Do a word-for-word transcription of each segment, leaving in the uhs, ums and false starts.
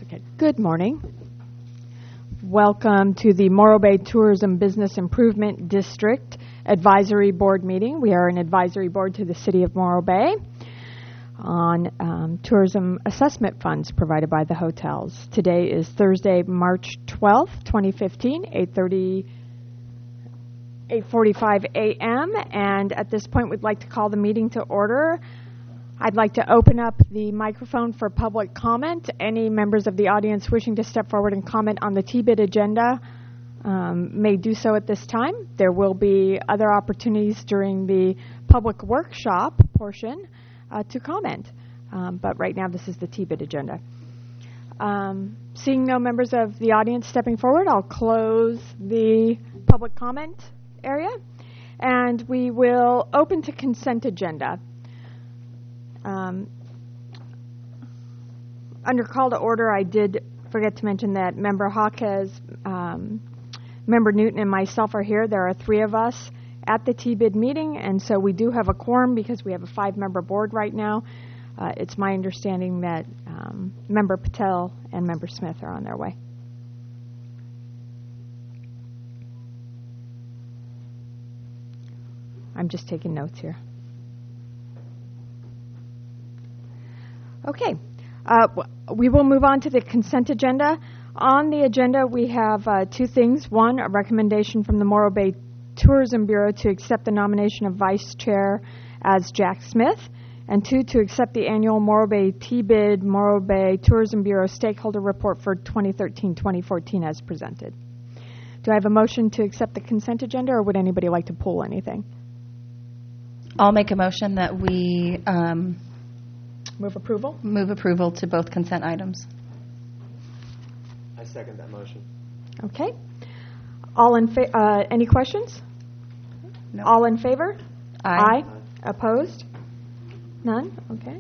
Okay. Good morning. Welcome to the Morro Bay Tourism Business Improvement District Advisory Board meeting. We are an advisory board to the City of Morro Bay on um, tourism assessment funds provided by the hotels. Today is Thursday, March twelfth, twenty fifteen, eight forty-five a.m. And at this point, we'd like to call the meeting to order. I'd like to open up the microphone for public comment. Any members of the audience wishing to step forward and comment on the T B I D agenda um, may do so at this time. There will be other opportunities during the public workshop portion uh, to comment. Um, but right now, this is the T B I D agenda. Um, seeing no members of the audience stepping forward, I'll close the public comment area. And we will open to consent agenda. Um, under call to order, I did forget to mention that Member Hawkes, um, Member Newton, and myself are here. There are three of us at the T B I D meeting, and so we do have a quorum because we have a five-member board right now. Uh, it's my understanding that um, Member Patel and Member Smith are on their way. I'm just taking notes here. Okay, uh, we will move on to the consent agenda. On the agenda, we have uh, two things. One, a recommendation from the Morro Bay Tourism Bureau to accept the nomination of Vice Chair as Jack Smith. And two, to accept the annual Morro Bay T B I D Morro Bay Tourism Bureau Stakeholder Report for twenty thirteen twenty fourteen as presented. Do I have a motion to accept the consent agenda, or would anybody like to pull anything? I'll make a motion that we um, Move approval? move approval to both consent items. I second that motion. Okay. All in fa- uh, any questions? No. All in favor? Aye. Aye. Opposed? None? Okay.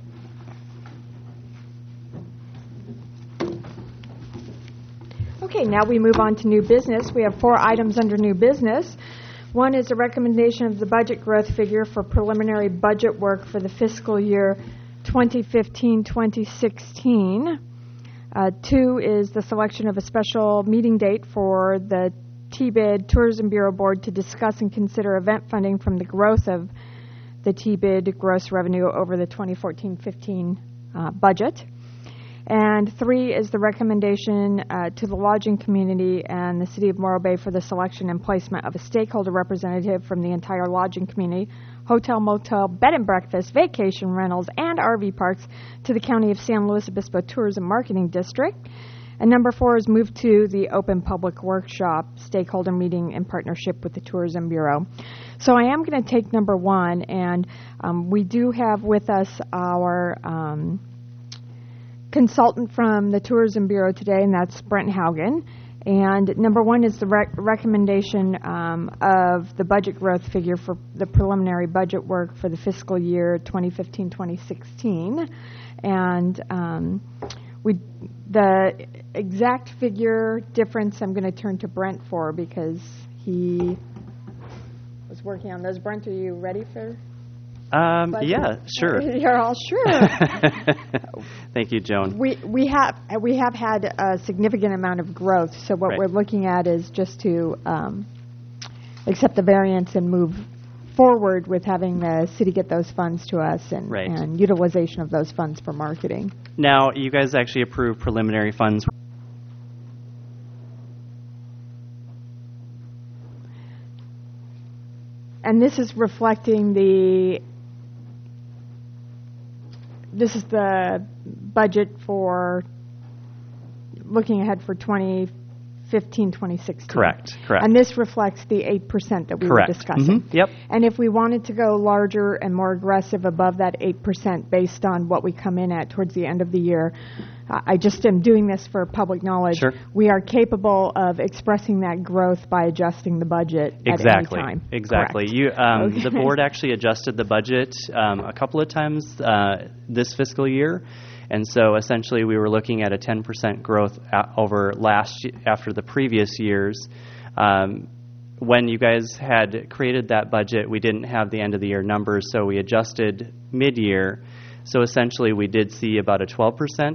Okay, now we move on to new business. We have four items under new business. One is a recommendation of the budget growth figure for preliminary budget work for the fiscal year twenty fifteen twenty sixteen. Uh, two is the selection of a special meeting date for the T B I D Tourism Bureau Board to discuss and consider event funding from the growth of the T B I D gross revenue over the twenty fourteen fifteen uh, budget. And three is the recommendation uh, to the lodging community and the City of Morro Bay for the selection and placement of a stakeholder representative from the entire lodging community, hotel, motel, bed and breakfast, vacation rentals, and R V parks to the County of San Luis Obispo Tourism Marketing District. And number four is move to the open public workshop stakeholder meeting in partnership with the Tourism Bureau. So I am going to take number one, and um, we do have with us our um, consultant from the Tourism Bureau today, and that's Brent Haugen. And number one is the rec- recommendation um, of the budget growth figure for the preliminary budget work for the fiscal year twenty fifteen twenty sixteen. And um, we, the exact figure difference I'm going to turn to Brent for because he was working on those. Brent, are you ready for? Um, yeah, sure. You're all sure. Thank you, Joan. We we have we have had a significant amount of growth. So what Right. we're looking at is just to um, accept the variance and move forward with having the city get those funds to us and, Right. and utilization of those funds for marketing. Now, you guys actually approved preliminary funds. And this is reflecting the. This is the budget for looking ahead for twenty fifteen twenty sixteen. Correct, correct. And this reflects the eight percent that we Correct. were discussing. Mhm, yep. And if we wanted to go larger and more aggressive above that eight percent based on what we come in at towards the end of the year, uh, I just am doing this for public knowledge. Sure. We are capable of expressing that growth by adjusting the budget Exactly. at any time. Exactly. Correct. You, um, Okay. The board actually adjusted the budget um, a couple of times uh, this fiscal year. And so essentially we were looking at a ten percent growth a- over last y- after the previous years. Um, when you guys had created that budget, we didn't have the end of the year numbers, so we adjusted mid-year. So essentially we did see about a twelve percent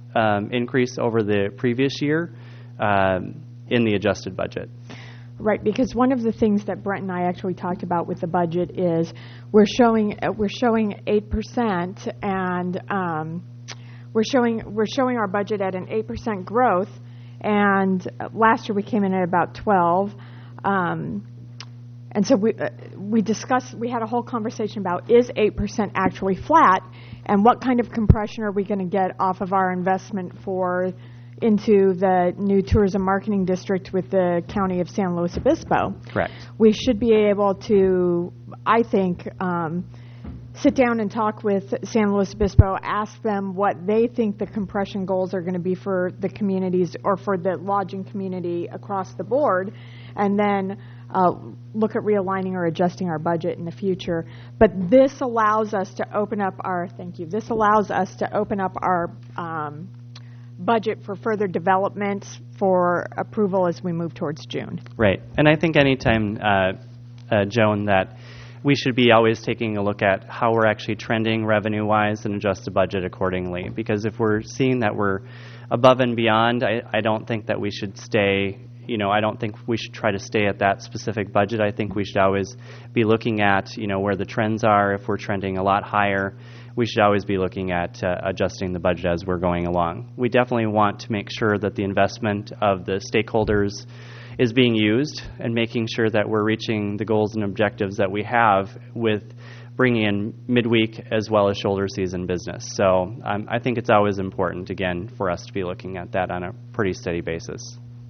um, increase over the previous year um, in the adjusted budget. Right, because one of the things that Brent and I actually talked about with the budget is we're showing uh, we're showing eight percent, and um, we're showing we're showing our budget at an eight percent growth, and uh, last year we came in at about twelve, um, and so we uh, we discussed we had a whole conversation about, is eight percent actually flat, and what kind of compression are we going to get off of our investment for into the new tourism marketing district with the county of San Luis Obispo. Correct. We should be able to, I think, um, sit down and talk with San Luis Obispo, ask them what they think the compression goals are going to be for the communities or for the lodging community across the board, and then uh, look at realigning or adjusting our budget in the future. But this allows us to open up our, thank you, this allows us to open up our um, budget for further development for approval as we move towards June. Right. And I think anytime, uh, uh, Joan, that we should be always taking a look at how we're actually trending revenue-wise and adjust the budget accordingly. Because if we're seeing that we're above and beyond, I, I don't think that we should stay, you know, I don't think we should try to stay at that specific budget. I think we should always be looking at, you know, where the trends are. If we're trending a lot higher, we should always be looking at uh, adjusting the budget as we're going along. We definitely want to make sure that the investment of the stakeholders is being used and making sure that we're reaching the goals and objectives that we have with bringing in midweek as well as shoulder season business. So um, I think it's always important, again, for us to be looking at that on a pretty steady basis.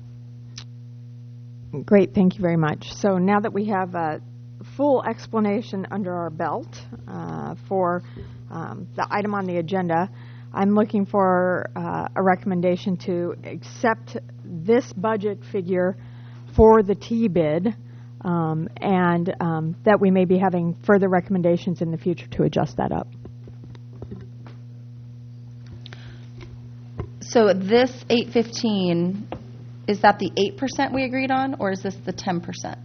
Great, thank you very much. So now that we have a full explanation under our belt uh, for um, the item on the agenda, I'm looking for uh, a recommendation to accept this budget figure for the T bid, um, and um, that we may be having further recommendations in the future to adjust that up. So this eight fifteen, is that the eight percent we agreed on, or is this the ten percent?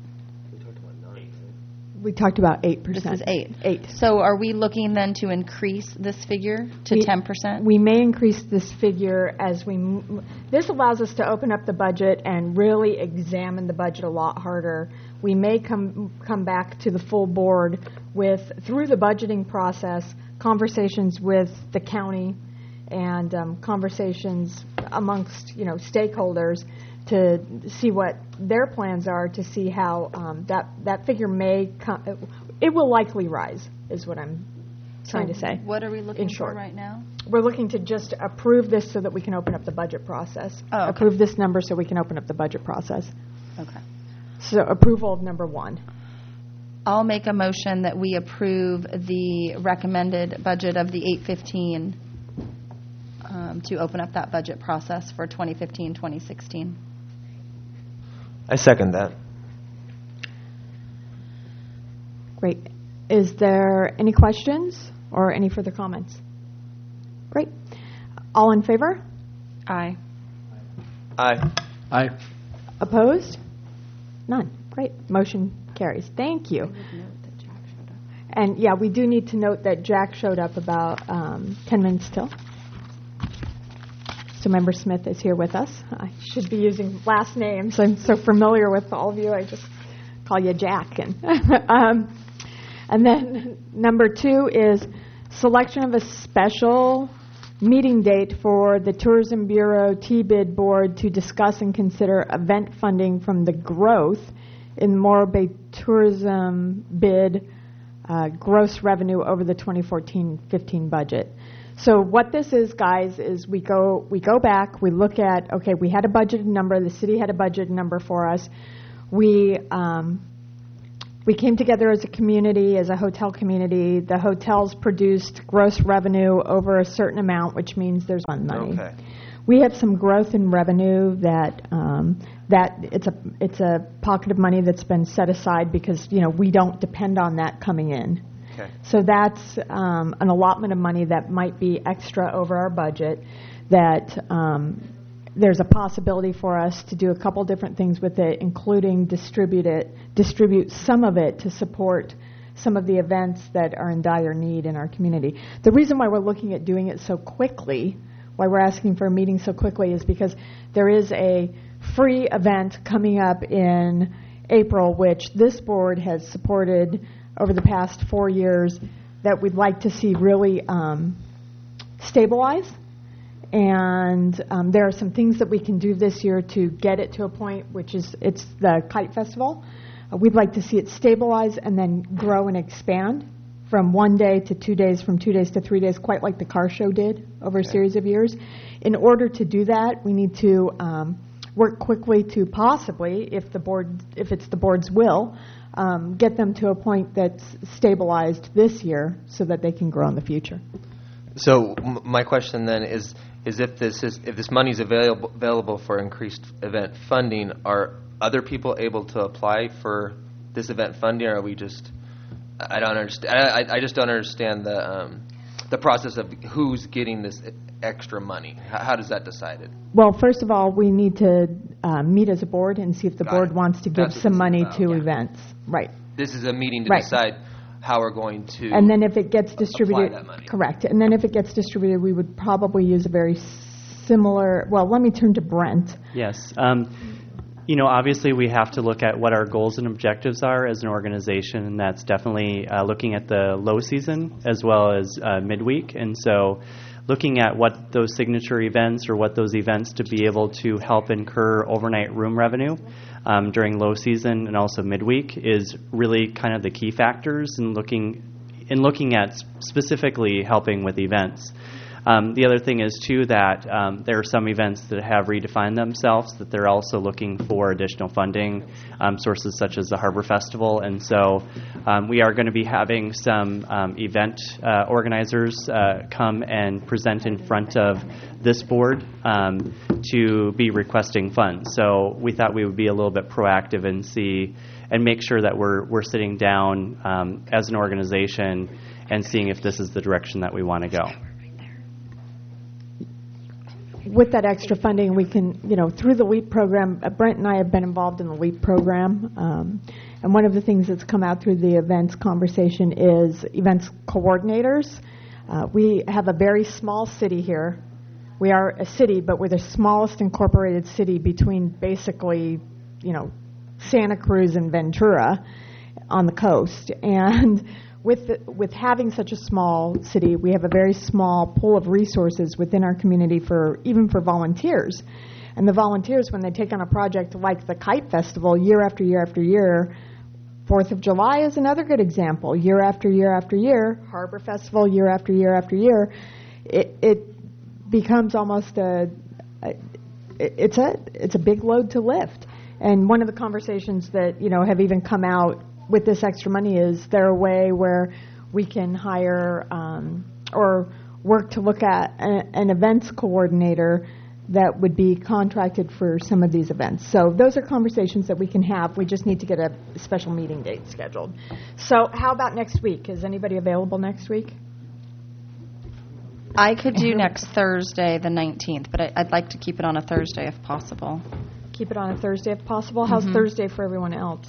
We talked about eight percent. This is eight. Eight. So are we looking then to increase this figure to We- ten percent? We may increase this figure as we, m- this allows us to open up the budget and really examine the budget a lot harder. We may come, come back to the full board with, through the budgeting process, conversations with the county and um, conversations amongst, you know, stakeholders to see what their plans are, to see how um, that, that figure may come, it will likely rise, is what I'm trying to say. What are we looking for short. right now? We're looking to just approve this so that we can open up the budget process. Oh, okay. Approve this number so we can open up the budget process. Okay. So approval of number one. I'll make a motion that we approve the recommended budget of the eight fifteen um, to open up that budget process for twenty fifteen, twenty sixteen. I second that. Great. Is there any questions or any further comments? Great. All in favor? Aye. Aye. Aye. Opposed? None. Great. Motion carries. Thank you. And yeah, we do need to note that Jack showed up about um, ten minutes till. So Member Smith is here with us. I should be using last names. I'm so familiar with all of you. I just call you Jack. And, um, and then number two is selection of a special meeting date for the Tourism Bureau T-Bid Board to discuss and consider event funding from the growth in Morro Bay tourism bid uh, gross revenue over the twenty fourteen fifteen budget. So what this is, guys, is we go we go back, we look at, okay, we had a budgeted number, the city had a budgeted number for us. We um, we came together as a community, as a hotel community. The hotels produced gross revenue over a certain amount, which means there's fund money. Okay. We have some growth in revenue that um, that it's a it's a pocket of money that's been set aside because, you know, we don't depend on that coming in. Okay. So that's um, an allotment of money that might be extra over our budget, that um, there's a possibility for us to do a couple different things with it, including distribute it, distribute some of it to support some of the events that are in dire need in our community. The reason why we're looking at doing it so quickly why we're asking for a meeting so quickly is because there is a free event coming up in April, which this board has supported over the past four years that we'd like to see really um, stabilize. And um, there are some things that we can do this year to get it to a point, which is it's the Kite Festival. Uh, we'd like to see it stabilize and then grow and expand from one day to two days, from two days to three days, quite like the car show did over a series of years. In order to do that, we need to um, work quickly to possibly, if the board, if it's the board's will, um, get them to a point that's stabilized this year so that they can grow in the future. So m- my question then is, is if this is if this money is available available for increased event funding, are other people able to apply for this event funding, or are we just? I don't understand. I, I just don't understand the um, the process of who's getting this extra money. How, how does that decided? Well, first of all, we need to uh, meet as a board and see if the Got board it. wants to give That's what some this is money about. to Yeah. events. Right. This is a meeting to Right. decide how we're going to. And then if it gets distributed, that money. correct. And then if it gets distributed, we would probably use a very similar, well, let me turn to Brent. Yes. Um, you know, obviously we have to look at what our goals and objectives are as an organization, and that's definitely uh, looking at the low season as well as uh, midweek. And so looking at what those signature events or what those events to be able to help incur overnight room revenue um, during low season and also midweek is really kind of the key factors in looking in looking at specifically helping with events. Um, the other thing is, too, that um, there are some events that have redefined themselves, that they're also looking for additional funding um, sources such as the Harbor Festival. And so um, we are going to be having some um, event uh, organizers uh, come and present in front of this board um, to be requesting funds. So we thought we would be a little bit proactive and see and make sure that we're, we're sitting down um, as an organization and seeing if this is the direction that we want to go. With that extra funding, we can, you know, through the LEAP program, uh, Brent and I have been involved in the LEAP program, um, and one of the things that's come out through the events conversation is events coordinators. Uh, we have a very small city here. We are a city, but we're the smallest incorporated city between basically, you know, Santa Cruz and Ventura on the coast. And with the, with having such a small city, we have a very small pool of resources within our community for even for volunteers. And the volunteers, when they take on a project like the Kite Festival year after year after year, Fourth of July is another good example. Year after year after year, Harbor Festival year after year after year, it, it becomes almost a, a it's a it's a big load to lift. And one of the conversations that, you know, have even come out with this extra money is there a way where we can hire um, or work to look at a, an events coordinator that would be contracted for some of these events. So those are conversations that we can have. We just need to get a special meeting date scheduled. So how about next week? Is anybody available next week? I could do next Thursday, the nineteenth, but I- I'd like to keep it on a Thursday if possible. Keep it on a Thursday if possible. How's Mhm. Thursday for everyone else?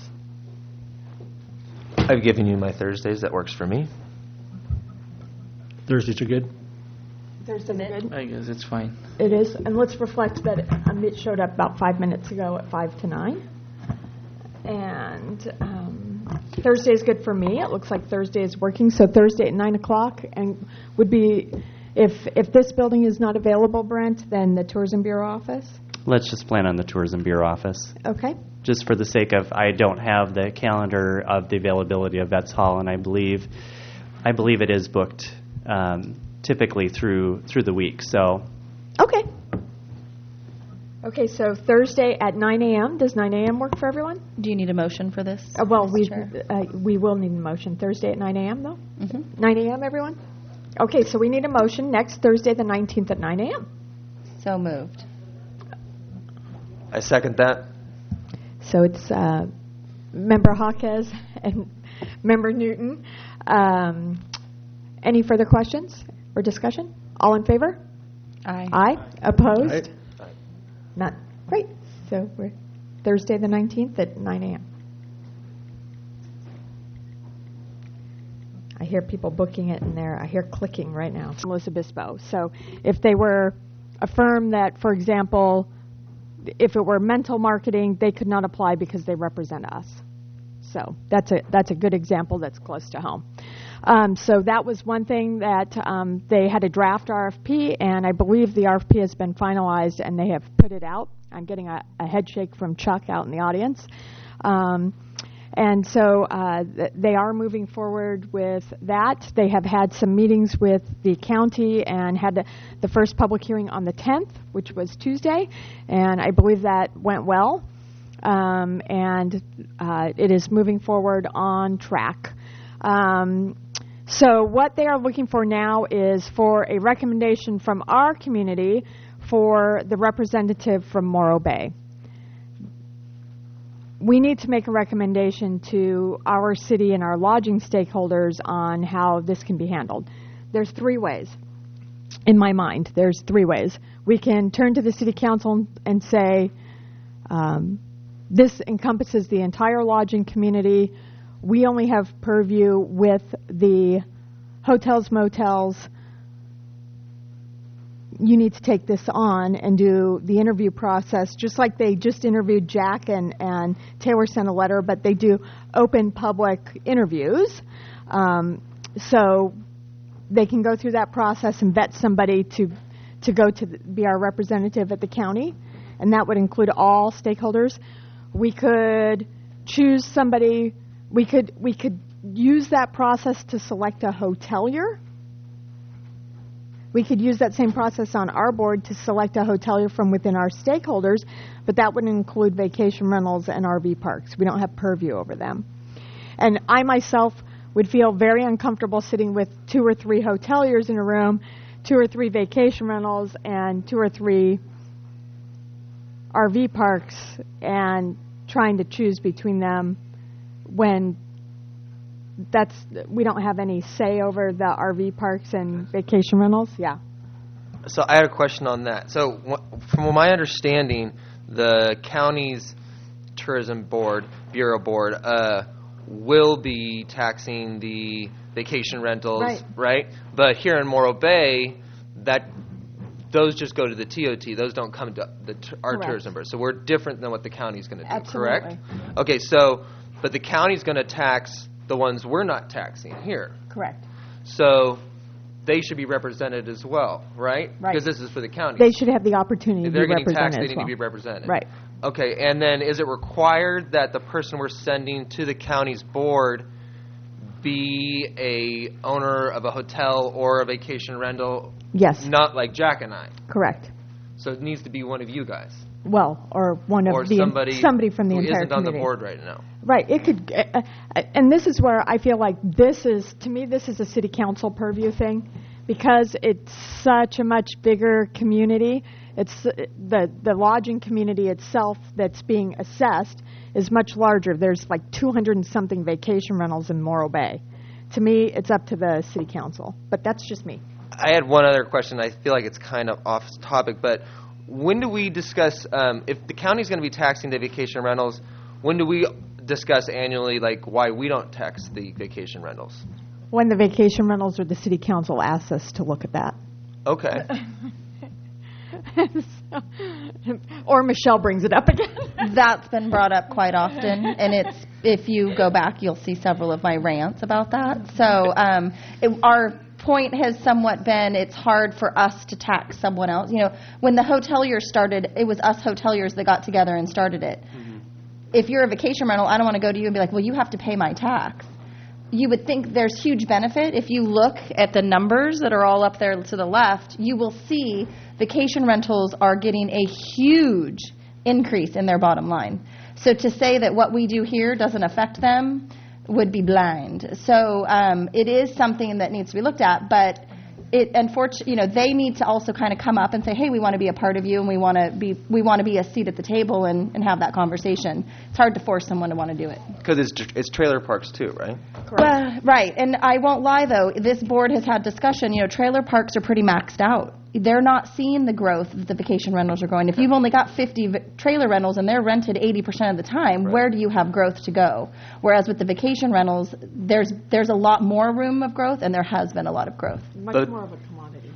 I've given you my Thursdays. That works for me. Thursdays are good. Thursday's good. I guess it's fine. It is, and let's reflect that Amit showed up about five minutes ago at five to nine. And um, Thursday is good for me. It looks like Thursday is working, so Thursday at nine o'clock, and would be, if if this building is not available, Brent, then the Tourism Bureau office. Let's just plan on the Tourism Bureau office. Okay. Just for the sake of, I don't have the calendar of the availability of Vets Hall, and I believe, I believe it is booked um, typically through through the week. So, Okay. Okay, so Thursday at nine a.m. Does nine a.m. work for everyone? Do you need a motion for this? Uh, well, we Chair? uh, we will need a motion. Thursday at nine a.m. though. Mhm. nine a.m. everyone. Okay, so we need a motion next Thursday, the nineteenth at nine a.m. So moved. I second that. So it's uh, Member Hawkes and Member Newton. Um, any further questions or discussion? All in favor? Aye. Aye. Opposed? Aye. None. Great. So we're Thursday the nineteenth at nine a.m. I hear people booking it in there. I hear clicking right now. Los Obispo. So if they were affirm that, for example, if it were mental marketing, they could not apply because they represent us. So that's a that's a good example that's close to home. Um, so that was one thing that um, they had a draft R F P, and I believe the R F P has been finalized, and they have put it out. I'm getting a, a head shake from Chuck out in the audience. Um, and so uh, th- they are moving forward with that. They have had some meetings with the county and had the, the first public hearing on the tenth, which was Tuesday, and I believe that went well. Um, and uh, it is moving forward on track. Um, so what they are looking for now is for a recommendation from our community for the representative from Morro Bay. We need to make a recommendation to our city and our lodging stakeholders on how this can be handled. There's three ways. In my mind, there's three ways. We can turn to the city council and say, um, this encompasses the entire lodging community. We only have purview with the hotels, motels. You need to take this on and do the interview process, just like they just interviewed Jack and, and Taylor sent a letter, but they do open public interviews. Um, so they can go through that process and vet somebody to, to go to the, be our representative at the county, and that would include all stakeholders. We could choose somebody, we could we could use that process to select a hotelier. We could use that same process on our board to select a hotelier from within our stakeholders, but that would include vacation rentals and R V parks. We don't have purview over them. And I myself would feel very uncomfortable sitting with two or three hoteliers in a room, two or three vacation rentals, and two or three R V parks, and trying to choose between them when that's we don't have any say over the R V parks and vacation rentals. Yeah. So I had a question on that. So wh- from my understanding, the county's tourism board, bureau board, uh, will be taxing the vacation rentals, Right. right? But here in Morro Bay, that those just go to the T O T. Those don't come to the t- our Correct. tourism board. So we're different than what the county's going to do, Absolutely. correct? Okay, so but the county's going to tax the ones we're not taxing here. Correct. So they should be represented as well, right? Right. Because this is for the county. They should have the opportunity If to they're be getting taxed, represented they as need well. to be represented. Right. Okay, and then is it required that the person we're sending to the county's board be a owner of a hotel or a vacation rental? Yes. Not like Jack and I. Correct. So it needs to be one of you guys. Well, or one of Or the somebody, somebody from the who entire isn't on the community. board right now. Right. It could, uh, uh, and this is where I feel like this is, to me, this is a city council purview thing, because it's such a much bigger community. It's uh, the the lodging community itself that's being assessed is much larger. There's like two hundred and something vacation rentals in Morro Bay. To me, it's up to the city council, but that's just me. I had one other question. I feel like it's kind of off topic, but when do we discuss, um, if the county's going to be taxing the vacation rentals, when do we discuss annually, like, why we don't tax the vacation rentals? When the vacation rentals or the city council asks us to look at that. Okay. So, or Michelle brings it up again. That's been brought up quite often, and it's if you go back, you'll see several of my rants about that. So um, it, our point has somewhat been it's hard for us to tax someone else. You know, when the hoteliers started, it was us hoteliers that got together and started it. Mm-hmm. If you're a vacation rental, I don't want to go to you and be like, well, you have to pay my tax. You would think there's huge benefit. If you look at the numbers that are all up there to the left, you will see vacation rentals are getting a huge increase in their bottom line. So to say that what we do here doesn't affect them would be blind. So um, it is something that needs to be looked at, but it unfortunately, you know, they need to also kind of come up and say, hey, we want to be a part of you, and we want to be we want to be a seat at the table and, and have that conversation. It's hard to force someone to want to do it. Because it's, it's trailer parks too, right? Well, right, and I won't lie though. This board has had discussion. You know, trailer parks are pretty maxed out. They're not seeing the growth that the vacation rentals are going. If you've only got fifty v- trailer rentals and they're rented eighty percent of the time, Right. where do you have growth to go? Whereas with the vacation rentals, there's there's a lot more room of growth, and there has been a lot of growth. Much But- more of a commodity.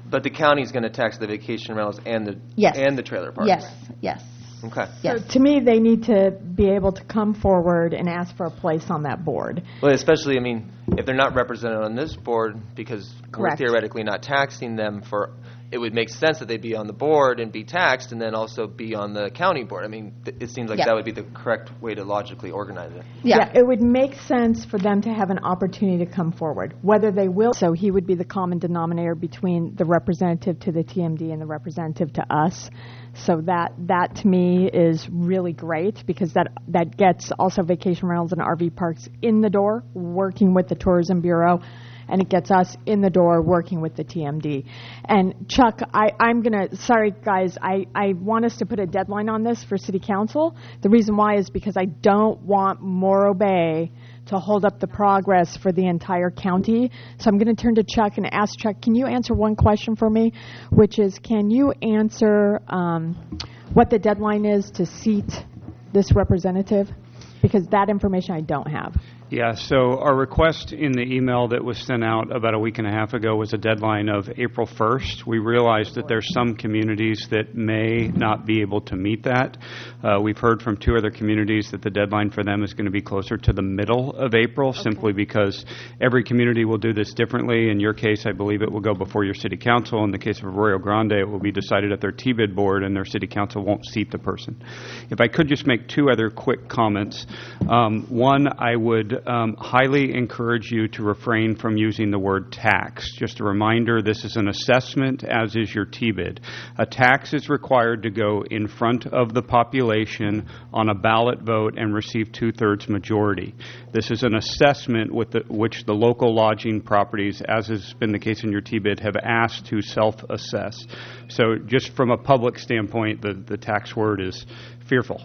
But the county's going to tax the vacation rentals and the Yes. and the trailer parks. Yes, yes, Okay. yes. So to me, they need to be able to come forward and ask for a place on that board. Well, especially, I mean, if they're not represented on this board, because we're Correct. theoretically not taxing them for, it would make sense that they'd be on the board and be taxed, and then also be on the county board. I mean, th- it seems like Yeah. that would be the correct way to logically organize it. Yeah, It would make sense for them to have an opportunity to come forward, whether they will. So he would be the common denominator between the representative to the T M D and the representative to us. So that, that to me is really great, because that, that gets also vacation rentals and R V parks in the door, working with the Tourism Bureau, and it gets us in the door working with the T M D. And Chuck, I, I'm going to, sorry guys, I, I want us to put a deadline on this for City Council. The reason why is because I don't want Morro Bay to hold up the progress for the entire county. So I'm going to turn to Chuck and ask Chuck, can you answer one question for me, which is, can you answer um, what the deadline is to seat this representative? Because that information I don't have. Yeah, so our request in the email that was sent out about a week and a half ago was a deadline of April first. We realized that there's some communities that may not be able to meet that. Uh, we've heard from two other communities that the deadline for them is going to be closer to the middle of April, okay. Simply because every community will do this differently. In your case, I believe it will go before your city council. In the case of Arroyo Grande, it will be decided at their T B I D board, and their city council won't seat the person. If I could just make two other quick comments. Um, one, I would Um, highly encourage you to refrain from using the word tax. Just a reminder, this is an assessment, as is your T B I D. A tax is required to go in front of the population on a ballot vote and receive two-thirds majority. This is an assessment with the, which the local lodging properties, as has been the case in your T B I D, have asked to self-assess. So just from a public standpoint, the, the tax word is fearful.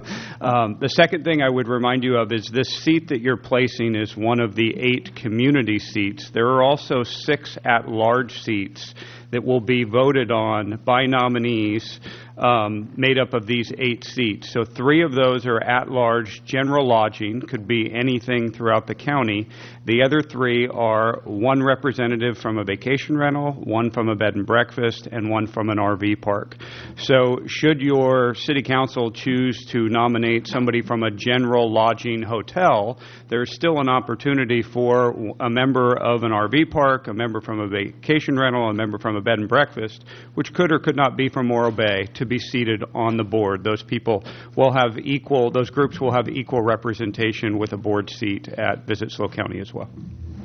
um, the second thing I would remind you of is this seat that you're placing is one of the eight community seats. There are also six at-large seats that will be voted on by nominees um, made up of these eight seats. So three of those are at-large general lodging, could be anything throughout the county. The other three are one representative from a vacation rental, one from a bed and breakfast, and one from an R V park. So should your city council choose to nominate somebody from a general lodging hotel, there's still an opportunity for a member of an R V park, a member from a vacation rental, a member from a bed and breakfast, which could or could not be from Morro Bay, to be seated on the board. Those people will have equal, those groups will have equal representation with a board seat at Visit SLO County as well.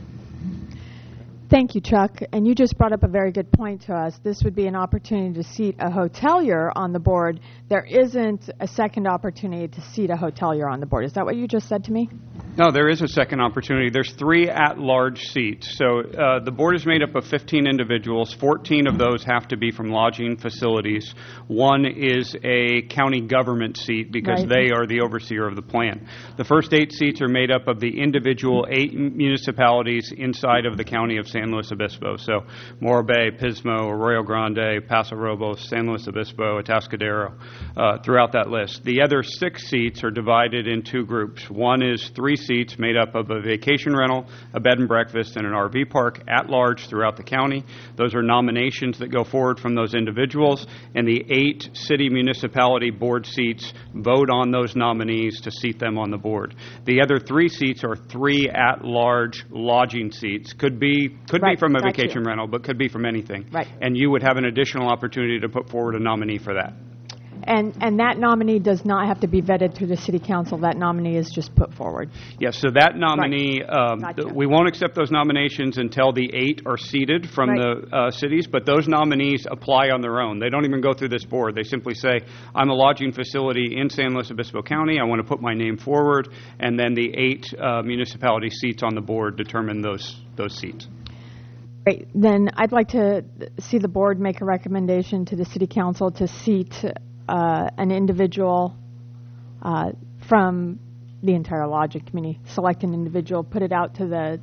Thank you, Chuck. And you just brought up a very good point to us. This would be an opportunity to seat a hotelier on the board. There isn't a second opportunity to seat a hotelier on the board. Is that what you just said to me? No, there is a second opportunity. There's three at-large seats. So uh, the board is made up of fifteen individuals. fourteen of those have to be from lodging facilities. One is a county government seat because Right. they are the overseer of the plan. The first eight seats are made up of the individual eight municipalities inside of the county of San Luis Obispo. So Morro Bay, Pismo, Arroyo Grande, Paso Robles, San Luis Obispo, Atascadero, uh, throughout that list. The other six seats are divided in two groups. One is three seats made up of a vacation rental, a bed and breakfast, and an R V park at large throughout the county. Those are nominations that go forward from those individuals, and the eight city municipality board seats vote on those nominees to seat them on the board. The other three seats are three at-large lodging seats. Could be could Right, be from a got vacation you. rental, but could be from anything. Right. And you would have an additional opportunity to put forward a nominee for that. And and that nominee does not have to be vetted through the city council. That nominee is just put forward. Yes, so that nominee, um, Gotcha. th- we won't accept those nominations until the eight are seated from Right. the uh, cities, but those nominees apply on their own. They don't even go through this board. They simply say, I'm a lodging facility in San Luis Obispo County. I want to put my name forward, and then the eight uh, municipality seats on the board determine those those seats. Great. Then I'd like to see the board make a recommendation to the city council to seat uh, an individual uh, from the entire lodging community. Select an individual, put it out to the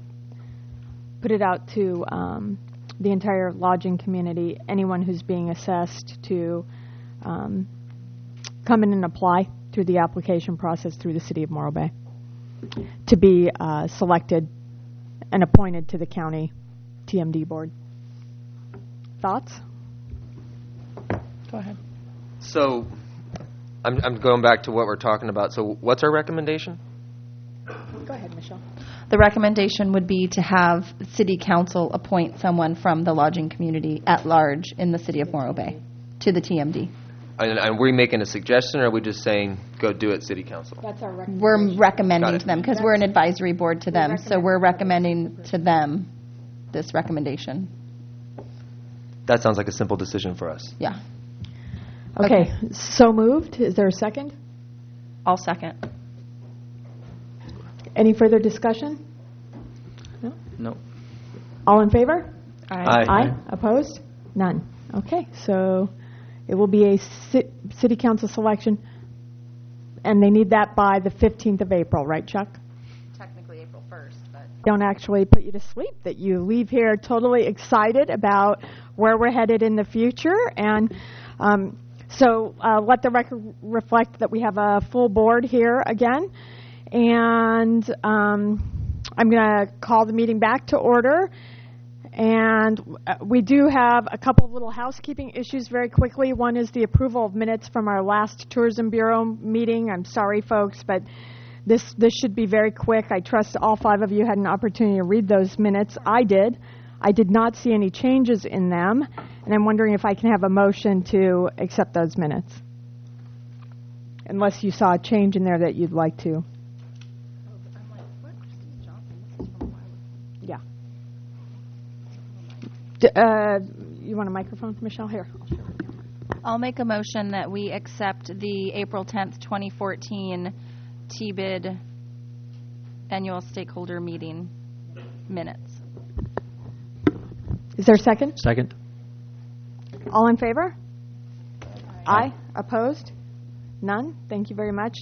put it out to um, the entire lodging community. Anyone who's being assessed to um, come in and apply through the application process through the city of Morro Bay to be uh, selected and appointed to the county T M D board. thoughts? Go ahead. So, I'm, I'm going back to what we're talking about. So what's our recommendation? Go ahead, Michelle. The recommendation would be to have city council appoint someone from the lodging community at large in the city of Morro Bay to the T M D. And are we making a suggestion, or are we just saying, go do it, city council? That's our recommendation. We're Got recommending it. to them because we're an advisory board to them. So recommend- we're recommending to them this recommendation. That sounds like a simple decision for us. Yeah. Okay, so moved. Is there a second? I'll second. Any further discussion? No? No. All in favor? Aye. Aye. Opposed? None. Okay, so it will be a ci- city council selection, and they need that by the fifteenth of April, right, Chuck? Technically April first, but. Don't actually put you to sleep, that you leave here totally excited about where we're headed in the future. And um, so uh, let the record reflect that we have a full board here again. And um, I'm going to call the meeting back to order. And uh, we do have a couple of little housekeeping issues very quickly. One is the approval of minutes from our last Tourism Bureau meeting. I'm sorry, folks, but this this should be very quick. I trust all five of you had an opportunity to read those minutes. I did. I did not see any changes in them, and I'm wondering if I can have a motion to accept those minutes, unless you saw a change in there that you'd like to. Yeah. D- uh, you want a microphone, Michelle? Here. I'll share with you. I'll make a motion that we accept the April tenth, twenty fourteen T B I D annual stakeholder meeting minutes. Is there a second? Second. All in favor? Aye. Opposed? None? Thank you very much.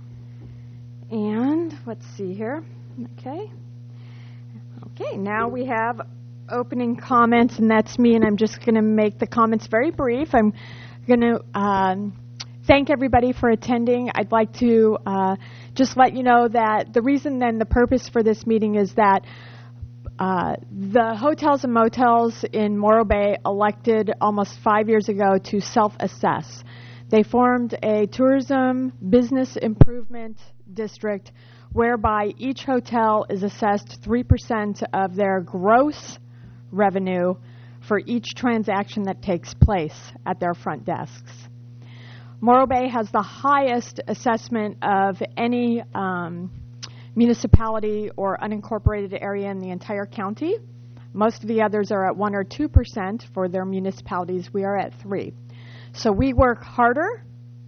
And let's see here. Okay. Okay, now we have opening comments, and that's me, and I'm just going to make the comments very brief. I'm going to um, thank everybody for attending. I'd like to uh, just let you know that the reason and the purpose for this meeting is that Uh, the hotels and motels in Morro Bay elected almost five years ago to self-assess. They formed a tourism business improvement district whereby each hotel is assessed three percent of their gross revenue for each transaction that takes place at their front desks. Morro Bay has the highest assessment of any um, municipality or unincorporated area in the entire county. Most of the others are at one or two percent for their municipalities. We are at three. So we work harder.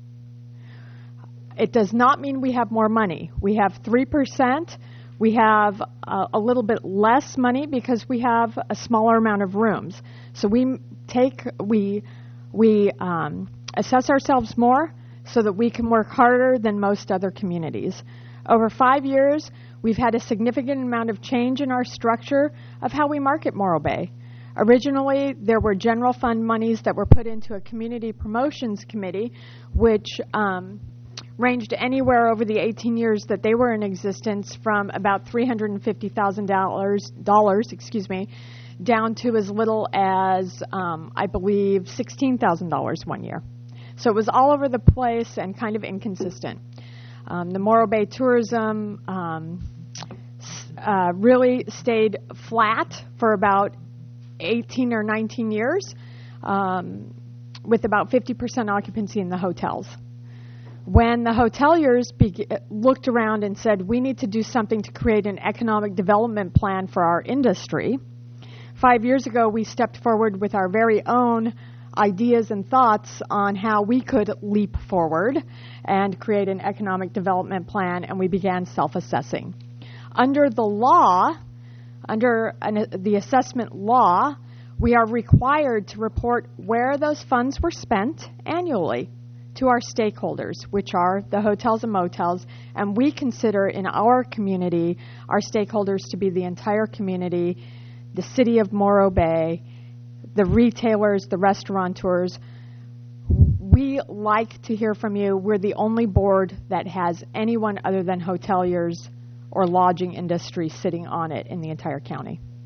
It does not mean we have more money. We have three percent. We have a, a little bit less money because we have a smaller amount of rooms. So we take we we um, assess ourselves more so that we can work harder than most other communities. Over five years, we've had a significant amount of change in our structure of how we market Morro Bay. Originally, there were general fund monies that were put into a community promotions committee, which um, ranged anywhere over the eighteen years that they were in existence from about three hundred fifty thousand dollars, dollars, excuse me, down to as little as, um, I believe, sixteen thousand dollars one year. So it was all over the place and kind of inconsistent. Um, the Morro Bay tourism um, uh, really stayed flat for about eighteen or nineteen years, um, with about fifty percent occupancy in the hotels. When the hoteliers be- looked around and said, we need to do something to create an economic development plan for our industry, five years ago we stepped forward with our very own ideas and thoughts on how we could leap forward and create an economic development plan, and we began self-assessing. Under the law, under an, the assessment law, we are required to report where those funds were spent annually to our stakeholders, which are the hotels and motels, and we consider in our community our stakeholders to be the entire community, the city of Morro Bay, the retailers, the restaurateurs. We like to hear from you. We're the only board that has anyone other than hoteliers or lodging industry sitting on it in the entire county.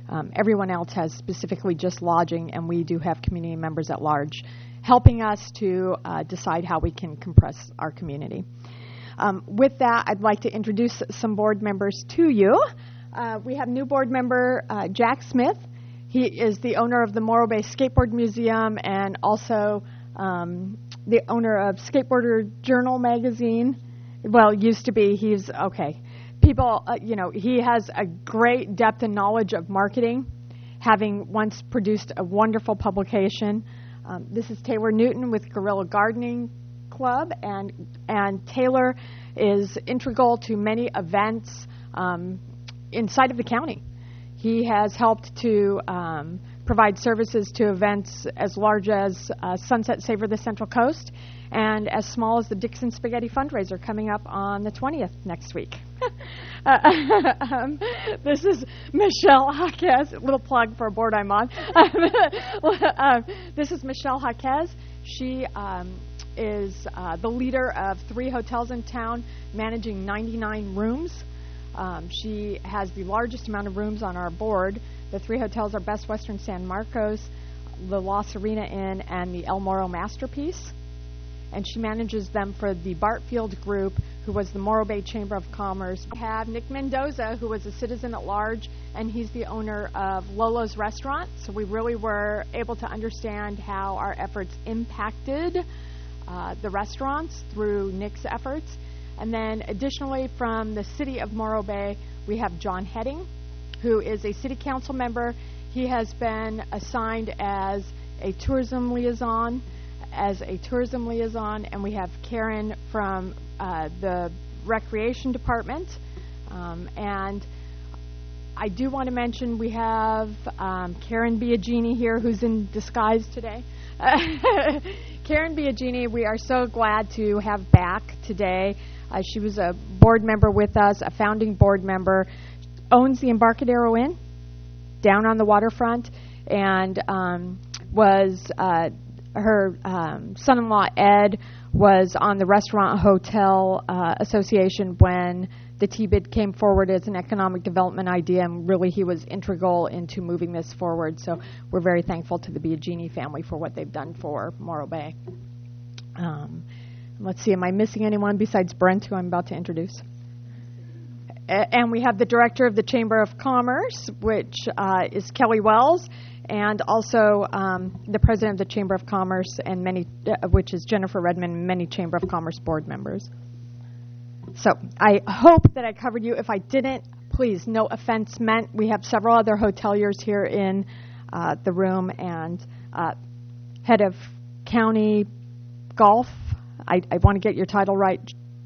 Um, everyone else has specifically just lodging, and we do have community members at large helping us to uh, decide how we can compress our community. Um, with that, I'd like to introduce some board members to you. Uh, we have new board member uh, Jack Smith. He is the owner of the Morro Bay Skateboard Museum and also um, the owner of Skateboarder Journal magazine. Well, used to be. He's, okay. People, uh, you know, he has a great depth and knowledge of marketing, having once produced a wonderful publication. Um, this is Taylor Newton with Guerrilla Gardening Club, and and Taylor is integral to many events um, inside of the county. He has helped to um, provide services to events as large as uh, Sunset Savor the Central Coast and as small as the Dixon Spaghetti fundraiser coming up on the twentieth next week. uh, um, this is Michelle Jaquez, a little plug for a board I'm on. uh, this is Michelle Jaquez. She um, is uh, the leader of three hotels in town, managing ninety-nine rooms. Um, she has the largest amount of rooms on our board. The three hotels are Best Western San Marcos, the La Serena Inn, and the El Morro Masterpiece. And she manages them for the Bartfield Group, who was the Morro Bay Chamber of Commerce. We have Nick Mendoza, who was a citizen at large, and he's the owner of Lolo's Restaurant. So we really were able to understand how our efforts impacted uh, the restaurants through Nick's efforts. And then additionally from the city of Morro Bay, we have John Heading, who is a city council member. He has been assigned as a tourism liaison, as a tourism liaison, and we have Karen from uh, the recreation department. Um, and I do want to mention we have um, Karen Biagini here, who's in disguise today. Karen Biagini, we are so glad to have back today. Uh, she was a board member with us, a founding board member, owns the Embarcadero Inn down on the waterfront, and um, was uh, her um, son-in-law, Ed, was on the Restaurant Hotel uh, Association when the T B I D came forward as an economic development idea, and really he was integral into moving this forward. So we're very thankful to the Biagini family for what they've done for Morro Bay. Um, Let's see, am I missing anyone besides Brent, who I'm about to introduce? A- and we have the director of the Chamber of Commerce, which uh, is Kelly Wells, and also um, the president of the Chamber of Commerce, and many, uh, which is Jennifer Redmond, and many Chamber of Commerce board members. So I hope that I covered you. If I didn't, please, no offense meant. We have several other hoteliers here in uh, the room, and uh, head of county golf. I, I want to get your title right,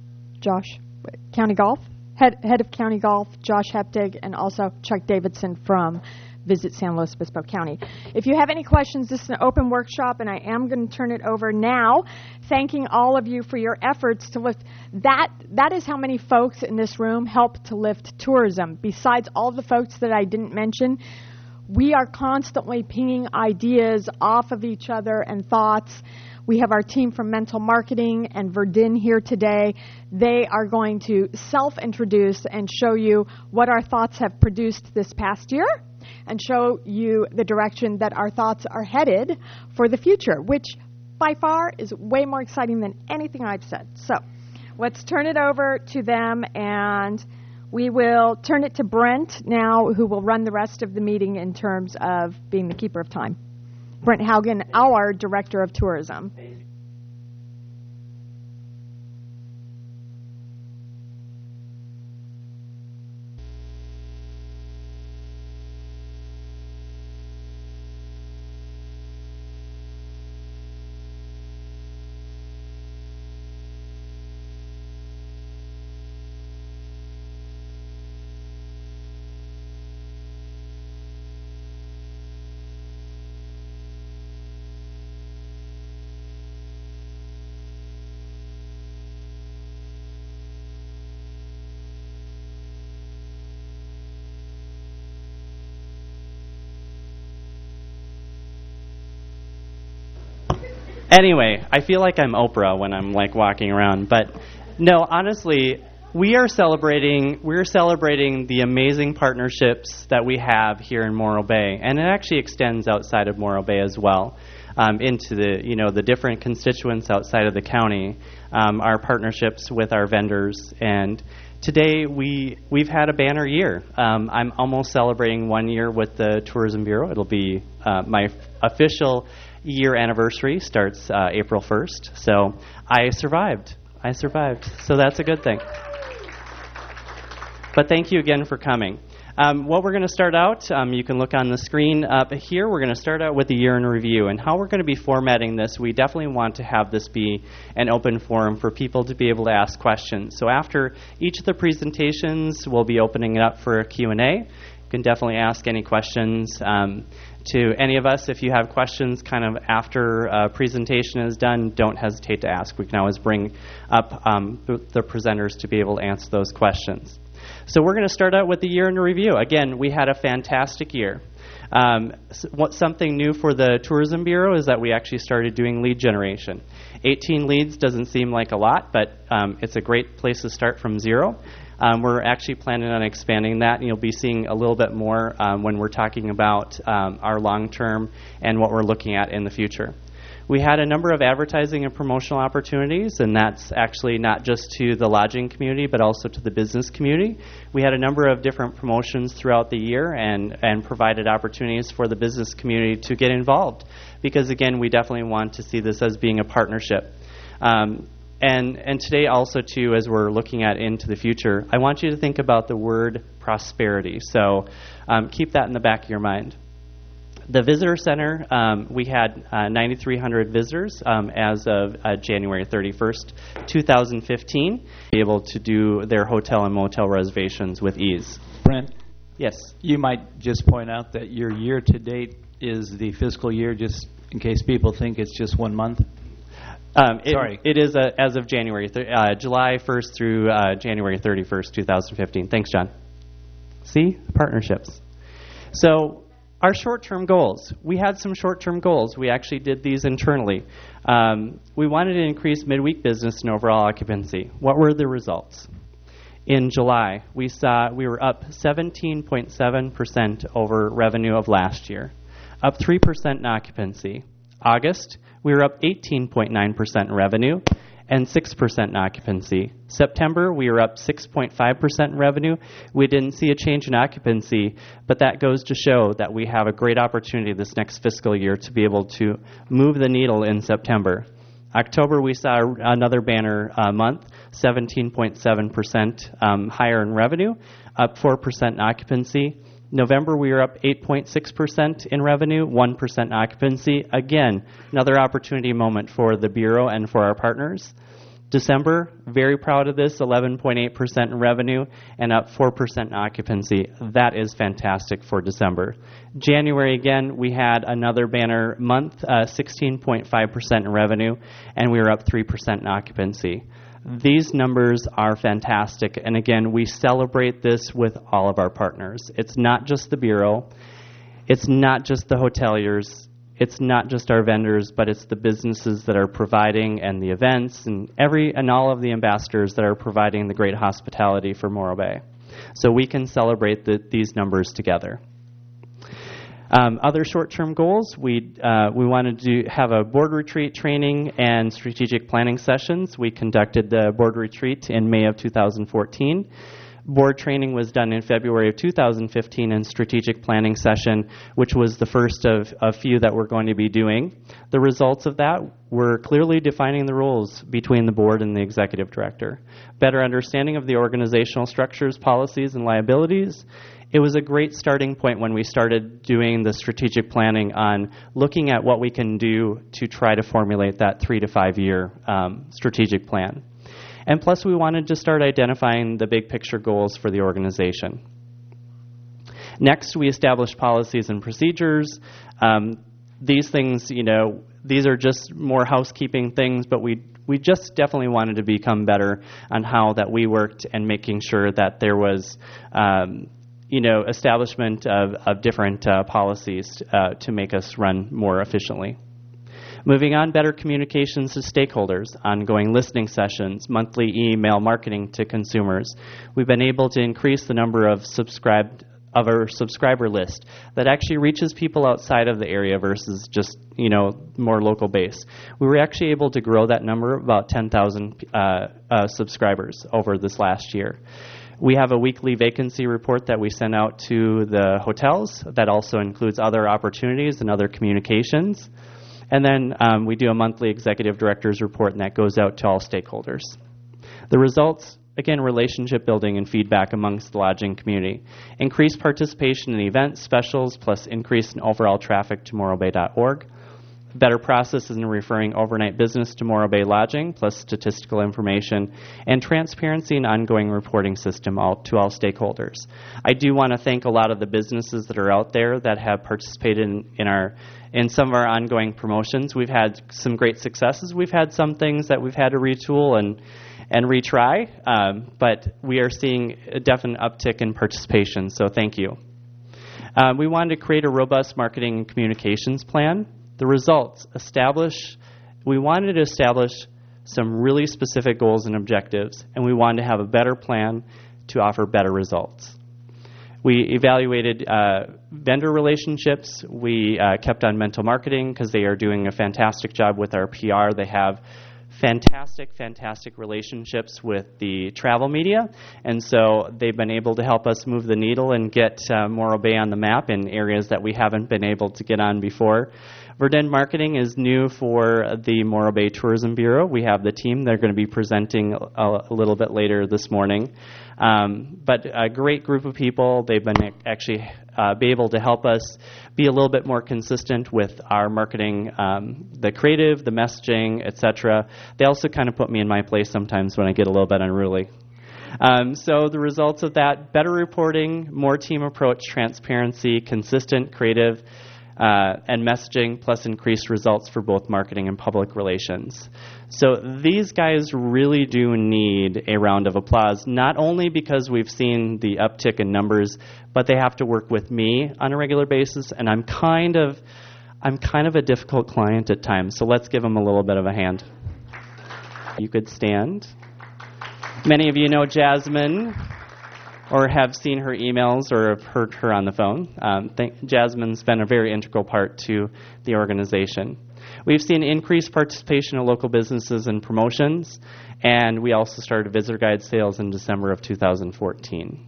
Josh. County Golf? Head, head of County Golf, Josh Heptig, and also Chuck Davidson from Visit San Luis Obispo County. If you have any questions, this is an open workshop, and I am going to turn it over now, thanking all of you for your efforts to lift. That, that is how many folks in this room help to lift tourism. Besides all the folks that I didn't mention, we are constantly pinging ideas off of each other and thoughts. We have our team from Mental Marketing and Verdun here today. They are going to self-introduce and show you what our thoughts have produced this past year and show you the direction that our thoughts are headed for the future, which by far is way more exciting than anything I've said. So let's turn it over to them, and we will turn it to Brent now, who will run the rest of the meeting in terms of being the keeper of time. Brent Haugen, our Director of Tourism. Anyway, I feel like I'm Oprah when I'm like walking around, but no, honestly, we are celebrating we're celebrating the amazing partnerships that we have here in Morro Bay, and it actually extends outside of Morro Bay as well, um, into the you know the different constituents outside of the county. Um, our partnerships with our vendors, and today we we've had a banner year. Um, I'm almost celebrating one year with the Tourism Bureau. It'll be uh, my f- official year anniversary starts uh, April first. So I survived. I survived. So that's a good thing. But thank you again for coming. Um, what we're going to start out, um, you can look on the screen up here. We're going to start out with the year in review. And how we're going to be formatting this, we definitely want to have this be an open forum for people to be able to ask questions. So after each of the presentations, we'll be opening it up for a Q and A. You can definitely ask any questions um, to any of us. If you have questions kind of after a presentation is done, don't hesitate to ask. We can always bring up um, the, the presenters to be able to answer those questions. So we're going to start out with the year in review. Again, we had a fantastic year. Um, what, something new for the Tourism Bureau is that we actually started doing lead generation. eighteen leads doesn't seem like a lot, but um, it's a great place to start from zero. Um, we're actually planning on expanding that, and you'll be seeing a little bit more um, when we're talking about um, our long-term and what we're looking at in the future. We had a number of advertising and promotional opportunities, and that's actually not just to the lodging community, but also to the business community. We had a number of different promotions throughout the year and, and provided opportunities for the business community to get involved, because, again, we definitely want to see this as being a partnership. Um, and, and today also, too, as we're looking at into the future, I want you to think about the word prosperity. So um, keep that in the back of your mind. The Visitor Center, um, we had uh, nine thousand three hundred visitors um, as of uh, January thirty-first, twenty fifteen, be able to do their hotel and motel reservations with ease. Brent? Yes. You might just point out that your year-to-date is the fiscal year, just in case people think it's just one month. Um, it, Sorry. It is uh, as of January, th- uh, July first through uh, January thirty-first, twenty fifteen. Thanks, John. See? Partnerships. So our short-term goals. We had some short-term goals. We actually did these internally. Um, we wanted to increase midweek business and overall occupancy. What were the results? In July, we saw we were up seventeen point seven percent over revenue of last year, up three percent in occupancy. August, we were up eighteen point nine percent in revenue and six percent in occupancy. September, we were up six point five percent in revenue. We didn't see a change in occupancy, but that goes to show that we have a great opportunity this next fiscal year to be able to move the needle in September. October, we saw another banner uh, month, seventeen point seven percent um, higher in revenue, up four percent in occupancy. November, we were up eight point six percent in revenue, one percent in occupancy. Again, another opportunity moment for the Bureau and for our partners. December, very proud of this, eleven point eight percent in revenue and up four percent in occupancy. That is fantastic for December. January, again, we had another banner month, uh, sixteen point five percent in revenue, and we were up three percent in occupancy. These numbers are fantastic, and again, we celebrate this with all of our partners. It's not just the Bureau, it's not just the hoteliers, it's not just our vendors, but it's the businesses that are providing and the events and every and all of the ambassadors that are providing the great hospitality for Morro Bay. So we can celebrate the, these numbers together. Um, other short-term goals, we uh, we wanted to have a board retreat training and strategic planning sessions. We conducted the board retreat in May of two thousand fourteen. Board training was done in February of two thousand fifteen, and strategic planning session, which was the first of a few that we're going to be doing. The results of that were clearly defining the roles between the board and the executive director, better understanding of the organizational structures, policies, and liabilities. It was a great starting point when we started doing the strategic planning on looking at what we can do to try to formulate that three to five year um, strategic plan. And plus, we wanted to start identifying the big picture goals for the organization. Next, we established policies and procedures. Um, these things, you know, these are just more housekeeping things, but we we just definitely wanted to become better on how that we worked and making sure that there was um, you know, establishment of, of different uh, policies uh, to make us run more efficiently. Moving on, better communications to stakeholders, ongoing listening sessions, monthly email marketing to consumers. We've been able to increase the number of subscribed of our subscriber list that actually reaches people outside of the area versus just, you know, more local base. We were actually able to grow that number about ten thousand uh, uh, subscribers over this last year. We have a weekly vacancy report that we send out to the hotels that also includes other opportunities and other communications. And then um, we do a monthly executive director's report, and that goes out to all stakeholders. The results, again, relationship building and feedback amongst the lodging community. Increased participation in events, specials, plus increase in overall traffic to morro bay dot org. Better processes in referring overnight business to Morro Bay Lodging, plus statistical information, and transparency and ongoing reporting system all, to all stakeholders. I do want to thank a lot of the businesses that are out there that have participated in, in our in some of our ongoing promotions. We've had some great successes. We've had some things that we've had to retool and and retry, um, but we are seeing a definite uptick in participation, so thank you. Um, we wanted to create a robust marketing and communications plan. The results, establish, we wanted to establish some really specific goals and objectives, and we wanted to have a better plan to offer better results. We evaluated uh, vendor relationships. We uh, kept on Mental Marketing because they are doing a fantastic job with our P R. They have fantastic, fantastic relationships with the travel media, and so they've been able to help us move the needle and get uh, Morro Bay on the map in areas that we haven't been able to get on before. Verdant Marketing is new for the Morro Bay Tourism Bureau. We have the team. They're going to be presenting a, a little bit later this morning. Um, but a great group of people. They've been actually uh, be able to help us be a little bit more consistent with our marketing, um, the creative, the messaging, et cetera. They also kind of put me in my place sometimes when I get a little bit unruly. Um, so the results of that, better reporting, more team approach, transparency, consistent, creative, Uh, and messaging, plus increased results for both marketing and public relations. So these guys really do need a round of applause, not only because we've seen the uptick in numbers, but they have to work with me on a regular basis, and I'm kind of, I'm kind of a difficult client at times, so let's give them a little bit of a hand. You could stand. Many of you know Jasmine, or have seen her emails or have heard her on the phone. Um, think Jasmine's been a very integral part to the organization. We've seen increased participation of local businesses and promotions, and we also started visitor guide sales in December of two thousand fourteen.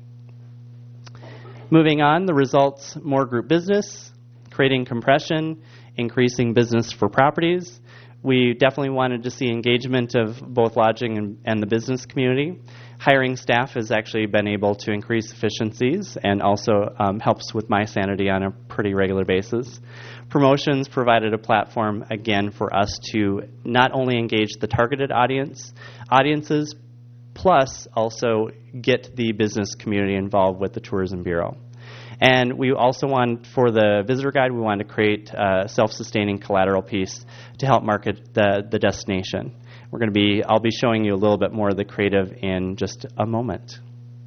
Moving on, the results, more group business, creating compression, increasing business for properties. We definitely wanted to see engagement of both lodging and, and the business community. Hiring staff has actually been able to increase efficiencies and also um, helps with my sanity on a pretty regular basis. Promotions provided a platform, again, for us to not only engage the targeted audience, audiences, plus also get the business community involved with the Tourism Bureau. And we also wanted, for the visitor guide, we wanted to create a self-sustaining collateral piece to help market the, the destination. We're going to be, I'll be showing you a little bit more of the creative in just a moment.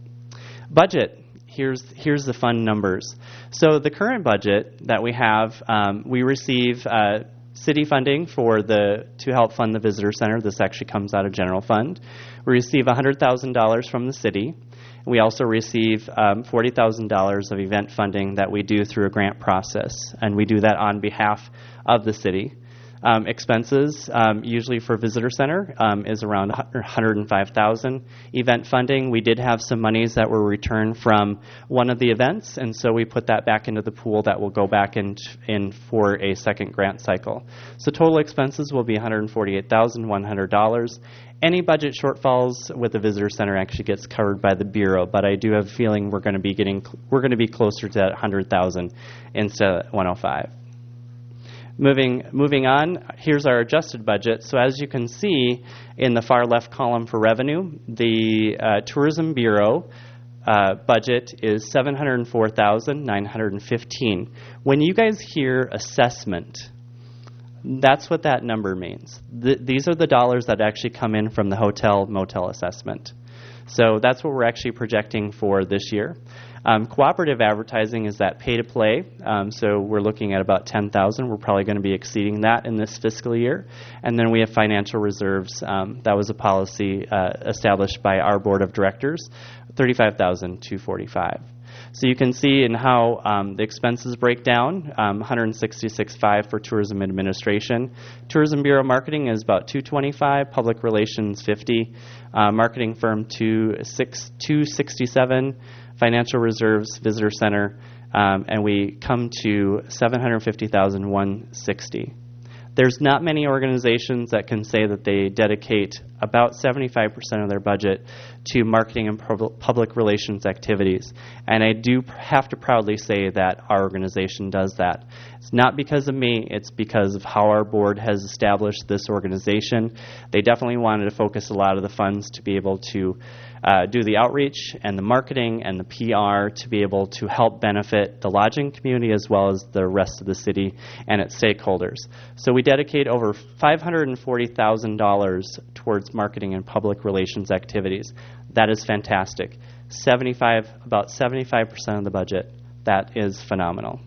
Budget. Here's, here's the fun numbers. So the current budget that we have, um, we receive uh, city funding for the to help fund the visitor center. This actually comes out of general fund. We receive one hundred thousand dollars from the city. We also receive um, forty thousand dollars of event funding that we do through a grant process, and we do that on behalf of the city. Um, expenses, um, usually for visitor center, um, is around one hundred five thousand dollars. Event funding, we did have some monies that were returned from one of the events, and so we put that back into the pool that will go back in, in for a second grant cycle. So total expenses will be one hundred forty-eight thousand one hundred dollars. Any budget shortfalls with the visitor center actually gets covered by the Bureau, but I do have a feeling we're going to be getting we're going to be closer to that one hundred thousand instead of one hundred five. Moving moving on, here's our adjusted budget. So as you can see in the far left column for revenue, the uh, Tourism Bureau uh, budget is seven hundred four thousand nine hundred fifteen. When you guys hear assessment, that's what that number means. Th- these are the dollars that actually come in from the hotel motel assessment. So that's what we're actually projecting for this year. Um, cooperative advertising is that pay-to-play, um, so we're looking at about ten thousand dollars. We're probably going to be exceeding that in this fiscal year. And then we have financial reserves. Um, that was a policy uh, established by our board of directors, thirty-five thousand two hundred forty-five dollars. So you can see in how um, the expenses break down, um, one hundred sixty-six thousand five hundred for tourism administration. Tourism Bureau marketing is about two hundred twenty-five thousand, public relations fifty, uh, marketing firm two hundred sixty-seven, financial reserves, visitor center, um, and we come to seven hundred fifty thousand one hundred sixty. There's not many organizations that can say that they dedicate about seventy-five percent of their budget to marketing and pub- public relations activities. And I do pr- have to proudly say that our organization does that. It's not because of me, it's because of how our board has established this organization. They definitely wanted to focus a lot of the funds to be able to uh, do the outreach and the marketing and the P R to be able to help benefit the lodging community as well as the rest of the city and its stakeholders. So we dedicate over five hundred forty thousand dollars towards marketing and public relations activities. That is fantastic. seventy-five, about seventy-five percent of the budget. That is phenomenal.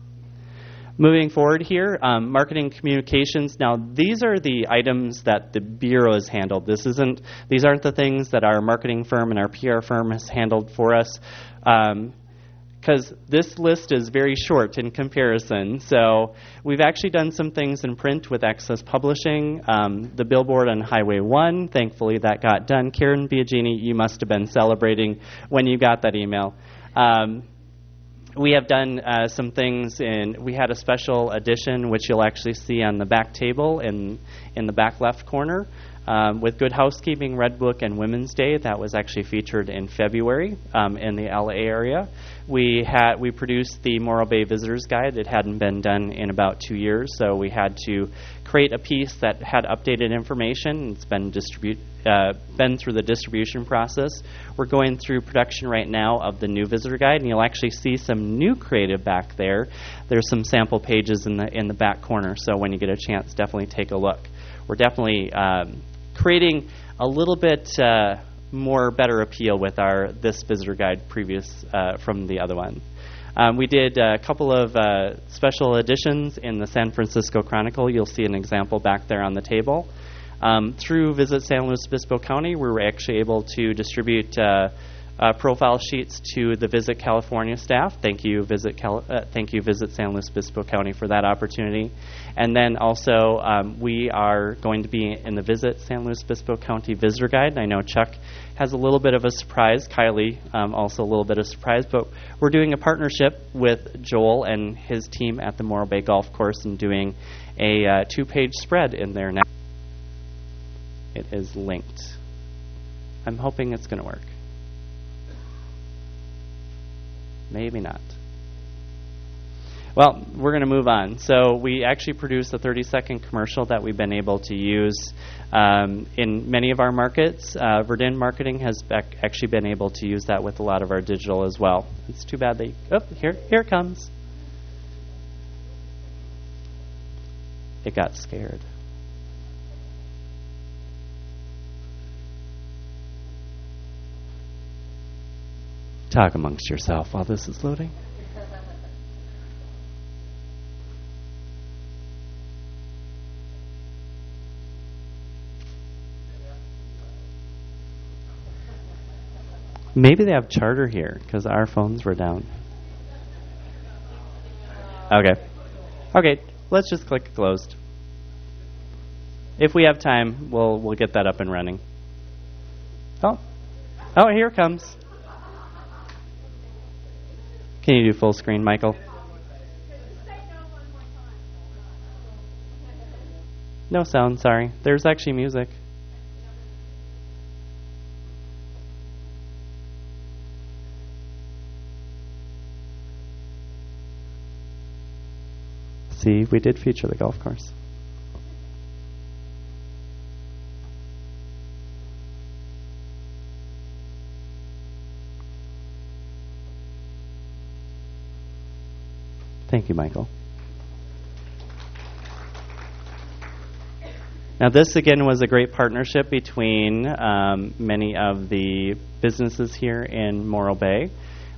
Moving forward here, um, marketing communications. Now, these are the items that the Bureau has handled. This isn't; these aren't the things that our marketing firm and our P R firm has handled for us. Um, because this list is very short in comparison. So we've actually done some things in print with Access Publishing. Um, the billboard on Highway one, thankfully that got done. Karen Biagini, you must have been celebrating when you got that email. Um, we have done uh, some things in, we had a special edition, which you'll actually see on the back table in, in the back left corner. Um, with Good Housekeeping, Red Book, and Women's Day, that was actually featured in February um, in the L A area. We had we produced the Morro Bay Visitors Guide. It hadn't been done in about two years, so we had to create a piece that had updated information. It's been distribute uh, been through the distribution process. We're going through production right now of the new Visitor Guide, and you'll actually see some new creative back there. There's some sample pages in the in the back corner, so when you get a chance, definitely take a look. We're definitely um, creating a little bit uh, more better appeal with our this visitor guide previous uh, from the other one. Um, we did a couple of uh, special editions in the San Francisco Chronicle. You'll see an example back there on the table. Um, through Visit San Luis Obispo County, we were actually able to distribute uh, uh, profile sheets to the Visit California staff. Thank you, Visit Cal- uh, thank you, Visit San Luis Obispo County, for that opportunity. And then also, um, we are going to be in the Visit San Luis Obispo County Visitor Guide. And I know Chuck has a little bit of a surprise. Kylie um, also a little bit of a surprise. But we're doing a partnership with Joel and his team at the Morro Bay Golf Course and doing a uh, two-page spread in there now. It is linked. I'm hoping it's going to work. Maybe not. Well, we're going to move on. So we actually produced a thirty-second commercial that we've been able to use um, in many of our markets. Uh, Verdun Marketing has bec- actually been able to use that with a lot of our digital as well. It's too bad they... Oh, here, here it comes. It got scared. Talk amongst yourself while this is loading. Maybe they have Charter here because our phones were down. Okay. Okay, let's just click closed. If we have time, we'll we'll get that up and running. Oh. Oh, here it comes. Can you do full screen, Michael? No sound, sorry. There's actually music. See, we did feature the golf course. Thank you, Michael. Now, this again was a great partnership between um, many of the businesses here in Morro Bay.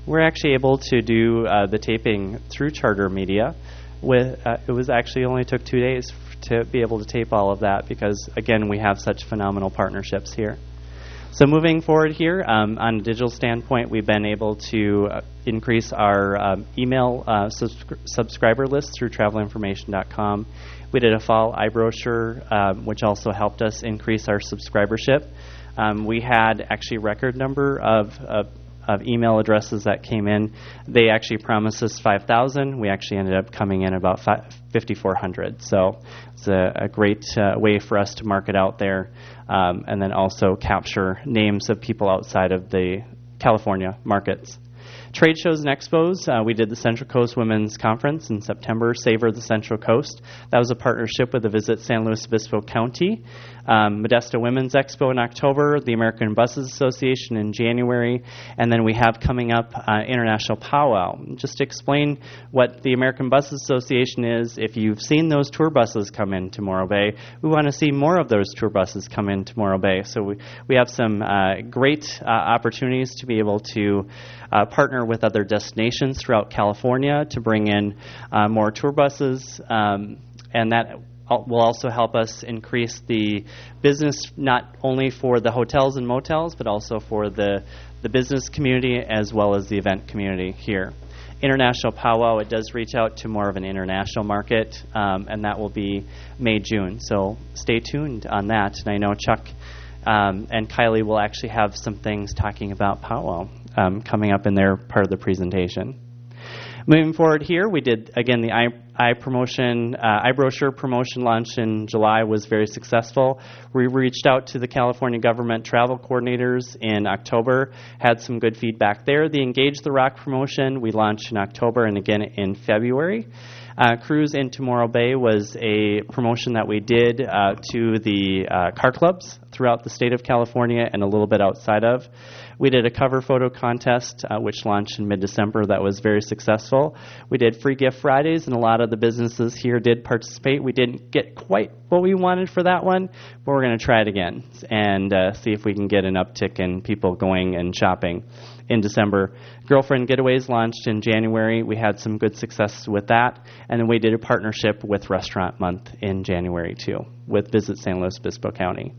We're actually able to do uh, the taping through Charter Media. With uh, it was actually only took two days f- to be able to tape all of that because, again, we have such phenomenal partnerships here. So moving forward here, um, on a digital standpoint, we've been able to uh, increase our um, email uh, subscri- subscriber list through travel information dot com. We did a fall iBrochure, um, which also helped us increase our subscribership. Um, we had actually record number of, of of email addresses that came in. They actually promised us five thousand. We actually ended up coming in about fifty-four hundred. So it's a, a great uh, way for us to market out there um, and then also capture names of people outside of the California markets. Trade shows and expos. Uh, we did the Central Coast Women's Conference in September, Savor the Central Coast. That was a partnership with the Visit San Luis Obispo County. Um, Modesto Women's Expo in October, the American Buses Association in January, and then we have coming up uh, International Powwow. Just to explain what the American Buses Association is, if you've seen those tour buses come into Morro Bay, we want to see more of those tour buses come into Morro Bay. So we, we have some uh, great uh, opportunities to be able to uh, partner with other destinations throughout California to bring in uh, more tour buses, um, and that will also help us increase the business not only for the hotels and motels, but also for the, the business community as well as the event community here. International Powwow, it does reach out to more of an international market, um, and that will be May, June. So stay tuned on that. And I know Chuck um, and Kylie will actually have some things talking about Powwow um, coming up in their part of the presentation. Moving forward here, we did, again, the i, I promotion, uh, iBrochure promotion launch in July was very successful. We reached out to the California government travel coordinators in October, had some good feedback there. The Engage the Rock promotion we launched in October and again in February. Uh, Cruise into Morro Bay was a promotion that we did uh, to the uh, car clubs throughout the state of California and a little bit outside of. We did a cover photo contest, uh, which launched in mid-December. That was very successful. We did free gift Fridays, and a lot of the businesses here did participate. We didn't get quite what we wanted for that one, but we're going to try it again and uh, see if we can get an uptick in people going and shopping in December. Girlfriend Getaways launched in January. We had some good success with that. And then we did a partnership with Restaurant Month in January, too, with Visit San Luis Obispo County.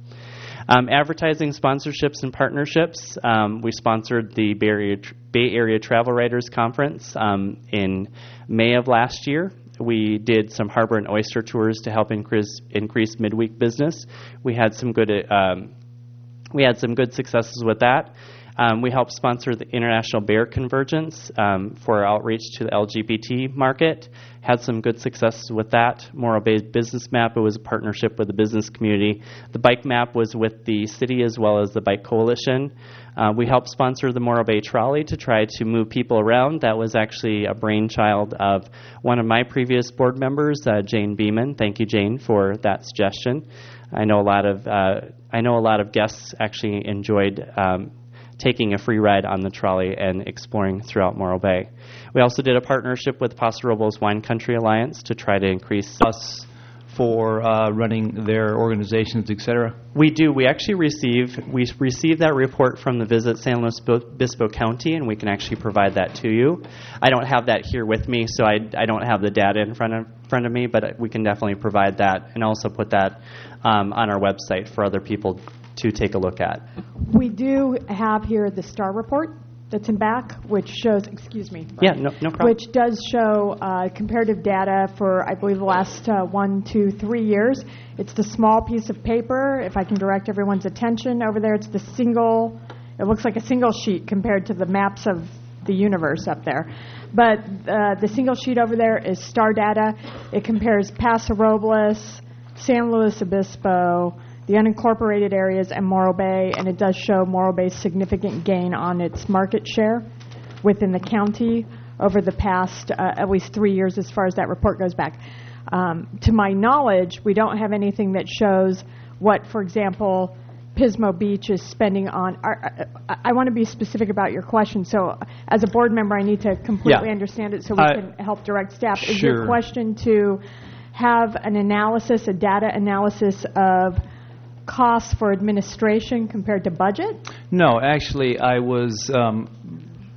Um, advertising sponsorships and partnerships. Um, we sponsored the Bay Area, Bay Area Travel Writers Conference um, in May of last year. We did some harbor and oyster tours to help increase increase midweek business. We had some good um, we had some good successes with that. Um, we helped sponsor the International Bear Convergence um, for our outreach to the L G B T market. Had some good successes with that. Morro Bay Business Map, it was a partnership with the business community. The Bike Map was with the city as well as the Bike Coalition. Uh, we helped sponsor the Morro Bay Trolley to try to move people around. That was actually a brainchild of one of my previous board members, uh, Jane Beeman. Thank you, Jane, for that suggestion. I know a lot of uh, I know a lot of guests actually enjoyed um, taking a free ride on the trolley and exploring throughout Morro Bay. We also did a partnership with Paso Robles Wine Country Alliance to try to increase Us for uh, running their organizations, et cetera? We do. We actually receive we receive that report from the Visit San Luis Obispo County, and we can actually provide that to you. I don't have that here with me, so I, I don't have the data in front of front of me, but we can definitely provide that and also put that um, on our website for other people to take a look at. We do have here the STAR report that's in back, which shows, excuse me. Yeah, no, no problem. Which does show uh, comparative data for, I believe, the last uh, one, two, three years. It's the small piece of paper. If I can direct everyone's attention over there, it's the single, it looks like a single sheet compared to the maps of the universe up there. But uh, the single sheet over there is STAR data. It compares Paso Robles, San Luis Obispo, the unincorporated areas, and Morro Bay, and it does show Morro Bay's significant gain on its market share within the county over the past uh, at least three years as far as that report goes back. Um, to my knowledge, we don't have anything that shows what, for example, Pismo Beach is spending on. I, I, I want to be specific about your question, so as a board member, I need to completely Yeah. understand it so we I- can help direct staff. Is Sure. your question to have an analysis, a data analysis of costs for administration compared to budget? No, actually, I was um,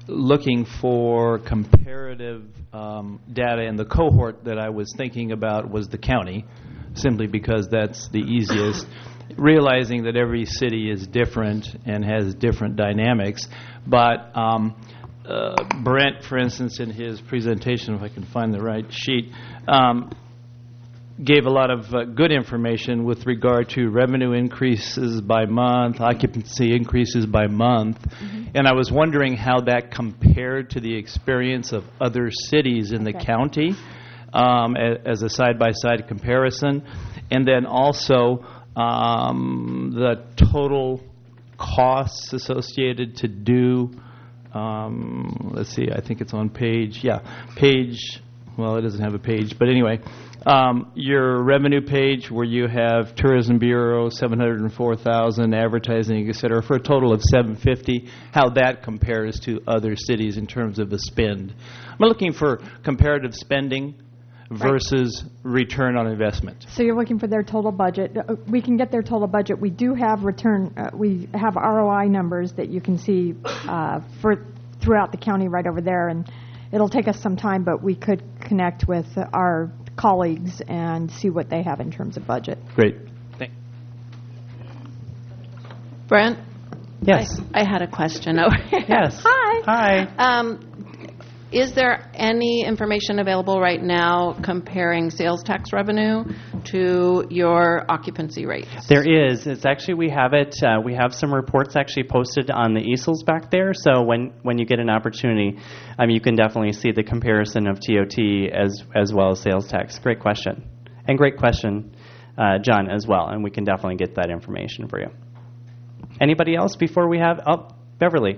looking for comparative um, data, and the cohort that I was thinking about was the county, simply because that's the easiest, realizing that every city is different and has different dynamics. But um, uh, Brent, for instance, in his presentation, if I can find the right sheet, um, gave a lot of uh, good information with regard to revenue increases by month, occupancy increases by month. Mm-hmm. And I was wondering how that compared to the experience of other cities in the Okay. county um, a, as a side-by-side comparison. And then also um, the total costs associated to do, um, let's see, I think it's on page, yeah, page, well, it doesn't have a page, but anyway, Um, your revenue page where you have Tourism Bureau, seven hundred four thousand, advertising, et cetera, for a total of seven hundred fifty, how that compares to other cities in terms of the spend. I'm looking for comparative spending versus return on investment. So you're looking for their total budget. Uh, We can get their total budget. We do have return, uh, we have R O I numbers that you can see uh, for throughout the county right over there, and it'll take us some time, but we could connect with our colleagues and see what they have in terms of budget. Great. Thank Brent? Yes. I, I had a question over here. Yes. Hi. Hi. Um, is there any information available right now comparing sales tax revenue to your occupancy rates? There is. It's actually, we have it, uh, we have some reports actually posted on the easels back there. So when, when you get an opportunity, um, you can definitely see the comparison of T O T as, as well as sales tax. Great question. And great question, uh, John, as well. And we can definitely get that information for you. Anybody else before we have, oh, Beverly.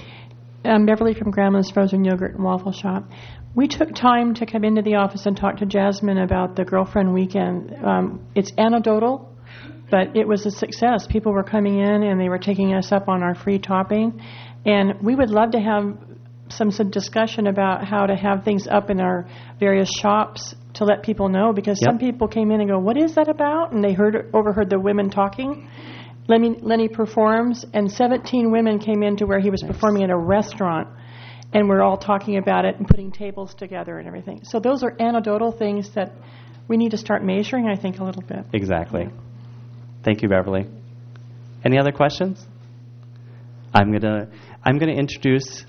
Um, Beverly from Grandma's Frozen Yogurt and Waffle Shop. We took time to come into the office and talk to Jasmine about the Girlfriend Weekend. Um, it's anecdotal, but it was a success. People were coming in and they were taking us up on our free topping. And we would love to have some, some discussion about how to have things up in our various shops to let people know, because Yep. some people came in and go, what is that about? And they heard overheard the women talking. Lenny, Lenny performs, and seventeen women came in to where he was nice. Performing at a restaurant, and we're all talking about it and putting tables together and everything. So those are anecdotal things that we need to start measuring, I think, a little bit. Exactly. Thank you, Beverly. Any other questions? I'm gonna I'm gonna introduce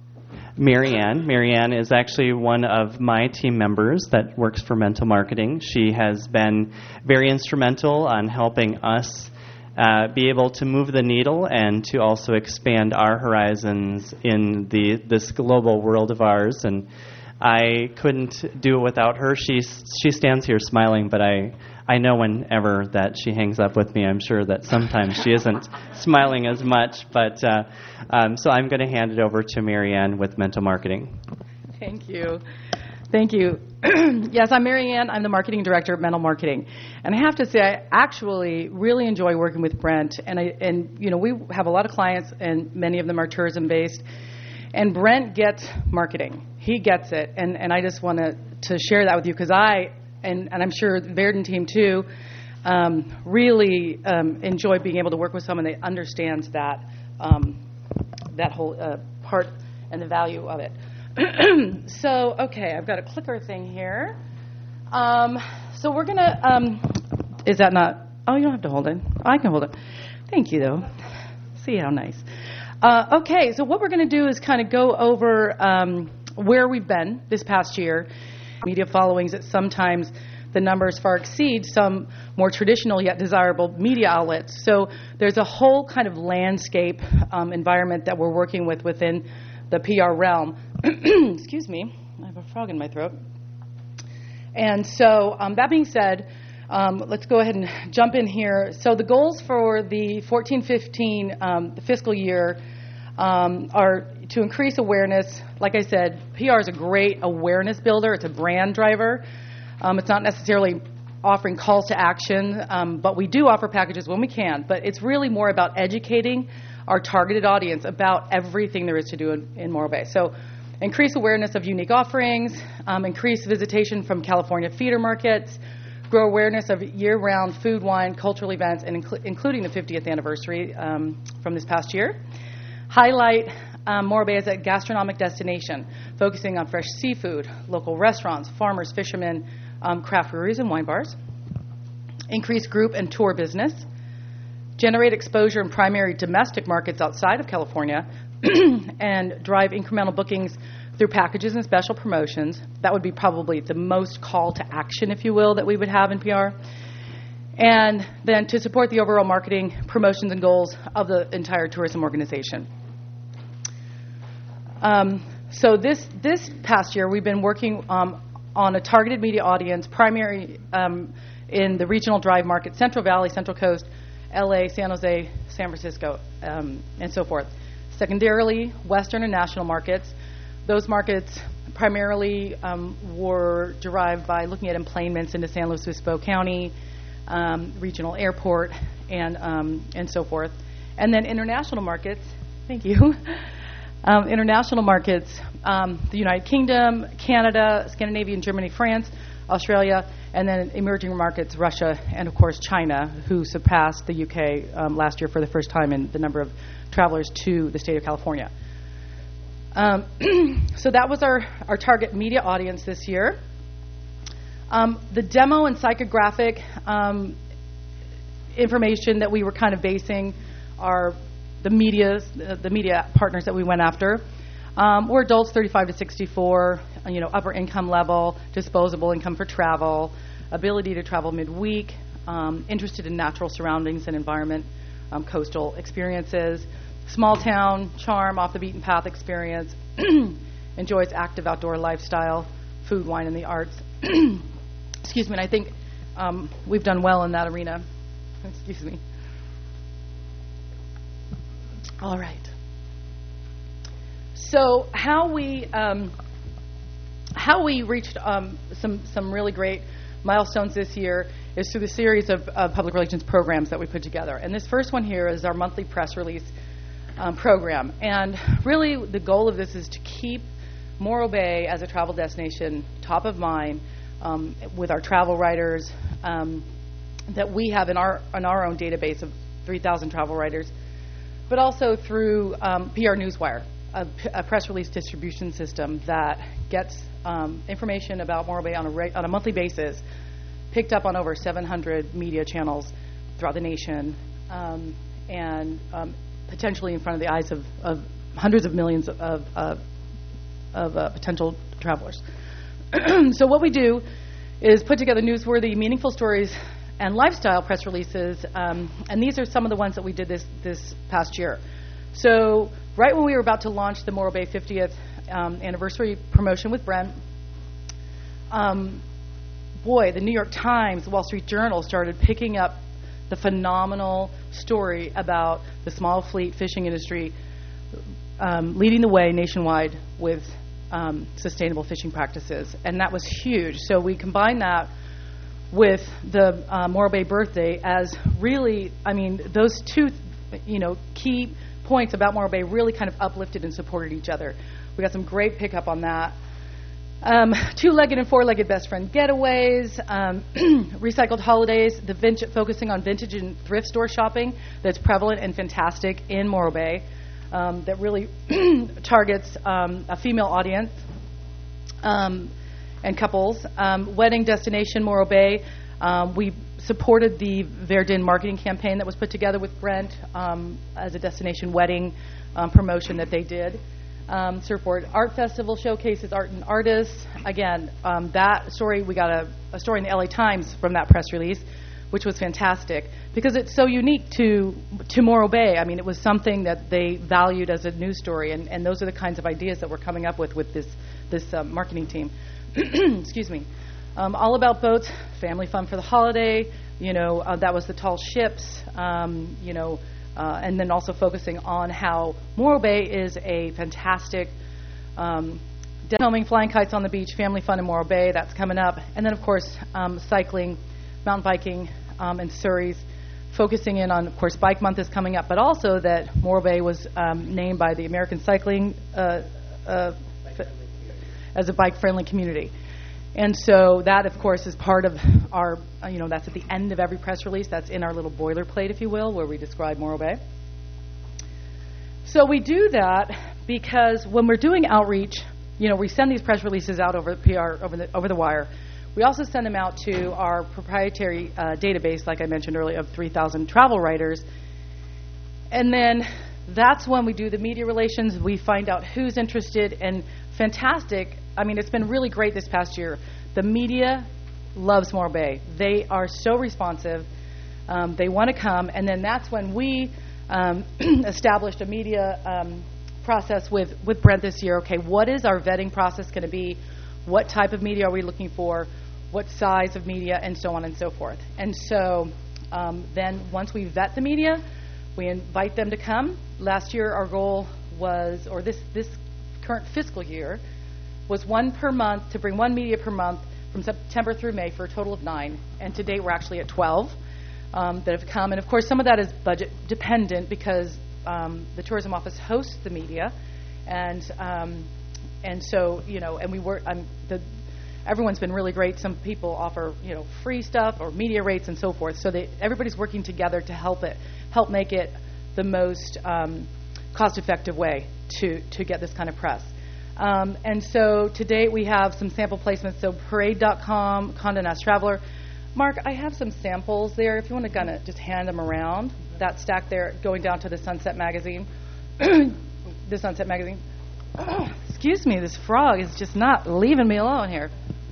Mary Ann. Mary Ann is actually one of my team members that works for Mental Marketing. She has been very instrumental on helping us Uh, be able to move the needle and to also expand our horizons in the this global world of ours. And I couldn't do it without her. She she stands here smiling, but I I know whenever that she hangs up with me, I'm sure that sometimes she isn't smiling as much. But uh, um, so I'm going to hand it over to Mary Ann with Mental Marketing. Thank you. Thank you. Yes, I'm Mary Ann. I'm the marketing director at Mental Marketing. And I have to say, I actually really enjoy working with Brent. And, I, and you know, we have a lot of clients, and many of them are tourism-based. And Brent gets marketing. He gets it. And, and I just want to to share that with you, because I, and, and I'm sure the Verdon team too, um, really um, enjoy being able to work with someone that understands that, um, that whole uh, part and the value of it. So, okay, I've got a clicker thing here. Um, so we're going to, um, is that not, oh, you don't have to hold it. I can hold it. Thank you, though. See how nice. Uh, okay, so what we're going to do is kind of go over um, where we've been this past year. Media followings that sometimes the numbers far exceed some more traditional yet desirable media outlets. So there's a whole kind of landscape um, environment that we're working with within the P R realm. Excuse me, I have a frog in my throat. And so um, that being said, um, let's go ahead and jump in here. So the goals for the fourteen fifteen um, fiscal year um, are to increase awareness. Like I said, P R is a great awareness builder. It's a brand driver. Um, it's not necessarily offering calls to action, um, but we do offer packages when we can. But it's really more about educating our targeted audience about everything there is to do in, in Morro Bay. So increase awareness of unique offerings, um, increase visitation from California feeder markets, grow awareness of year-round food, wine, cultural events, and incl- including the fiftieth anniversary um, from this past year. Highlight um, Morro Bay as a gastronomic destination, focusing on fresh seafood, local restaurants, farmers, fishermen, um, craft breweries, and wine bars. Increase group and tour business. Generate exposure in primary domestic markets outside of California, and drive incremental bookings through packages and special promotions. That would be probably the most call to action, if you will, that we would have in P R. And then to support the overall marketing, promotions, and goals of the entire tourism organization. Um, so this this past year, we've been working um, on a targeted media audience, primary um, in the regional drive market, Central Valley, Central Coast, L A, San Jose, San Francisco, um, and so forth. Secondarily, Western and national markets. Those markets primarily um, were derived by looking at emplanements into San Luis Obispo County, um, regional airport, and um, and so forth. And then international markets, thank you, um, international markets, um, the United Kingdom, Canada, Scandinavia, Germany, France, Australia, and then emerging markets, Russia, and of course China, who surpassed the U K um, last year for the first time in the number of travelers to the state of California. Um, so that was our, our target media audience this year. Um, the demo and psychographic um, information that we were kind of basing our the media the media partners that we went after um, were adults thirty-five to sixty-four, you know, upper income level, disposable income for travel, ability to travel midweek, um, interested in natural surroundings and environment, um, coastal experiences, small town charm, off the beaten path experience, enjoys active outdoor lifestyle, food, wine, and the arts. Excuse me, and I think um, we've done well in that arena. Excuse me. All right. So how we um, how we reached um, some some really great milestones this year is through the series of uh, public relations programs that we put together. And this first one here is our monthly press release um, program. And really, the goal of this is to keep Morro Bay as a travel destination top of mind um, with our travel writers um, that we have in our in our own database of three thousand travel writers, but also through um, P R Newswire, a, p- a press release distribution system that gets um, information about Morro Bay on a re- on a monthly basis, picked up on over seven hundred media channels throughout the nation, um, and um, potentially in front of the eyes of, of hundreds of millions of, of, of, of uh, potential travelers. So what we do is put together newsworthy, meaningful stories and lifestyle press releases, um, and these are some of the ones that we did this, this past year. So right when we were about to launch the Morro Bay fiftieth um, anniversary promotion with Brent, um, boy, the New York Times, the Wall Street Journal started picking up the phenomenal story about the small fleet fishing industry um, leading the way nationwide with um, sustainable fishing practices, and that was huge. So we combined that with the uh, Morro Bay birthday as really, I mean, those two, you know, key points about Morro Bay really kind of uplifted and supported each other. We got some great pickup on that. Um, two-legged and four-legged best friend getaways, um, recycled holidays, the vintage, focusing on vintage and thrift store shopping that's prevalent and fantastic in Morro Bay, um, that really targets um, a female audience um, and couples. Um, wedding destination Morro Bay. Um, we supported the Verdun marketing campaign that was put together with Brent um, as a destination wedding um, promotion that they did. Um, Surfboard Art Festival showcases art and artists. Again, um, that story, we got a, a story in the L A Times from that press release, which was fantastic because it's so unique to to Morro Bay. I mean, it was something that they valued as a news story, and, and those are the kinds of ideas that we're coming up with with this this uh, marketing team. Excuse me. Um, all about boats, family fun for the holiday. You know, uh, that was the tall ships. Um, you know. Uh, and then also focusing on how Morro Bay is a fantastic um, filming, flying kites on the beach, family fun in Morro Bay. That's coming up. And then, of course, um, cycling, mountain biking, um, and Surrey's, focusing in on, of course, Bike Month is coming up, but also that Morro Bay was um, named by the American Cycling uh, uh, f- as a bike-friendly community. And so that, of course, is part of our, uh, you know, that's at the end of every press release. That's in our little boilerplate, if you will, where we describe Morro Bay. So we do that because when we're doing outreach, you know, we send these press releases out over P R, over the, over the wire. We also send them out to our proprietary uh, database, like I mentioned earlier, of three thousand travel writers. And then that's when we do the media relations. We find out who's interested, and fantastic. I mean, it's been really great this past year. The media loves Morro Bay. They are so responsive. Um, they want to come, and then that's when we um, established a media um, process with, with Brent this year. Okay, what is our vetting process going to be? What type of media are we looking for? What size of media, and so on and so forth. And so um, then once we vet the media, we invite them to come. Last year our goal was, or this, this current fiscal year, was one per month, to bring one media per month from September through May for a total of nine. And to date we're actually at twelve um, that have come. And of course some of that is budget dependent because um, the tourism office hosts the media. And um, and so, you know, and we work, um, the, everyone's been really great. Some people offer, you know, free stuff or media rates and so forth. So they, everybody's working together to help it, help make it the most um, cost-effective way to, to get this kind of press. Um, and so to date we have some sample placements. So parade dot com, Condé Nast Traveler. Mark, I have some samples there. If you want to kind of just hand them around, that stack there going down to the Sunset Magazine. The Sunset Magazine. Oh, excuse me, this frog is just not leaving me alone here.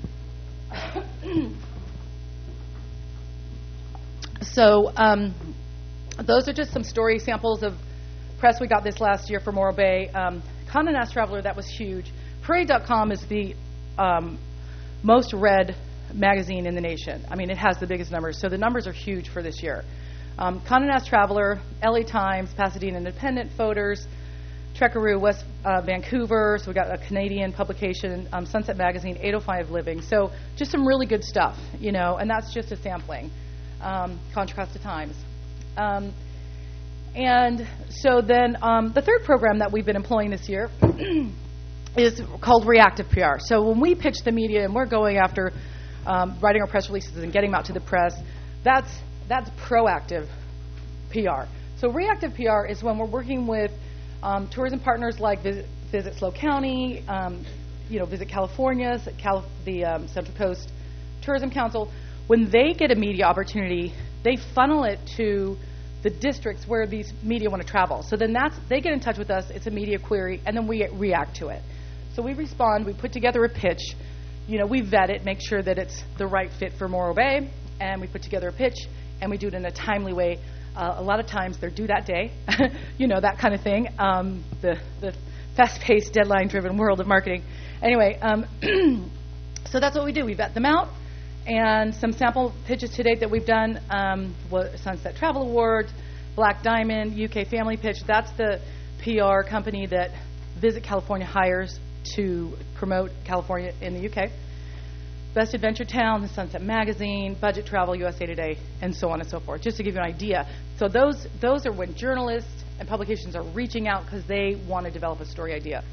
So um, those are just some story samples of press we got this last year for Morro Bay. Um, Condé Nast Traveler, that was huge. Parade dot com is the um, most read magazine in the nation. I mean, it has the biggest numbers, so the numbers are huge for this year. Um, Condé Nast Traveler, L A Times, Pasadena Independent, Voters, Trekkaroo, West uh, Vancouver, so we got a Canadian publication, um, Sunset Magazine, eight oh five Living. So just some really good stuff, you know, and that's just a sampling. Um, Contra Costa Times. Um, and so then um, the third program that we've been employing this year is called reactive P R. So when we pitch the media and we're going after um, writing our press releases and getting them out to the press, that's that's proactive P R. So reactive P R is when we're working with Um, tourism partners like Visit, Visit SLO County, um, you know, Visit California, Cal- the um, Central Coast Tourism Council. When they get a media opportunity, they funnel it to the districts where these media want to travel. So then that's, they get in touch with us, it's a media query, and then we react to it. So we respond, we put together a pitch, you know, we vet it, make sure that it's the right fit for Morro Bay, and we put together a pitch, and we do it in a timely way. Uh, a lot of times they're due that day, you know, that kind of thing, um, the, the fast-paced, deadline-driven world of marketing. Anyway, um, so that's what we do. We vet them out, and some sample pitches to date that we've done, um, Sunset Travel Award, Black Diamond, U K Family Pitch. That's the P R company that Visit California hires to promote California in the U K. Best Adventure Town, the Sunset Magazine, Budget Travel, U S A Today, and so on and so forth, just to give you an idea. So those those are when journalists and publications are reaching out because they want to develop a story idea.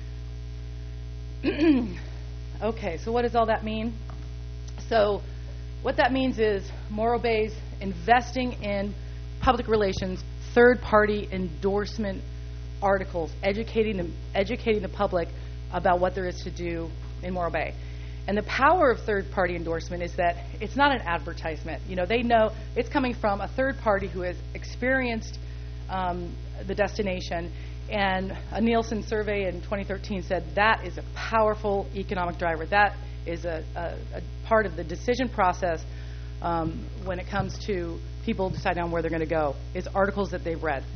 Okay, so what does all that mean? So what that means is Morro Bay's investing in public relations, third-party endorsement articles, educating the, educating the public about what there is to do in Morro Bay. And the power of third-party endorsement is that it's not an advertisement. You know, they know it's coming from a third party who has experienced um, the destination. And a Nielsen survey in twenty thirteen said that is a powerful economic driver. That is a, a, a part of the decision process um, when it comes to people deciding on where they're going to go, is articles that they've read.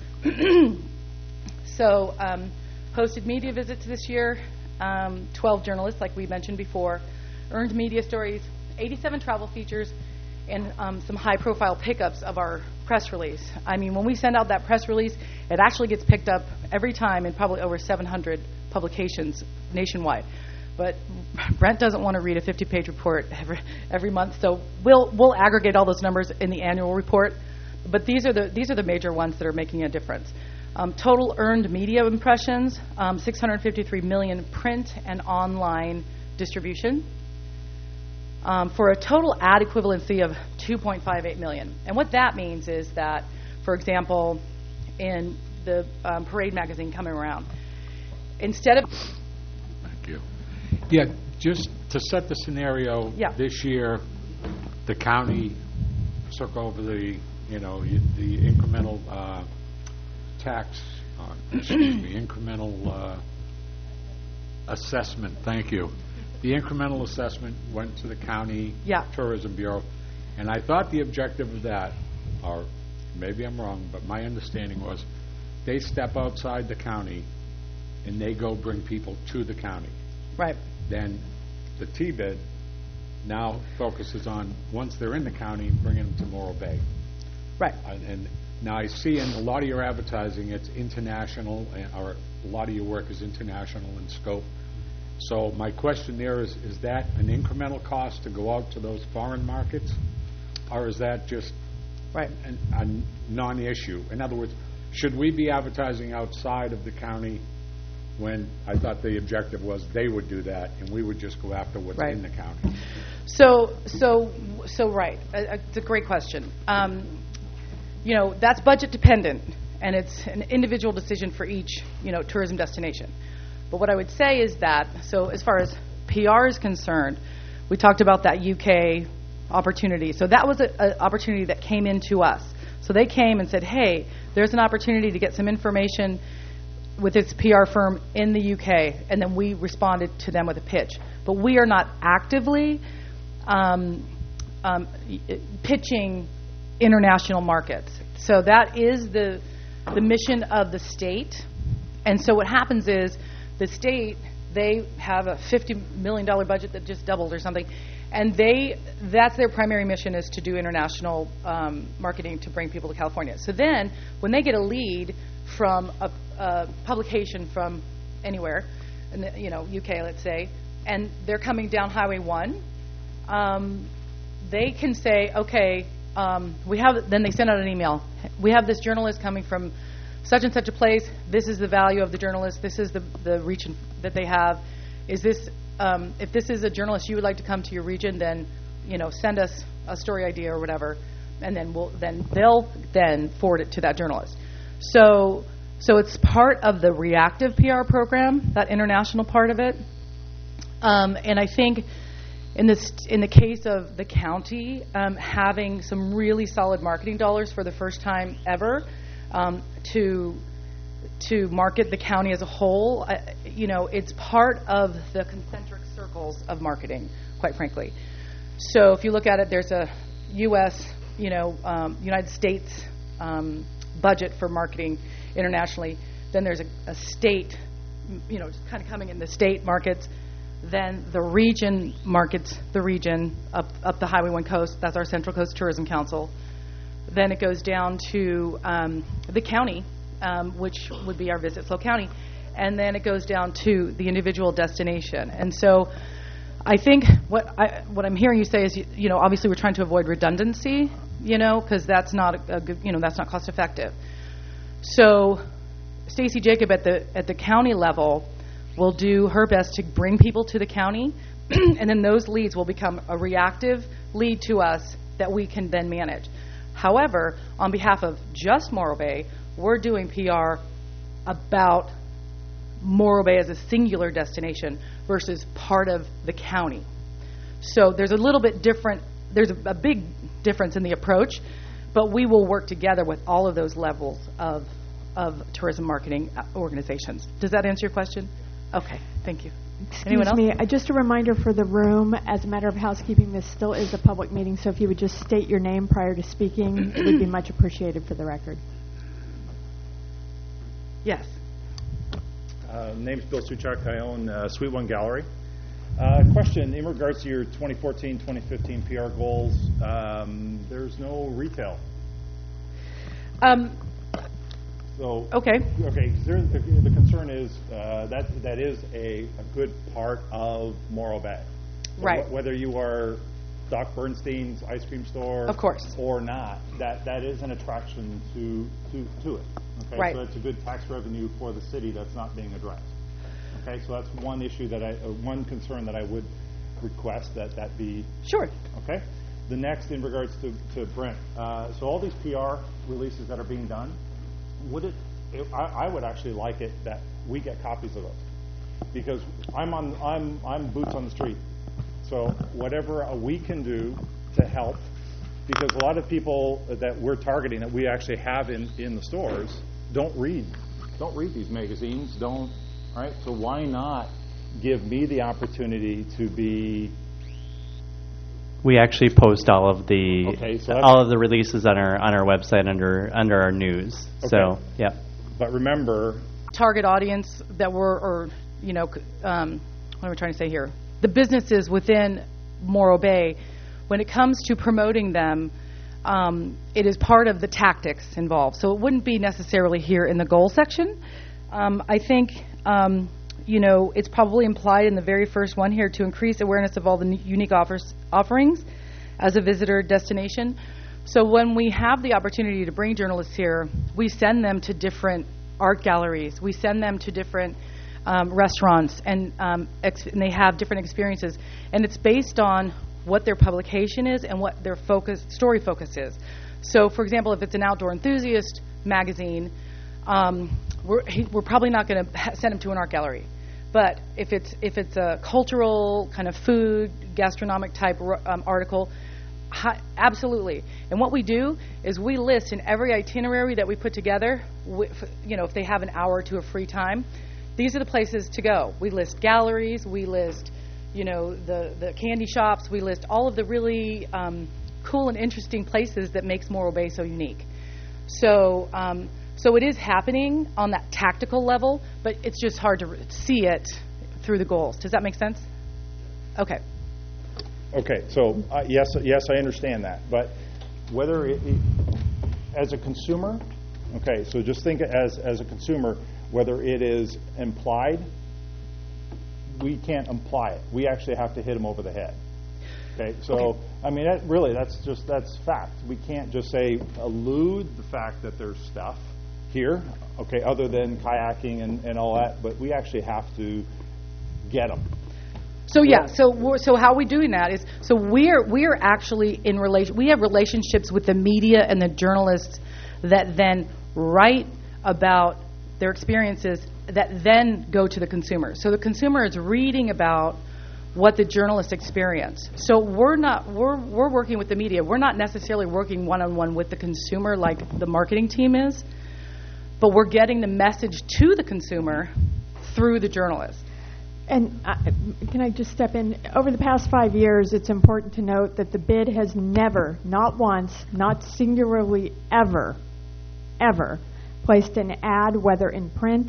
So um, hosted media visits this year, um, twelve journalists, like we mentioned before, earned media stories, eighty-seven travel features, and um, some high-profile pickups of our press release. I mean, when we send out that press release, it actually gets picked up every time in probably over seven hundred publications nationwide. But Brent doesn't want to read a fifty-page report every, every month, so we'll we'll aggregate all those numbers in the annual report. But these are the these are the major ones that are making a difference. Um, total earned media impressions, um, six hundred fifty-three million print and online distribution, um, for a total ad equivalency of two point five eight million. And what that means is that, for example, in the um, Parade magazine coming around, instead of, Thank you. Yeah, just to set the scenario, Yeah. this year, the county took over the, you know, y- the incremental uh, tax, uh, excuse me, incremental uh, assessment, thank you. The incremental assessment went to the county Yeah. tourism bureau, and I thought the objective of that, or maybe I'm wrong, but my understanding was they step outside the county and they go bring people to the county. right, Then the T-bid now focuses on, once they're in the county, bringing them to Morro Bay. right. And- And now I see in a lot of your advertising, it's international, and- or a lot of your work is international in scope. So my question there is, is that an incremental cost to go out to those foreign markets? Or is that just Right. an- a non-issue? In other words, should we be advertising outside of the county when I thought the objective was they would do that and we would just go after what's Right. in the county? So, so, so, right. Uh, uh, It's a great question. Um, you know, that's budget dependent, and it's an individual decision for each, you know, tourism destination. But what I would say is that, so as far as P R is concerned, we talked about that U K opportunity. So that was an opportunity that came into us. So they came and said, hey, there's an opportunity to get some information with this P R firm in the U K, and then we responded to them with a pitch. But we are not actively um, um, y- pitching international markets. So that is the the mission of the state. And so what happens is the state, they have a fifty million dollars budget that just doubled or something, and they that's their primary mission, is to do international um, marketing to bring people to California. So then when they get a lead from a, a publication from anywhere, in the, you know, U K, let's say, and they're coming down Highway one, um, they can say, okay, um, we have, then they send out an email. We have this journalist coming from such and such a place. This is the value of the journalist. This is the, the reach in, that they have. Is this, um, if this is a journalist you would like to come to your region, then, you know, send us a story idea or whatever, and then we'll, then they'll then forward it to that journalist. So, so it's part of the reactive P R program, that international part of it. Um, and I think in this, in the case of the county, um, having some really solid marketing dollars for the first time ever, um, to to market the county as a whole, uh, you know, it's part of the concentric circles of marketing, quite frankly. So if you look at it, there's a U S, you know, um, United States um, budget for marketing internationally. Then there's a, a state, you know, just kind of coming in the state markets. Then the region markets the region up up the Highway one coast. That's our Central Coast Tourism Council. Then it goes down to um, the county, um, which would be our Visit Slow County, and then it goes down to the individual destination. And so, I think what I what I'm hearing you say is, you, you know, obviously we're trying to avoid redundancy, you know, because that's not a, a good, you know, that's not cost effective. So, Stacy Jacob at the at the county level will do her best to bring people to the county, and then those leads will become a reactive lead to us that we can then manage. However, on behalf of just Morro Bay, we're doing P R about Morro Bay as a singular destination versus part of the county. So there's a little bit different, there's a, a big difference in the approach, but we will work together with all of those levels of, of tourism marketing organizations. Does that answer your question? Okay, thank you. Anyone Excuse else? me, uh, just a reminder for the room, as a matter of housekeeping, this still is a public meeting, so if you would just state your name prior to speaking, it would be much appreciated for the record. Yes. Uh, name's Bill Suchak. I own uh, Suite One Gallery. Uh, question, in regards to your twenty fourteen twenty fifteen P R goals, um, there's no retail. Um, So Okay. Okay. There, the, the concern is uh, that that is a, a good part of Morro Bay. So Right. wh- whether you are Doc Bernstein's ice cream store, Of course. or not, that that is an attraction to to to it. Okay. Right. So that's a good tax revenue for the city that's not being addressed. Okay. So that's one issue that I uh, one concern that I would request that that be. Sure. Okay. The next, in regards to, to Brent, uh, so all these P R releases that are being done, would it it, I, I would actually like it that we get copies of those, because I'm on, I'm, I'm boots on the street. So whatever uh, we can do to help, because a lot of people that we're targeting, that we actually have in, in the stores, don't read, don't read these magazines, don't, right? So why not give me the opportunity to be... We actually post all of the Okay, so all of the releases on our on our website under under our news. Okay. So, yeah. But remember, Target audience that we're, or, you know, c- um, what am I trying to say here? The businesses within Morro Bay, when it comes to promoting them, um, it is part of the tactics involved. So it wouldn't be necessarily here in the goal section. Um, I think, um, you know, it's probably implied in the very first one here to increase awareness of all the n- unique offers, offerings as a visitor destination. So when we have the opportunity to bring journalists here, we send them to different art galleries. We send them to different um, restaurants, and, um, ex- and they have different experiences. And it's based on what their publication is and what their focus, story focus is. So, for example, if it's an outdoor enthusiast magazine, um, we're, he, we're probably not going to ha- send them to an art gallery. But if it's if it's a cultural kind of food, gastronomic type um, article, hi, absolutely. And what we do is we list in every itinerary that we put together, w- f- you know, if they have an hour to a free time, these are the places to go. We list galleries, we list, you know, the, the candy shops, we list all of the really um, cool and interesting places that makes Morro Bay so unique. So, um, so it is happening on that tactical level, but it's just hard to re- see it through the goals. Does that make sense? Okay. okay, so uh, yes, yes, I understand that. But whether it, it, as a consumer, okay, so just think as as a consumer, whether it is implied, we can't imply it. We actually have to hit them over the head. Okay, so Okay. I mean, that really, that's just that's fact. We can't just say allude the fact that there's stuff here, okay, other than kayaking and, and all that, but we actually have to get them. So yeah, so we're, so how are we doing that is so we're we're actually in relation. We have relationships with the media and the journalists that then write about their experiences that then go to the consumer. So the consumer is reading about what the journalists experience. So we're not we're we're working with the media. We're not necessarily working one-on-one with the consumer like the marketing team is, but we're getting the message to the consumer through the journalists. And uh, can I just step in? Over the past five years, it's important to note that the bid has never, not once, not singularly ever, ever, placed an ad, whether in print,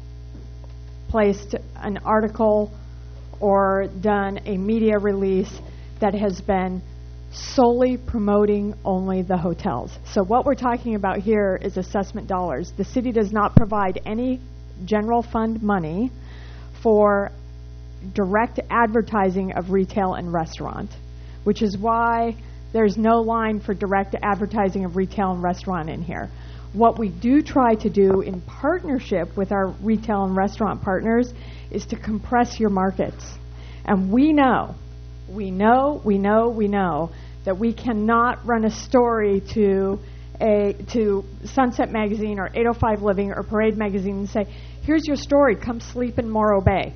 placed an article, or done a media release that has been solely promoting only the hotels. So what we're talking about here is assessment dollars. The city does not provide any general fund money for direct advertising of retail and restaurant, which is why there's no line for direct advertising of retail and restaurant in here. What we do try to do in partnership with our retail and restaurant partners is to compress your markets. And we know, we know, we know, we know that we cannot run a story to a to Sunset Magazine or eight oh five Living or Parade Magazine and say, here's your story, come sleep in Morro Bay.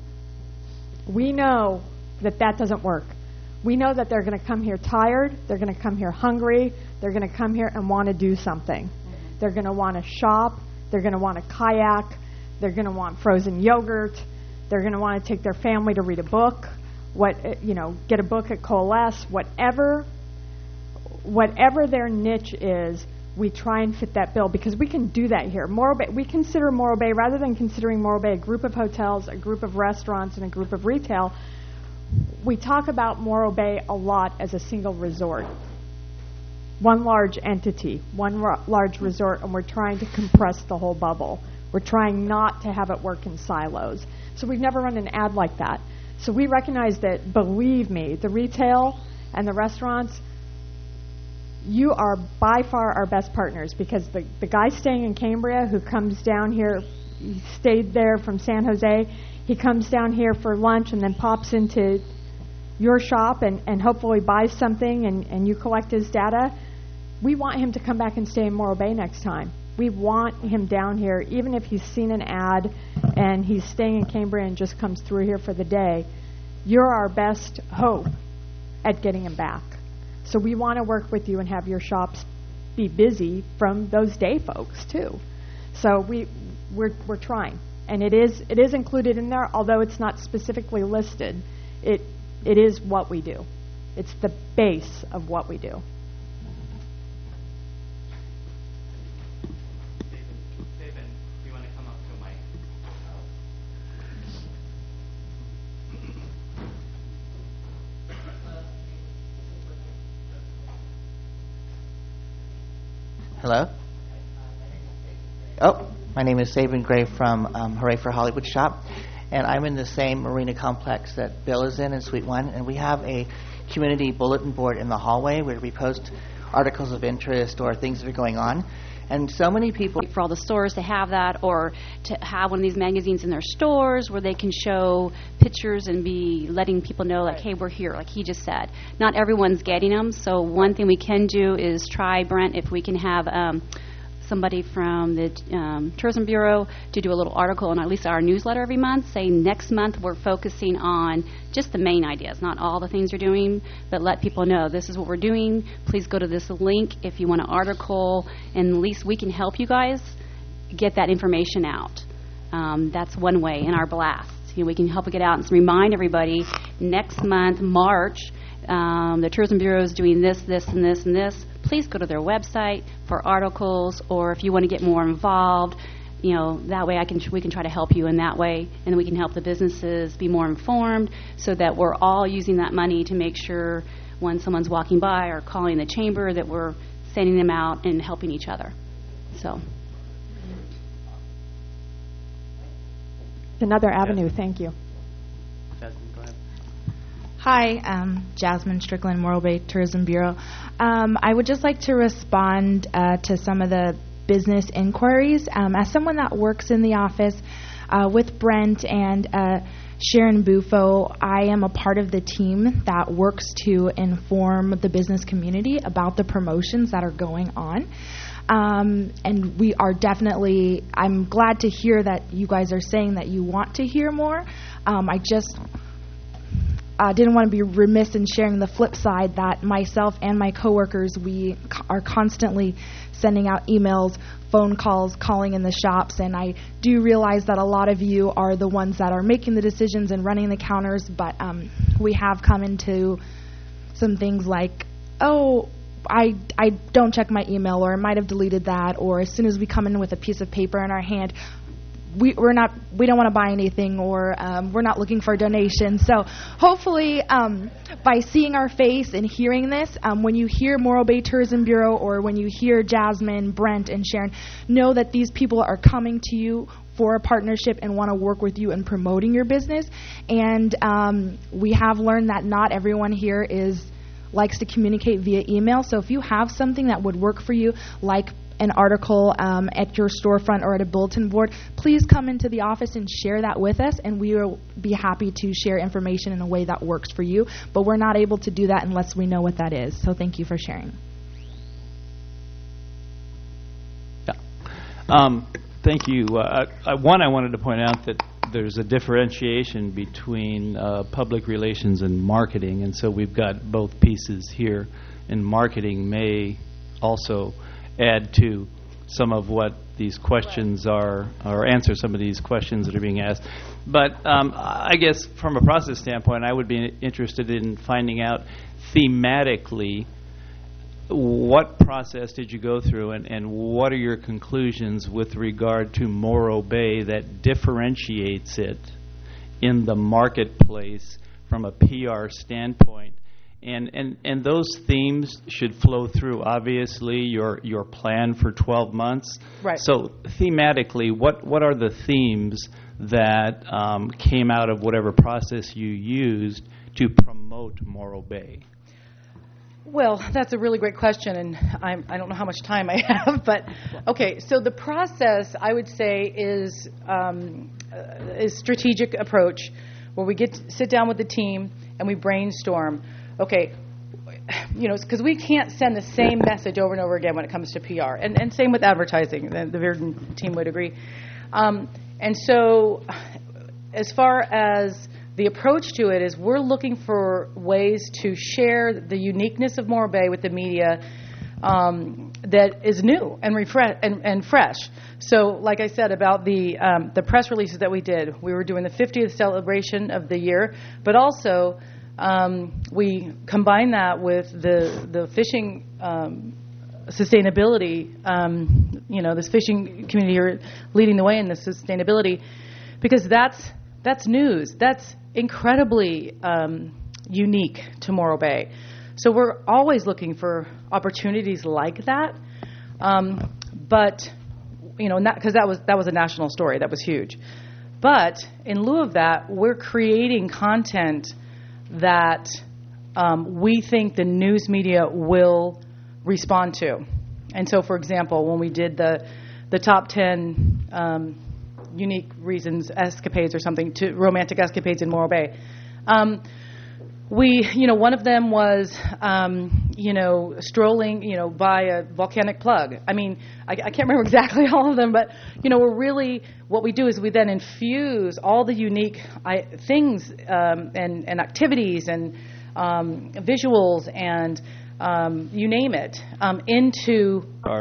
We know that that doesn't work. We know that they're going to come here tired, they're going to come here hungry, they're going to come here and want to do something. They're going to want to shop, they're going to want to kayak, they're going to want frozen yogurt, they're going to want to take their family to read a book, what you know, get a book at Coalesce, whatever whatever their niche is, we try and fit that bill because we can do that here. Morro Bay, we consider Morro Bay, rather than considering Morro Bay a group of hotels, a group of restaurants, and a group of retail, we talk about Morro Bay a lot as a single resort. One large entity, one r- large resort, and we're trying to compress the whole bubble. We're trying not to have it work in silos. So we've never run an ad like that. So we recognize that, believe me, the retail and the restaurants, you are by far our best partners because the, the guy staying in Cambria who comes down here, he stayed there from San Jose, he comes down here for lunch and then pops into your shop and, and hopefully buys something and, and you collect his data. We want him to come back and stay in Morro Bay next time we want him down here, even if he's seen an ad and he's staying in Cambria and just comes through here for the day. You're our best hope at getting him back. So we want to work with you and have your shops be busy from those day folks too. So we we're we're trying, and it is it is included in there, although it's not specifically listed. It it is what we do. It's the base of what we do. Hello? Oh, my name is Saban Gray from um, Hooray for Hollywood Shop, and I'm in the same marina complex that Bill is in in Suite one, and we have a community bulletin board in the hallway where we post articles of interest or things that are going on. And so many people... For all the stores to have that, or to have one of these magazines in their stores where they can show pictures and be letting people know, like, hey, we're here, like he just said. Not everyone's getting them, so one thing we can do is try, Brent, if we can have um, somebody from the um, Tourism Bureau to do a little article in at least our newsletter every month, saying next month we're focusing on just the main ideas, not all the things you're doing, but let people know this is what we're doing. Please go to this link if you want an article, and at least we can help you guys get that information out. Um, that's one way in our blasts. You know, we can help it get out and remind everybody next month, March, um, the Tourism Bureau is doing this, this, and this, and this. Please go to their website for articles, or if you want to get more involved, you know, that way I can we can try to help you in that way, and we can help the businesses be more informed so that we're all using that money to make sure when someone's walking by or calling the chamber that we're sending them out and helping each other. So. Another avenue, thank you. Jasmine, go ahead. Hi, um, Jasmine Strickland, Morro Bay Tourism Bureau. Um, I would just like to respond uh, to some of the business inquiries. Um, as someone that works in the office uh, with Brent and uh, Sharon Bufo, I am a part of the team that works to inform the business community about the promotions that are going on. Um, and we are definitely, I'm glad to hear that you guys are saying that you want to hear more. Um, I just uh, didn't want to be remiss in sharing the flip side that myself and my coworkers, we co- are constantly sending out emails, phone calls, calling in the shops, and I do realize that a lot of you are the ones that are making the decisions and running the counters, but um, we have come into some things like, oh, I, I don't check my email, or I might have deleted that, or as soon as we come in with a piece of paper in our hand, we, we're not, we don't want to buy anything, or um, we're not looking for a donation. So hopefully um, by seeing our face and hearing this, um, when you hear Morro Bay Tourism Bureau, or when you hear Jasmine, Brent, and Sharon, know that these people are coming to you for a partnership and want to work with you in promoting your business. And um, we have learned that not everyone here is likes to communicate via email. So if you have something that would work for you, like an article um, at your storefront or at a bulletin board, please come into the office and share that with us, and we will be happy to share information in a way that works for you. But we're not able to do that unless we know what that is. So thank you for sharing. Yeah. Um, thank you. Uh, I, one, I wanted to point out that there's a differentiation between uh, public relations and marketing, and so we've got both pieces here, and marketing may also add to some of what these questions are, or answer some of these questions that are being asked. But um, I guess from a process standpoint, I would be interested in finding out thematically what process did you go through, and, and what are your conclusions with regard to Morro Bay that differentiates it in the marketplace from a P R standpoint? And, and, and those themes should flow through, obviously, your, your plan for twelve months. Right. So thematically, what, what are the themes that um, came out of whatever process you used to promote Morro Bay? Well, that's a really great question, and I'm, I don't know how much time I have, but okay. So the process, I would say, is um, a strategic approach where we get to sit down with the team and we brainstorm. Okay, you know, because we can't send the same message over and over again when it comes to P R. And, and same with advertising. The, the Virden team would agree. Um, and so as far as the approach to it is we're looking for ways to share the uniqueness of Morro Bay with the media um, that is new and, refresh, and, and fresh. So like I said about the, um, the press releases that we did, we were doing the fiftieth celebration of the year, but also um, we combined that with the, the fishing um, sustainability, um, you know, this fishing community are leading the way in the sustainability, because that's that's news. That's incredibly um, unique to Morro Bay. So we're always looking for opportunities like that. Um, but you know, because that was that was a national story, that was huge. But in lieu of that, we're creating content that um, we think the news media will respond to. And so, for example, when we did the the top ten um, unique reasons, escapades or something, to romantic escapades in Morro Bay, um, we, you know, one of them was, um, you know, strolling, you know, by a volcanic plug. I mean, I, I can't remember exactly all of them, but, you know, we're really, what we do is we then infuse all the unique I, things um, and, and activities and um, visuals and Um, you name it, um, into... Our,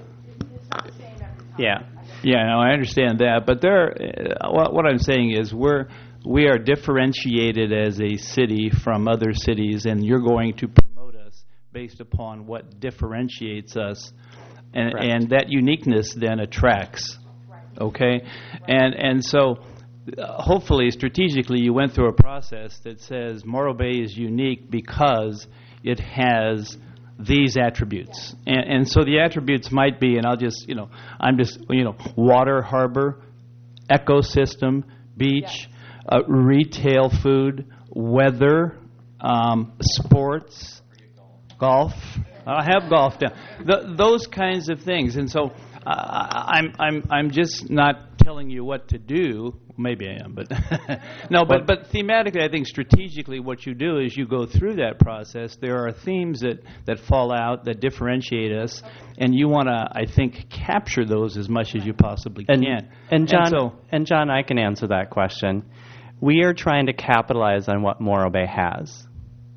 yeah, yeah, no, I understand that. But there, uh, what, what I'm saying is we're, we are differentiated as a city from other cities, and you're going to promote us based upon what differentiates us. And, and that uniqueness then attracts, okay? And, and so... Uh, hopefully, strategically, you went through a process that says Morro Bay is unique because it has these attributes. And, and so the attributes might be, and I'll just, you know, I'm just, you know, water, harbor, ecosystem, beach, uh, retail food, weather, um, sports, golf. I have golf down. Th- those kinds of things. And so uh, I'm, I'm, I'm just not telling you what to do. Maybe I am, but no. But but thematically, I think strategically, what you do is you go through that process. There are themes that, that fall out that differentiate us, and you want to, I think, capture those as much as you possibly and, can. And John, and, so, and John, I can answer that question. We are trying to capitalize on what Morro Bay has,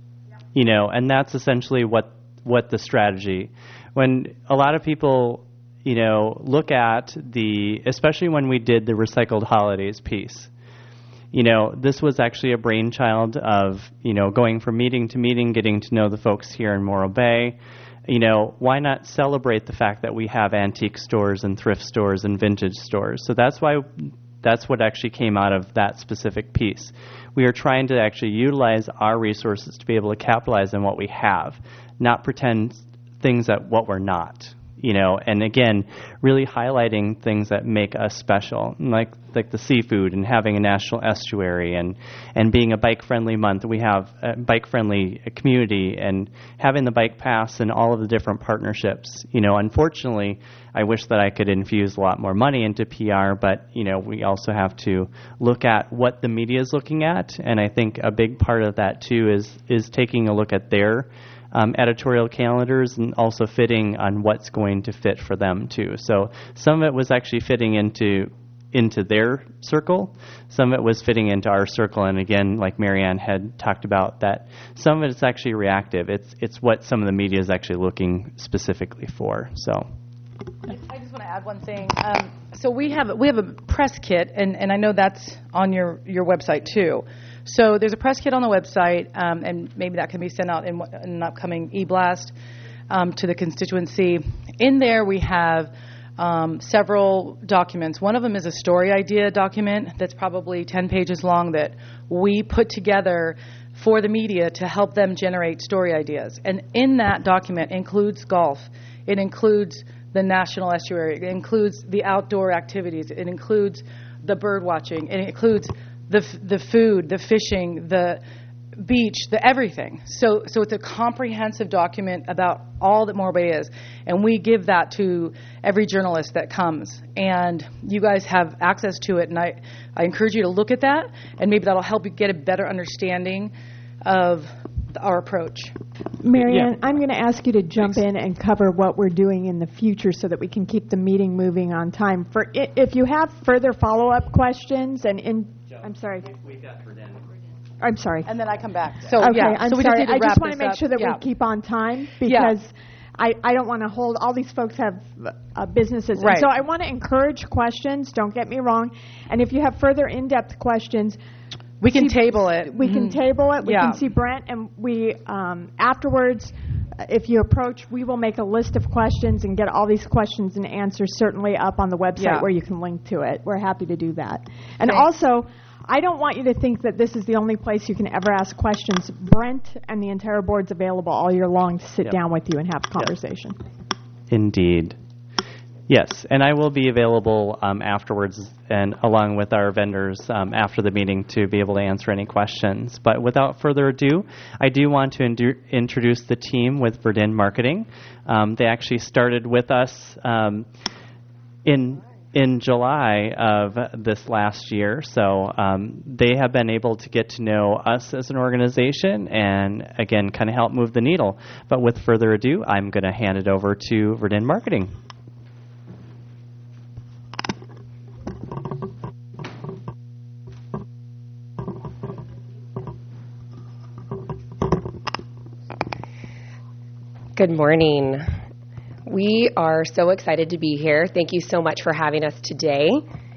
you know, and that's essentially what what the strategy. When a lot of people, you know, look at the, especially when we did the Recycled Holidays piece, you know, this was actually a brainchild of, you know, going from meeting to meeting, getting to know the folks here in Morro Bay. You know, why not celebrate the fact that we have antique stores and thrift stores and vintage stores? So that's why, that's what actually came out of that specific piece. We are trying to actually utilize our resources to be able to capitalize on what we have, not pretend things that what we're not. You know, and again, really highlighting things that make us special, like like the seafood and having a national estuary and, and being a bike-friendly month. We have a bike-friendly community and having the bike pass and all of the different partnerships. You know, unfortunately, I wish that I could infuse a lot more money into P R, but, you know, we also have to look at what the media is looking at, and I think a big part of that, too, is is taking a look at their Um, editorial calendars and also fitting on what's going to fit for them too. So some of it was actually fitting into into their circle. Some of it was fitting into our circle. And again, like Marianne had talked about, that some of it's actually reactive. It's it's what some of the media is actually looking specifically for. So I just want to add one thing. Um, so we have we have a press kit, and, and I know that's on your, your website too. So there's a press kit on the website, um, and maybe that can be sent out in, in an upcoming e-blast um, to the constituency. In there we have um, several documents. One of them is a story idea document that's probably ten pages long that we put together for the media to help them generate story ideas. And in that document includes golf. It includes the National Estuary. It includes the outdoor activities. It includes the bird watching. It includes the the food, the fishing, the beach, the everything. So so it's a comprehensive document about all that Morro Bay is, and we give that to every journalist that comes. And you guys have access to it, and I, I encourage you to look at that, and maybe that'll help you get a better understanding of our approach. Marianne, Yeah. I'm going to ask you to jump in and cover what we're doing in the future so that we can keep the meeting moving on time. For i- if you have further follow-up questions and in, I'm sorry. I'm sorry. And then I come back. So okay, yeah, I'm so we sorry. just need to I wrap just want to this make up. sure that Yeah. we keep on time Yeah. because I, I don't want to hold, all these folks have uh, businesses. Right. And so I want to encourage questions, don't get me wrong. And if you have further in-depth questions, We can see- table it. We can Mhm. table it. We Yeah. can see Brent, and we um, afterwards, uh, if you approach, we will make a list of questions and get all these questions and answers certainly up on the website Yeah. where you can link to it. We're happy to do that. And Thanks. also, I don't want you to think that this is the only place you can ever ask questions. Brent and the entire board's available all year long to sit Yep. down with you and have a conversation. Indeed. Yes, and I will be available um, afterwards and along with our vendors um, after the meeting to be able to answer any questions. But without further ado, I do want to indu- introduce the team with Verdin Marketing. Um, they actually started with us um, in in July of this last year, so um, they have been able to get to know us as an organization and, again, kind of help move the needle. But with further ado, I'm going to hand it over to Verdin Marketing. Good morning. We are so excited to be here. Thank you so much for having us today.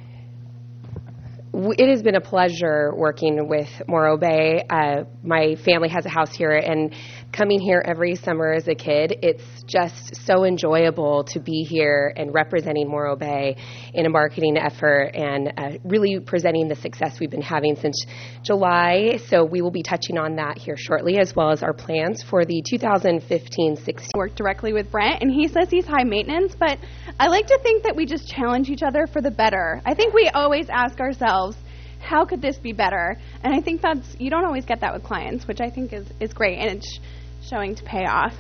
W- It has been a pleasure working with Morro Bay. Uh, my family has a house here, and coming here every summer as a kid, it's just so enjoyable to be here and representing Morro Bay in a marketing effort and uh, really presenting the success we've been having since July. So we will be touching on that here shortly, as well as our plans for the two thousand fifteen sixteen. Work directly with Brent, and he says he's high maintenance, but I like to think that we just challenge each other for the better. I think we always ask ourselves, how could this be better? And I think that's, you don't always get that with clients, which I think is, is great, and it's sh- showing to pay off.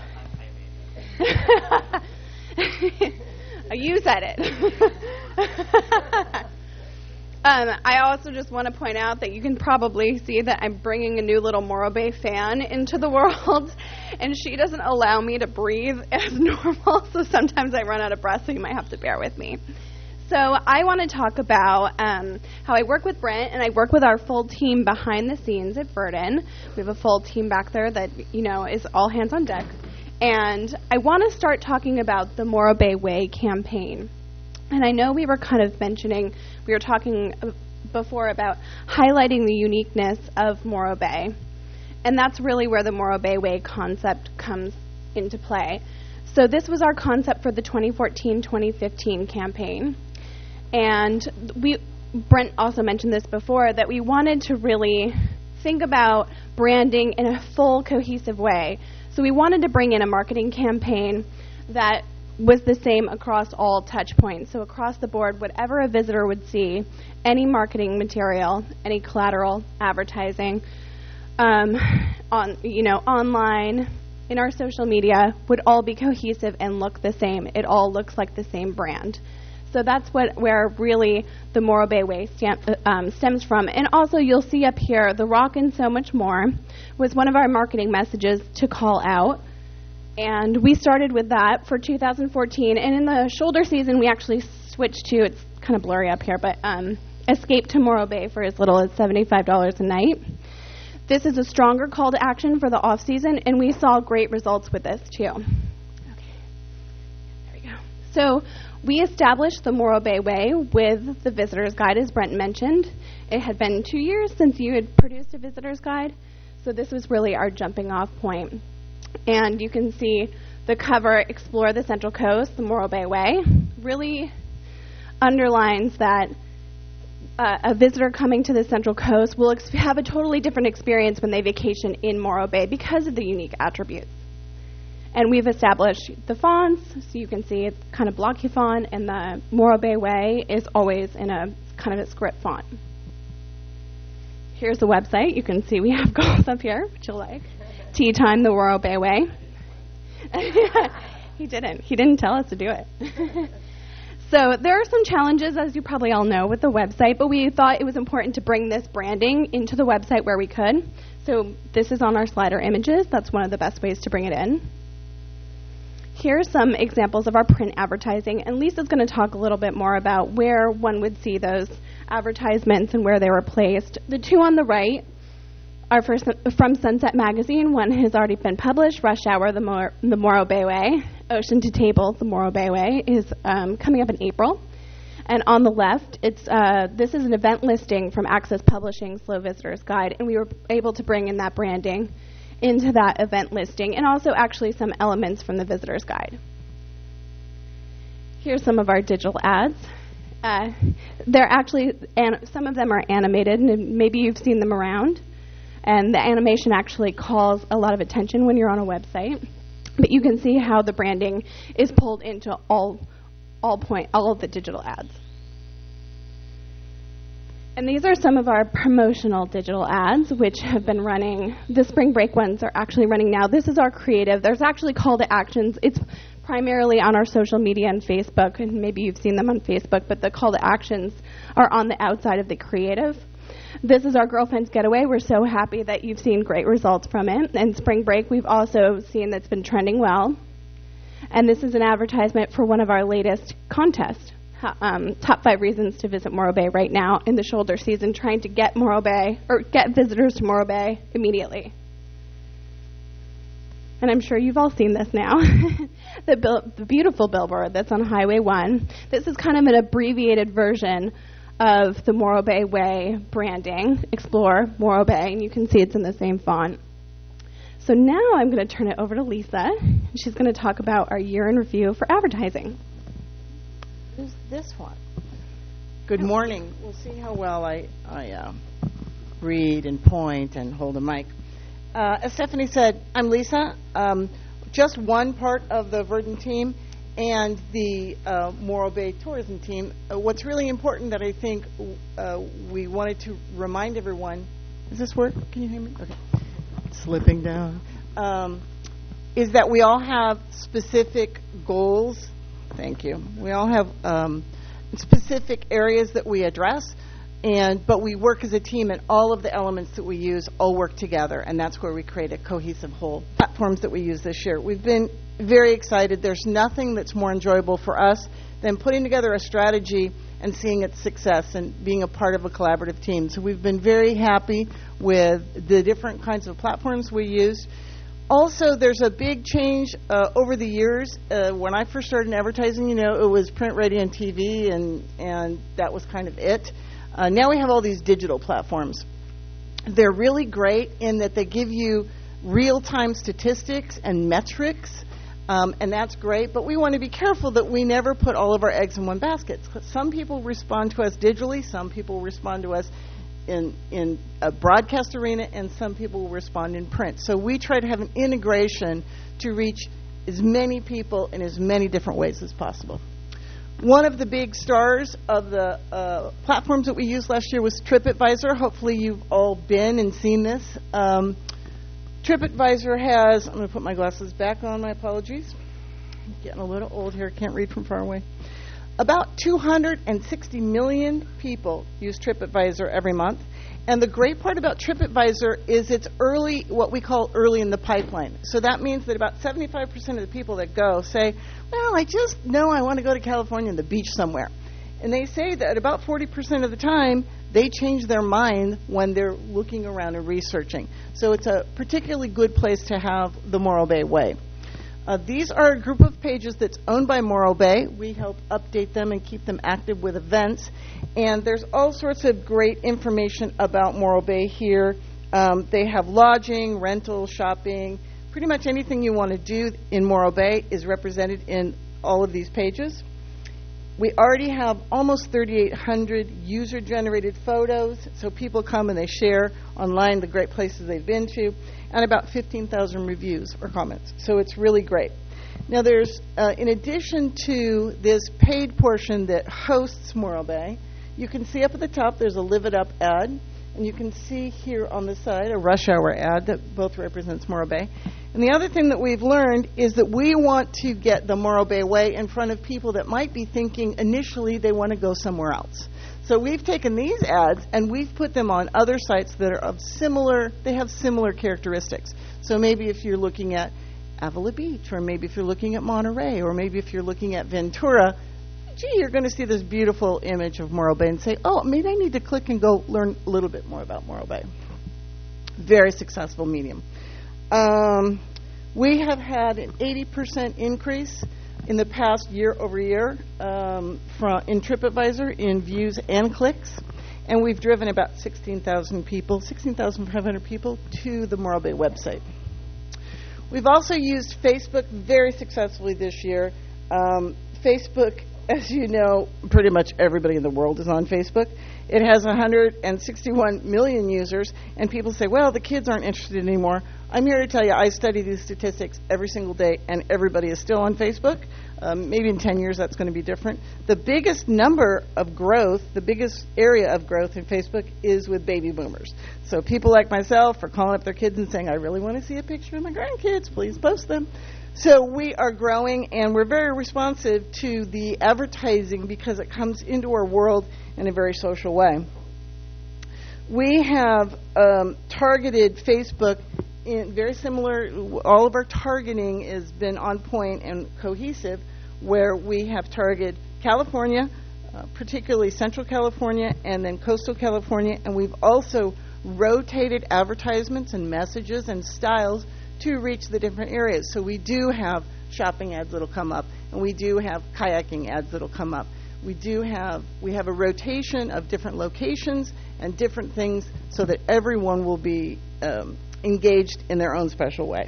You said it. um, I also just want to point out that you can probably see that I'm bringing a new little Morro Bay fan into the world, and she doesn't allow me to breathe as normal, so sometimes I run out of breath, so you might have to bear with me. So I want to talk about um, how I work with Brent, and I work with our full team behind the scenes at Verdin. We have a full team back there that, you know, is all hands on deck. And I want to start talking about the Morro Bay Way campaign. And I know we were kind of mentioning, we were talking uh, before about highlighting the uniqueness of Morro Bay. And that's really where the Morro Bay Way concept comes into play. So this was our concept for the twenty fourteen twenty fifteen campaign. And we, Brent also mentioned this before, that we wanted to really think about branding in a full, cohesive way. So we wanted to bring in a marketing campaign that was the same across all touch points. So across the board, whatever a visitor would see, any marketing material, any collateral, advertising, um, on you know online, in our social media, would all be cohesive and look the same. It all looks like the same brand. So that's what where really the Morro Bay Way stem, um, stems from. And also you'll see up here, the Rock and So Much More was one of our marketing messages to call out. And we started with that for two thousand fourteen. And in the shoulder season, we actually switched to, it's kind of blurry up here, but um, Escape to Morro Bay for as little as seventy-five dollars a night. This is a stronger call to action for the off-season, and we saw great results with this, too. Okay. There we go. So we established the Morro Bay Way with the Visitor's Guide, as Brent mentioned. It had been two years since you had produced a Visitor's Guide, so this was really our jumping-off point. And you can see the cover, Explore the Central Coast, the Morro Bay Way, really underlines that Uh, a visitor coming to the Central Coast will ex- have a totally different experience when they vacation in Morro Bay because of the unique attributes. And we've established the fonts, so you can see it's kind of blocky font, and the Morro Bay Way is always in a kind of a script font. Here's the website. You can see we have goals up here, which you'll like. Tea Time, the Morro Bay Way. He didn't. He didn't tell us to do it. So there are some challenges, as you probably all know, with the website, but we thought it was important to bring this branding into the website where we could. So this is on our slider images. That's one of the best ways to bring it in. Here are some examples of our print advertising, and Lisa's going to talk a little bit more about where one would see those advertisements and where they were placed. The two on the right are for, from Sunset Magazine. One has already been published, Rush Hour, the, Mor- the Morro Bay Way. Ocean to Table, the Morro Bay Way, is um, coming up in April. And on the left, it's uh, this is an event listing from Access Publishing's Slow Visitor's Guide, and we were able to bring in that branding into that event listing, and also actually some elements from the Visitor's Guide. Here's some of our digital ads. Uh, they're actually, an- some of them are animated, and maybe you've seen them around. And the animation actually calls a lot of attention when you're on a website. But you can see how the branding is pulled into all, all point, all of the digital ads. And these are some of our promotional digital ads, which have been running. The spring break ones are actually running now. This is our creative. There's actually call to actions. It's primarily on our social media and Facebook, and maybe you've seen them on Facebook, but the call to actions are on the outside of the creative. This is our Girlfriend's Getaway. We're so happy that you've seen great results from it. And spring break, we've also seen that's been trending well. And this is an advertisement for one of our latest contests. Um, top five reasons to visit Morro Bay right now in the shoulder season, trying to get Morro Bay or get visitors to Morro Bay immediately. And I'm sure you've all seen this now. the, bil- the beautiful billboard that's on Highway one. This is kind of an abbreviated version of the Morro Bay Way branding. Explore Morro Bay, and you can see it's in the same font. So now I'm going to turn it over to Lisa. She's going to talk about our year in review for advertising. Who's this one? Good morning. We'll see how well I, I uh, read and point and hold a mic. Uh, as Stephanie said, I'm Lisa, um, just one part of the Verdant team and the uh, Morro Bay tourism team. Uh, what's really important that I think uh, we wanted to remind everyone, does this work? Can you hear me? Okay. Slipping down. Um, is that we all have specific goals. Thank you. We all have um, specific areas that we address, and but we work as a team, and all of the elements that we use all work together, and that's where we create a cohesive whole. Platforms that we use this year. We've been very excited. There's nothing that's more enjoyable for us than putting together a strategy and seeing its success and being a part of a collaborative team. So we've been very happy with the different kinds of platforms we used. Also, there's a big change uh, over the years. Uh, when I first started in advertising, you know, it was print, radio, and T V, and, and that was kind of it. Uh, now we have all these digital platforms. They're really great in that they give you real-time statistics and metrics, um, and that's great. But we want to be careful that we never put all of our eggs in one basket. Some people respond to us digitally. Some people respond to us in in a broadcast arena, and some people will respond in print. So we try to have an integration to reach as many people in as many different ways as possible. One of the big stars of the uh, platforms that we used last year was TripAdvisor. Hopefully you've all been and seen this. Um, TripAdvisor has, I'm going to put my glasses back on, my apologies. I'm getting a little old here, can't read from far away. About two hundred sixty million people use TripAdvisor every month. And the great part about TripAdvisor is it's early, what we call early in the pipeline. So that means that about seventy-five percent of the people that go say, well, I just know I want to go to California and the beach somewhere. And they say that about forty percent of the time, they change their mind when they're looking around and researching. So it's a particularly good place to have the Morro Bay Way. Uh, these are a group of pages that's owned by Morro Bay. We help update them and keep them active with events. And there's all sorts of great information about Morro Bay here. Um, they have lodging, rental, shopping. Pretty much anything you want to do in Morro Bay is represented in all of these pages. We already have almost thirty-eight hundred user-generated photos, so people come and they share online the great places they've been to, and about fifteen thousand reviews or comments. So it's really great. Now there's, uh, in addition to this paid portion that hosts Morro Bay, you can see up at the top there's a Live It Up ad, and you can see here on the side a Rush Hour ad that both represents Morro Bay. And the other thing that we've learned is that we want to get the Morro Bay Way in front of people that might be thinking initially they want to go somewhere else. So we've taken these ads and we've put them on other sites that are of similar, they have similar characteristics. So maybe if you're looking at Avila Beach, or maybe if you're looking at Monterey, or maybe if you're looking at Ventura, gee, you're going to see this beautiful image of Morro Bay and say, oh, maybe I need to click and go learn a little bit more about Morro Bay. Very successful medium. Um, we have had an eighty percent increase in the past year over year um, from, in TripAdvisor in views and clicks, and we've driven about sixteen thousand people, sixteen thousand five hundred people to the Morro Bay website. We've also used Facebook very successfully this year. Um, Facebook, as you know, pretty much everybody in the world is on Facebook. It has one hundred sixty-one million users, and people say, well, the kids aren't interested anymore. I'm here to tell you I study these statistics every single day, and everybody is still on Facebook. Um, maybe in ten years that's going to be different. The biggest number of growth, the biggest area of growth in Facebook is with baby boomers. So people like myself are calling up their kids and saying, I really want to see a picture of my grandkids. Please post them. So we are growing, and we're very responsive to the advertising because it comes into our world in a very social way. We have um, targeted Facebook in very similar, all of our targeting has been on point and cohesive, where we have targeted California, uh, particularly Central California, and then Coastal California, and we've also rotated advertisements and messages and styles to reach the different areas. So we do have shopping ads that'll come up, and we do have kayaking ads that'll come up. We do have, we have a rotation of different locations and different things so that everyone will be um, engaged in their own special way.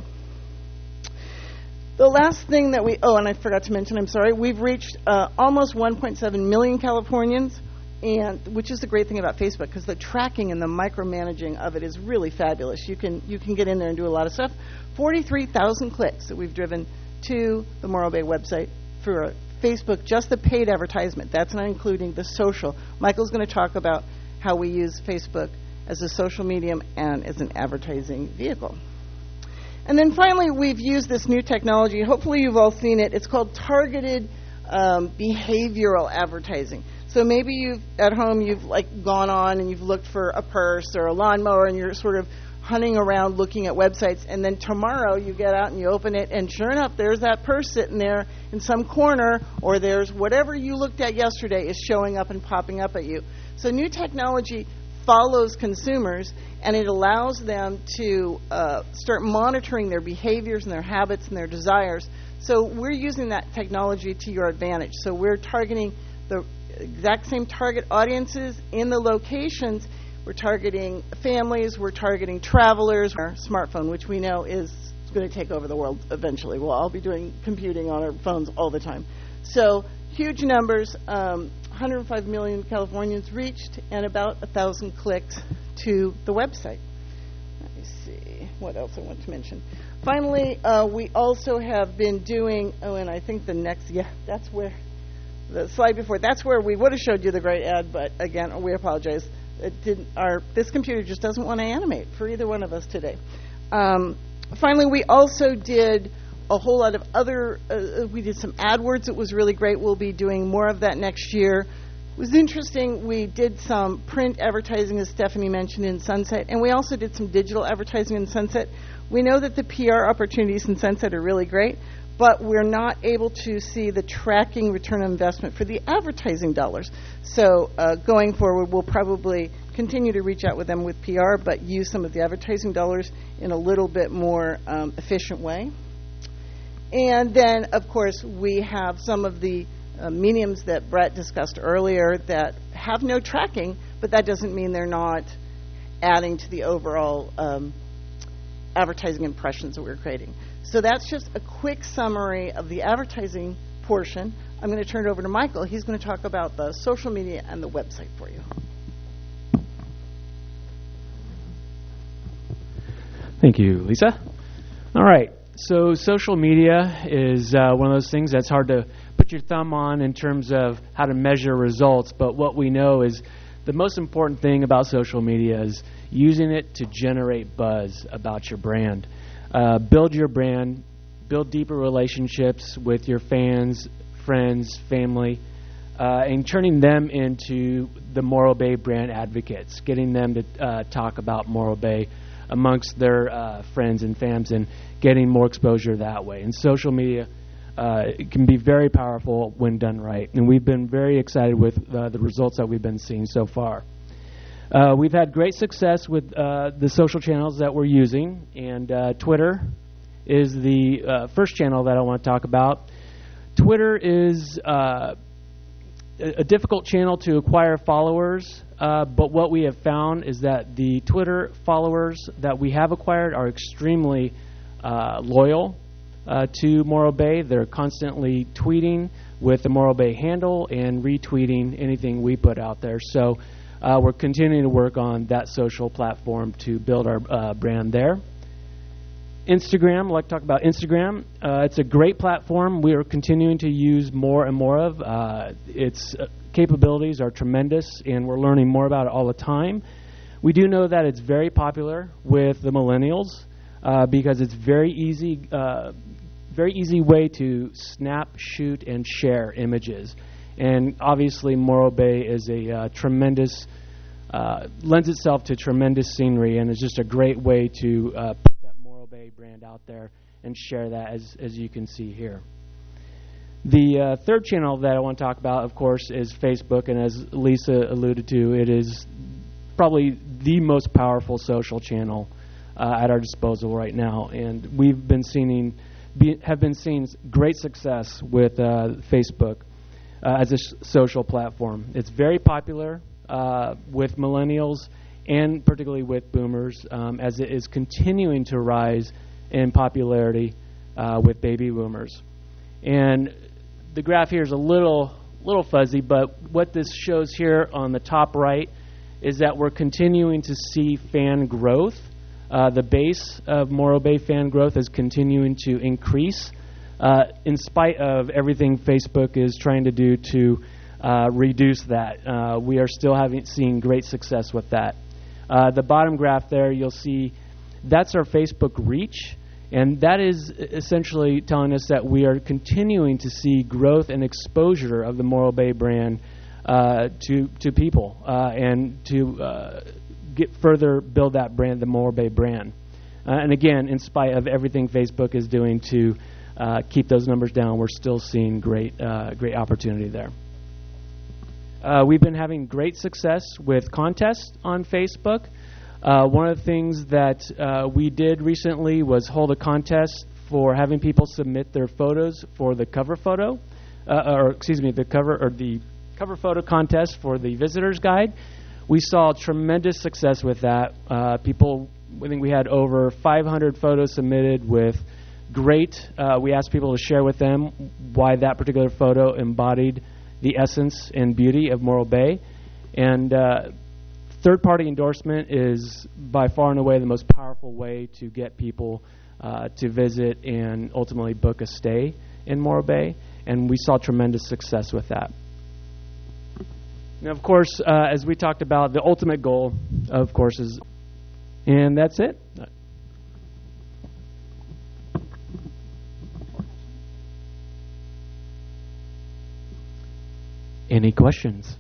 The last thing that we, oh, and I forgot to mention, I'm sorry, we've reached uh, almost one point seven million Californians, and which is the great thing about Facebook, because the tracking and the micromanaging of it is really fabulous. You can you can get in there and do a lot of stuff. forty-three thousand clicks that we've driven to the Morro Bay website for Facebook, just the paid advertisement. That's not including the social. Michael's going to talk about how we use Facebook as a social medium and as an advertising vehicle. And then finally, we've used this new technology. Hopefully you've all seen it. It's called targeted um, behavioral advertising. So maybe you've, at home, you've like gone on and you've looked for a purse or a lawnmower, and you're sort of hunting around looking at websites, and then tomorrow you get out and you open it, and sure enough, there's that purse sitting there in some corner, or there's whatever you looked at yesterday is showing up and popping up at you. So new technology follows consumers, and it allows them to uh, start monitoring their behaviors and their habits and their desires. So we're using that technology to your advantage. So we're targeting the exact same target audiences in the locations. We're targeting families, we're targeting travelers. Our smartphone, which we know is going to take over the world eventually. We'll all be doing computing on our phones all the time. So huge numbers, um, one hundred five million Californians reached, and about one thousand clicks to the website. Let me see what else I want to mention. Finally, uh, we also have been doing, oh, and I think the next, yeah, that's where, the slide before, that's where we would have showed you the great ad, but again, we apologize. It didn't, our, this computer just doesn't want to animate for either one of us today. Um, finally, we also did a whole lot of other, uh, we did some AdWords. It was really great. We'll be doing more of that next year. It was interesting. We did some print advertising, as Stephanie mentioned, in Sunset, and we also did some digital advertising in Sunset. We know that the P R opportunities in Sunset are really great, but we're not able to see the tracking return on investment for the advertising dollars. So uh, going forward, we'll probably continue to reach out with them with P R, but use some of the advertising dollars in a little bit more um, efficient way. And then, of course, we have some of the uh, mediums that Brett discussed earlier that have no tracking, but that doesn't mean they're not adding to the overall um, advertising impressions that we're creating. So that's just a quick summary of the advertising portion. I'm going to turn it over to Michael. He's going to talk about the social media and the website for you. Thank you, Lisa. All right. So social media is uh, one of those things that's hard to put your thumb on in terms of how to measure results. But what we know is the most important thing about social media is using it to generate buzz about your brand. uh, build your brand, build deeper relationships with your fans, friends, family, uh, and turning them into the Morro Bay brand advocates, getting them to uh, talk about Morro Bay amongst their uh, friends and fams and getting more exposure that way. And social media uh, it can be very powerful when done right. And we've been very excited with uh, the results that we've been seeing so far. Uh, we've had great success with uh, the social channels that we're using, and uh, Twitter is the uh, first channel that I want to talk about. Twitter is uh, a, a difficult channel to acquire followers, uh, but what we have found is that the Twitter followers that we have acquired are extremely uh, loyal uh, to Morro Bay. They're constantly tweeting with the Morro Bay handle and retweeting anything we put out there. So uh, we're continuing to work on that social platform to build our uh, brand there. Instagram, I'd like to talk about Instagram. Uh, it's a great platform we are continuing to use more and more of. Uh, its uh, capabilities are tremendous, and we're learning more about it all the time. We do know that it's very popular with the millennials uh, because it's very easy, uh, very easy way to snap, shoot, and share images. And obviously, Morro Bay is a uh, tremendous, uh, lends itself to tremendous scenery, and it's just a great way to uh, put Bay brand out there and share that, as as you can see here. The uh, third channel that I want to talk about, of course, is Facebook, and as Lisa alluded to, it is probably the most powerful social channel uh, at our disposal right now, and we've been seeing be, have been seeing great success with uh, Facebook uh, as a sh- social platform. It's very popular uh, with millennials and particularly with boomers, um, as it is continuing to rise in popularity uh, with baby boomers. And the graph here is a little little fuzzy, but what this shows here on the top right is that we're continuing to see fan growth. Uh, the base of Morro Bay fan growth is continuing to increase uh, in spite of everything Facebook is trying to do to uh, reduce that. Uh, we are still having seeing great success with that. Uh, the bottom graph there, you'll see that's our Facebook reach, and that is essentially telling us that we are continuing to see growth and exposure of the Morro Bay brand uh, to to people uh, and to uh, get further build that brand, the Morro Bay brand. Uh, and again, in spite of everything Facebook is doing to uh, keep those numbers down, we're still seeing great uh, great opportunity there. Uh, we've been having great success with contests on Facebook. Uh, one of the things that uh, we did recently was hold a contest for having people submit their photos for the cover photo, uh, or excuse me, the cover or the cover photo contest for the visitor's guide. We saw tremendous success with that. Uh, people, I think we had over five hundred photos submitted with great. Uh, we asked people to share with them why that particular photo embodied the essence and beauty of Morro Bay. And uh, third-party endorsement is by far and away the most powerful way to get people uh, to visit and ultimately book a stay in Morro Bay, and we saw tremendous success with that. Now, of course, uh, as we talked about, the ultimate goal, of course, is, and that's it. Any questions?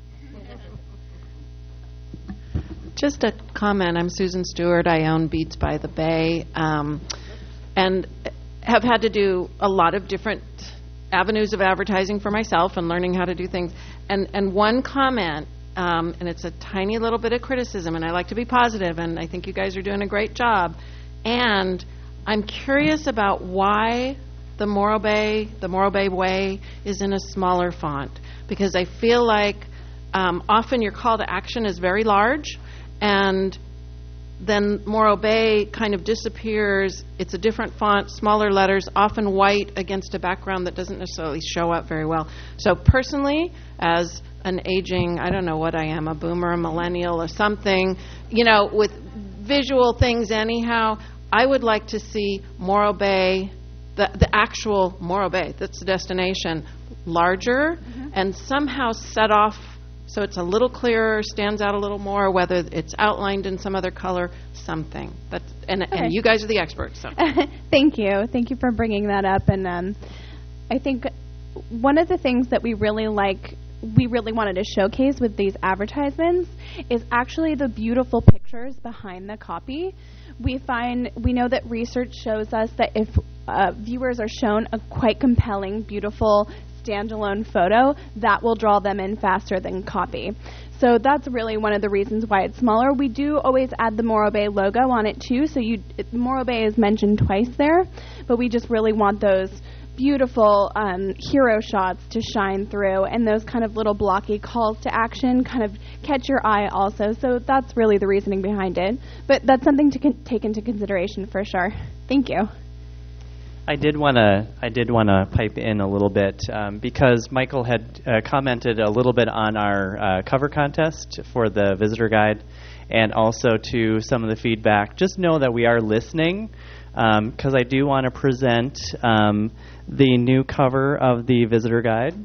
Just a comment. I'm Susan Stewart. I own Beats by the Bay, um, and have had to do a lot of different avenues of advertising for myself and learning how to do things. And and one comment, um, and it's a tiny little bit of criticism, and I like to be positive, and I think you guys are doing a great job. And I'm curious about why the Morro Bay, the Morro Bay Way, is in a smaller font. Because I feel like um, often your call to action is very large, and then Morro Bay kind of disappears. It's a different font, smaller letters, often white against a background that doesn't necessarily show up very well. So personally, as an aging, I don't know what I am, a boomer, a millennial, or something, you know, with visual things anyhow, I would like to see Morro Bay, the, the actual Morro Bay, that's the destination, larger, mm-hmm. and somehow set off So it's a little clearer, stands out a little more, whether it's outlined in some other color, something. That's, and, Okay. and you guys are the experts. So. Thank you. Thank you for bringing that up. And um, I think one of the things that we really like, we really wanted to showcase with these advertisements is actually the beautiful pictures behind the copy. We find, we know that research shows us that if uh, viewers are shown a quite compelling, beautiful, standalone photo, that will draw them in faster than copy. So that's really one of the reasons why it's smaller. We do always add the Morro Bay logo on it too, so you it, Morro Bay is mentioned twice there, but we just really want those beautiful um, hero shots to shine through, and those kind of little blocky calls to action kind of catch your eye also. So that's really the reasoning behind it. But that's something to con- take into consideration for sure. Thank you. I did want to I did want to pipe in a little bit um, because Michael had uh, commented a little bit on our uh, cover contest for the visitor guide, and also to some of the feedback. Just know that we are listening, because um, I do want to present um, the new cover of the visitor guide.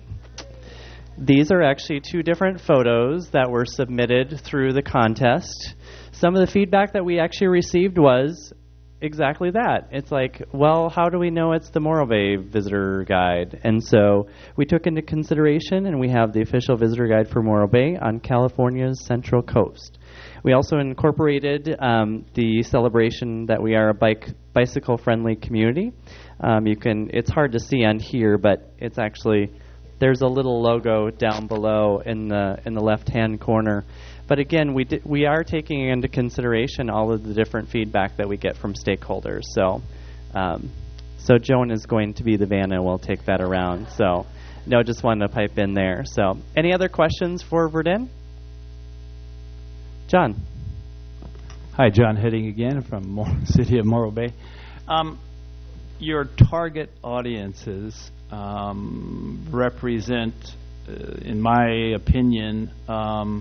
These are actually two different photos that were submitted through the contest. Some of the feedback that we actually received was exactly that. It's like, well, how do we know it's the Morro Bay visitor guide? And so we took into consideration, and we have the official visitor guide for Morro Bay on California's Central Coast. We also incorporated um, the celebration that we are a bike bicycle-friendly community. Um, you can. It's hard to see on here, but it's actually there's a little logo down below in the in the left-hand corner. But again, we di- we are taking into consideration all of the different feedback that we get from stakeholders. So, um, so Joan is going to be the van, and we'll take that around. So, no, just wanted to pipe in there. So, any other questions for Verdun? John. Hi, John Heading again from Mor- City of Morro Bay. Um, your target audiences um, represent, uh, in my opinion, um,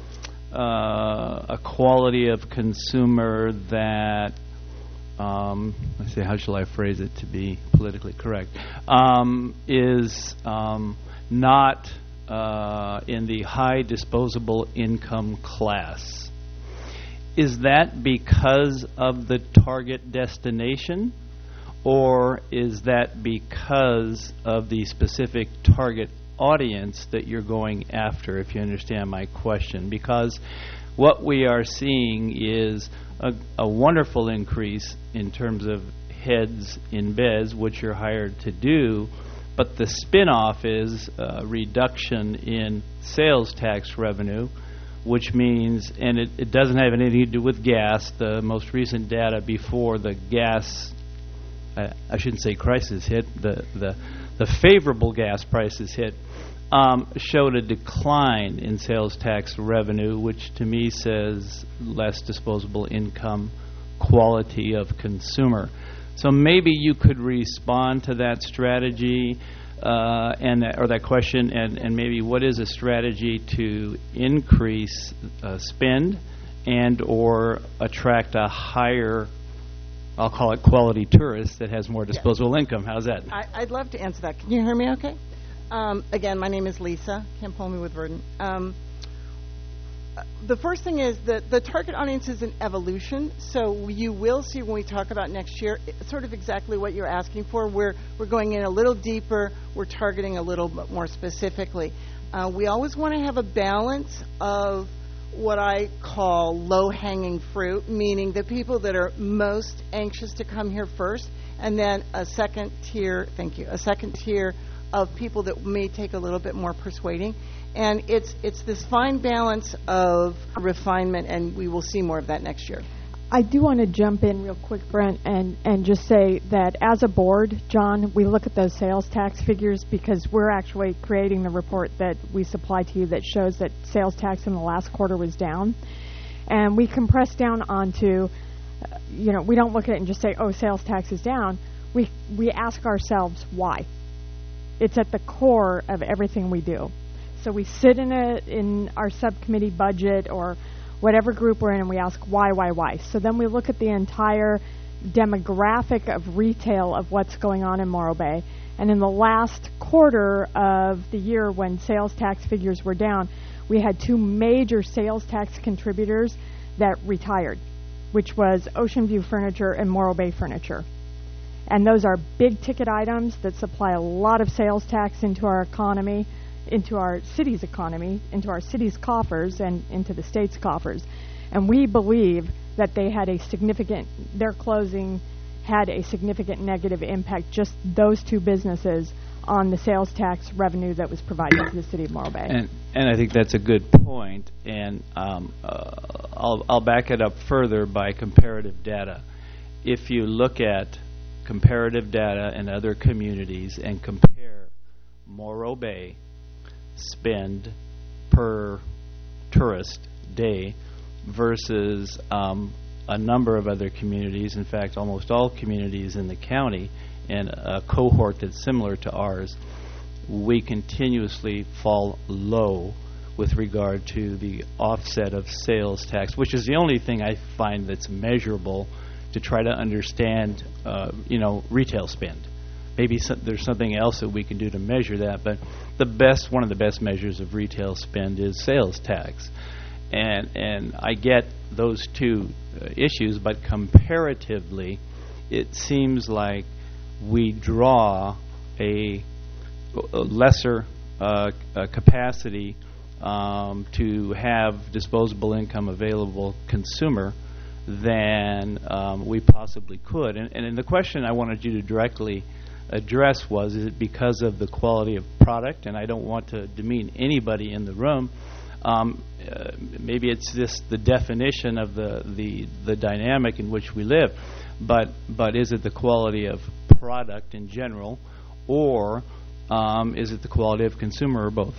uh, a quality of consumer that, um, let's see, how shall I phrase it to be politically correct, um, is um, not uh, in the high disposable income class. Is that because of the target destination, or is that because of the specific target audience that you're going after, if you understand my question? Because what we are seeing is a, a wonderful increase in terms of heads in beds, which you're hired to do, but the spin-off is a reduction in sales tax revenue, which means, and it, it doesn't have anything to do with gas. The most recent data before the gas, uh, I shouldn't say crisis hit, the, the, the favorable gas prices hit, um, showed a decline in sales tax revenue, which to me says less disposable income, quality of consumer. So maybe you could respond to that strategy uh, and that, or that question, and, and maybe what is a strategy to increase uh, spend and or attract a higher, I'll call it quality tourist that has more disposable yeah. income. How's that? I, I'd love to answer that. Can you hear me okay? Um, again, my name is Lisa. Can't pull me with Verdun. Um, the first thing is that the target audience is an evolution, so you will see when we talk about next year sort of exactly what you're asking for. We're, we're going in a little deeper. We're targeting a little bit more specifically. Uh, we always want to have a balance of what I call low-hanging fruit, meaning the people that are most anxious to come here first, and then a second tier, thank you, a second tier of people that may take a little bit more persuading. And it's it's this fine balance of refinement, and we will see more of that next year. I do want to jump in real quick, Brent, and, and just say that as a board, John, we look at those sales tax figures because we're actually creating the report that we supply to you that shows that sales tax in the last quarter was down. And we compress down onto, uh, you know, we don't look at it and just say, oh, sales tax is down. We we ask ourselves why. It's at the core of everything we do. So we sit in a in our subcommittee budget or whatever group we're in, and we ask why, why, why. So then we look at the entire demographic of retail of what's going on in Morro Bay. And in the last quarter of the year when sales tax figures were down, we had two major sales tax contributors that retired, which was Ocean View Furniture and Morro Bay Furniture. And those are big ticket items that supply a lot of sales tax into our economy, into our city's economy, into our city's coffers, and into the state's coffers. And we believe that they had a significant, their closing had a significant negative impact, just those two businesses, on the sales tax revenue that was provided to the city of Morro Bay. And, and I think that's a good point, and um, uh, I'll, I'll back it up further by comparative data. If you look at comparative data in other communities and compare Morro Bay spend per tourist day versus um, a number of other communities, in fact almost all communities in the county, and a cohort that's similar to ours, we continuously fall low with regard to the offset of sales tax, which is the only thing I find that's measurable to try to understand, uh, you know, retail spend. Maybe so, there's something else that we can do to measure that, but the best, one of the best measures of retail spend is sales tax. And and I get those two uh, issues, but comparatively, it seems like we draw a, a lesser uh, uh, capacity um, to have disposable income available consumer than um, we possibly could. And, and the question I wanted you to directly address was, is it because of the quality of product? And I don't want to demean anybody in the room. Um, uh, maybe it's just the definition of the, the, the dynamic in which we live. But, but is it the quality of product in general, or um, is it the quality of consumer, or both?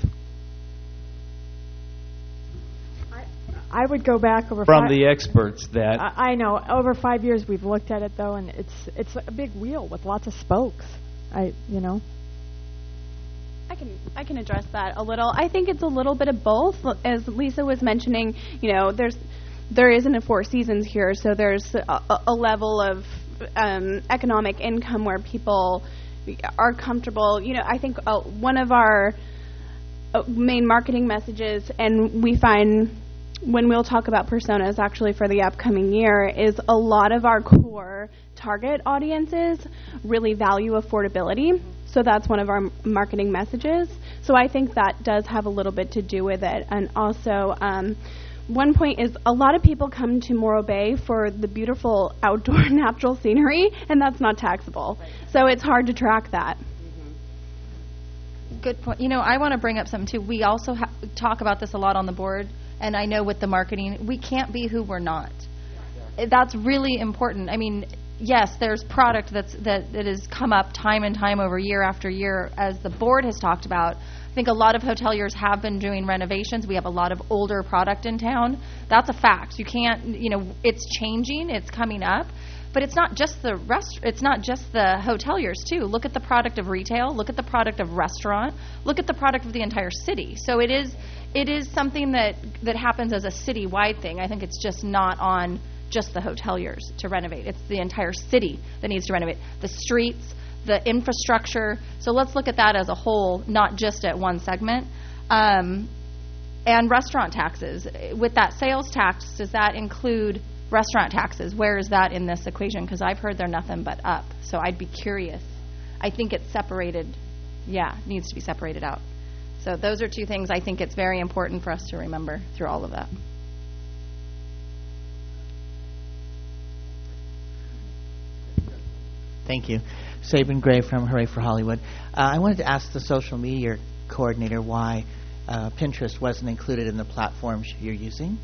I would go back over from five, the experts that I, I know over five years we've looked at it though, and it's it's a big wheel with lots of spokes. I you know. I can I can address that a little. I think it's a little bit of both. As Lisa was mentioning, you know, there's there isn't a Four Seasons here, so there's a, a level of um, economic income where people are comfortable. You know, I think uh, one of our uh, main marketing messages, and we find when we'll talk about personas actually for the upcoming year, is a lot of our core target audiences really value affordability. So that's one of our marketing messages. So I think that does have a little bit to do with it. And also, um, one point is a lot of people come to Morro Bay for the beautiful outdoor natural scenery, and that's not taxable. So it's hard to track that. Good point. You know, I want to bring up something, too. We also ha- talk about this a lot on the board, and I know with the marketing, we can't be who we're not. That's really important. I mean, yes, there's product that's, that, that has come up time and time over year after year, as the board has talked about. I think a lot of hoteliers have been doing renovations. We have a lot of older product in town. That's a fact. You can't, you know, it's changing, it's coming up. But it's not just the rest. It's not just the hoteliers too. Look at the product of retail. Look at the product of restaurant. Look at the product of the entire city. So it is, it is something that that happens as a citywide thing. I think it's just not on just the hoteliers to renovate. It's the entire city that needs to renovate. The streets, the infrastructure. So let's look at that as a whole, not just at one segment. Um, and restaurant taxes. With that sales tax, does that include restaurant taxes? Where is that in this equation? Because I've heard they're nothing but up. So I'd be curious. I think it's separated. Yeah, needs to be separated out. So those are two things I think it's very important for us to remember through all of that. Thank you. Sabin Gray from Hooray for Hollywood. Uh, I wanted to ask the social media coordinator why uh, Pinterest wasn't included in the platforms you're using.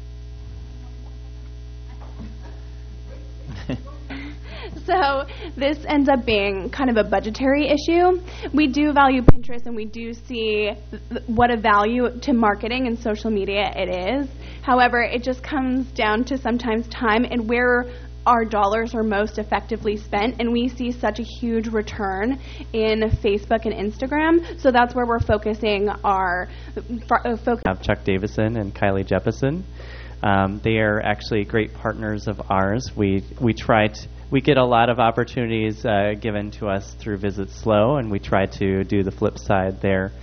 So this ends up being kind of a budgetary issue. We do value Pinterest, and we do see th- what a value to marketing and social media it is. However, it just comes down to sometimes time and where our dollars are most effectively spent, and we see such a huge return in Facebook and Instagram. So that's where we're focusing our uh, focus. I have Chuck Davison and Kylie Jeppesen. Um, they are actually great partners of ours. We we try to, we get a lot of opportunities uh, given to us through Visit Slow, and we try to do the flip side there.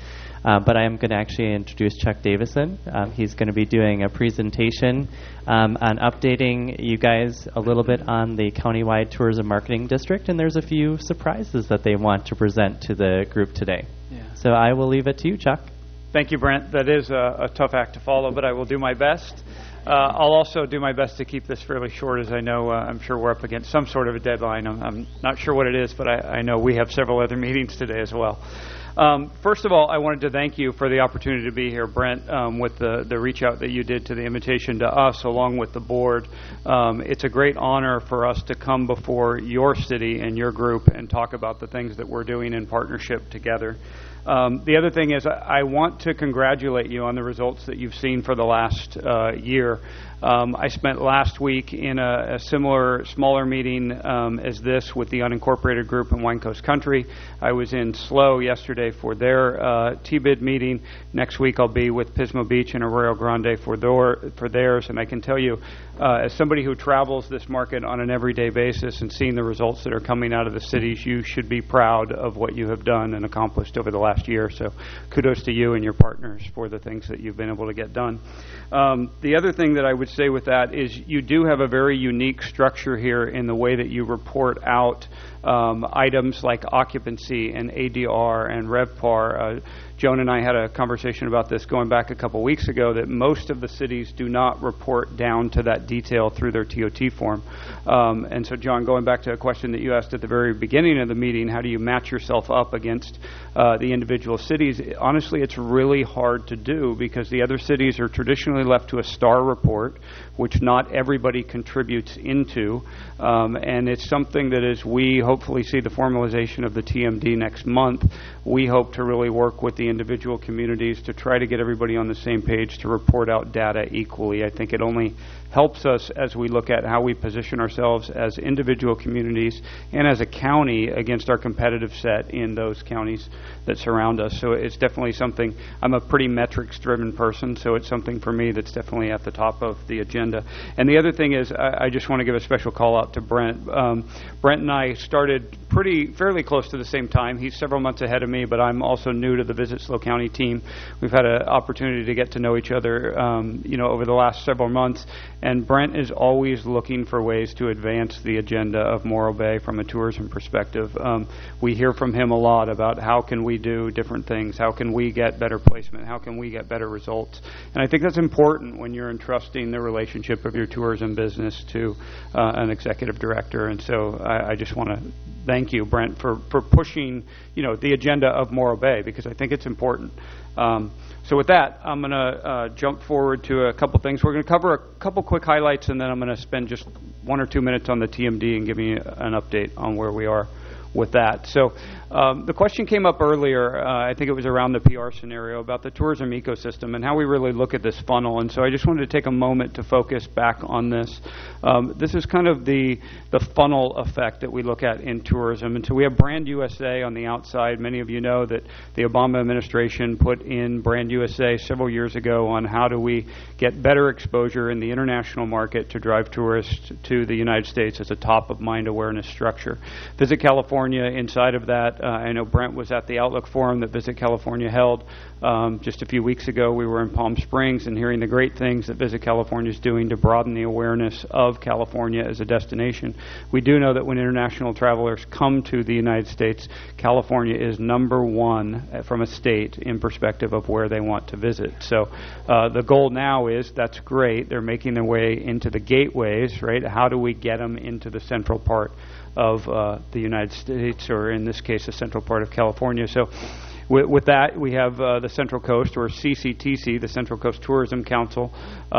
Uh, but I am going to actually introduce Chuck Davison. Um, he's going to be doing a presentation um, on updating you guys a little bit on the countywide tourism marketing district, and there's a few surprises that they want to present to the group today. Yeah. So I will leave it to you, Chuck. Thank you, Brent. That is a, a tough act to follow, but I will do my best. Uh, I'll also do my best to keep this fairly short, as I know uh, I'm sure we're up against some sort of a deadline. I'm, I'm not sure what it is, but I, I know we have several other meetings today as well. Um, first of all, I wanted to thank you for the opportunity to be here, Brent, um, with the, the reach out that you did to the invitation to us along with the board. Um, it's a great honor for us to come before your city and your group and talk about the things that we're doing in partnership together. Um, the other thing is I, I want to congratulate you on the results that you've seen for the last uh, year. Um, I spent last week in a, a similar, smaller meeting um, as this with the unincorporated group in Wine Coast Country. I was in SLO yesterday for their uh, T B I D meeting. Next week I'll be with Pismo Beach and Arroyo Grande for, their, for theirs. And I can tell you, uh, as somebody who travels this market on an everyday basis and seeing the results that are coming out of the cities, you should be proud of what you have done and accomplished over the last year. So kudos to you and your partners for the things that you've been able to get done. Um, the other thing that I would say with that is you do have a very unique structure here in the way that you report out um, items like occupancy and A D R and RevPAR. Uh, Joan and I had a conversation about this going back a couple weeks ago, that most of the cities do not report down to that detail through their T O T form. Um, and so, John, going back to a question that you asked at the very beginning of the meeting, how do you match yourself up against uh, the individual cities? Honestly, it's really hard to do because the other cities are traditionally left to a STAR report, which not everybody contributes into. Um, and it's something that as we hopefully see the formalization of the T M D next month, we hope to really work with the individual communities to try to get everybody on the same page to report out data equally. I think it only helps us as we look at how we position ourselves as individual communities and as a county against our competitive set in those counties that surround us. So it's definitely something, I'm a pretty metrics-driven person, so it's something for me that's definitely at the top of the agenda. And the other thing is, I, I just want to give a special call out to Brent. Um, Brent and I started pretty, fairly close to the same time. He's several months ahead of me, but I'm also new to the Visit SLO County team. We've had an opportunity to get to know each other, um, you know, over the last several months. And Brent is always looking for ways to advance the agenda of Morro Bay from a tourism perspective. Um, we hear from him a lot about how can we do different things, how can we get better placement, how can we get better results. And I think that's important when you're entrusting the relationship of your tourism business to uh, an executive director. And so I, I just want to thank you, Brent, for, for pushing, you know, the agenda of Morro Bay, because I think it's important. Um, so with that, I'm going to uh, jump forward to a couple things. We're going to cover a couple quick highlights, and then I'm going to spend just one or two minutes on the T M D and give you an update on where we are with that. So um, the question came up earlier, uh, I think it was around the P R scenario, about the tourism ecosystem and how we really look at this funnel. And so I just wanted to take a moment to focus back on this. Um, this is kind of the, the funnel effect that we look at in tourism. And so we have Brand U S A on the outside. Many of you know that the Obama administration put in Brand U S A several years ago on how do we get better exposure in the international market to drive tourists to the United States as a top-of-mind awareness structure. Visit California inside of that. Uh, I know Brent was at the Outlook Forum that Visit California held um, just a few weeks ago. We were in Palm Springs and hearing the great things that Visit California is doing to broaden the awareness of California as a destination. We do know that when international travelers come to the United States, California is number one from a state in perspective of where they want to visit. So uh, the goal now is, that's great, they're making their way into the gateways, right? How do we get them into the central part of uh, the United States, or in this case, the central part of California? So with, with that, we have uh, the Central Coast, or C C T C, the Central Coast Tourism Council.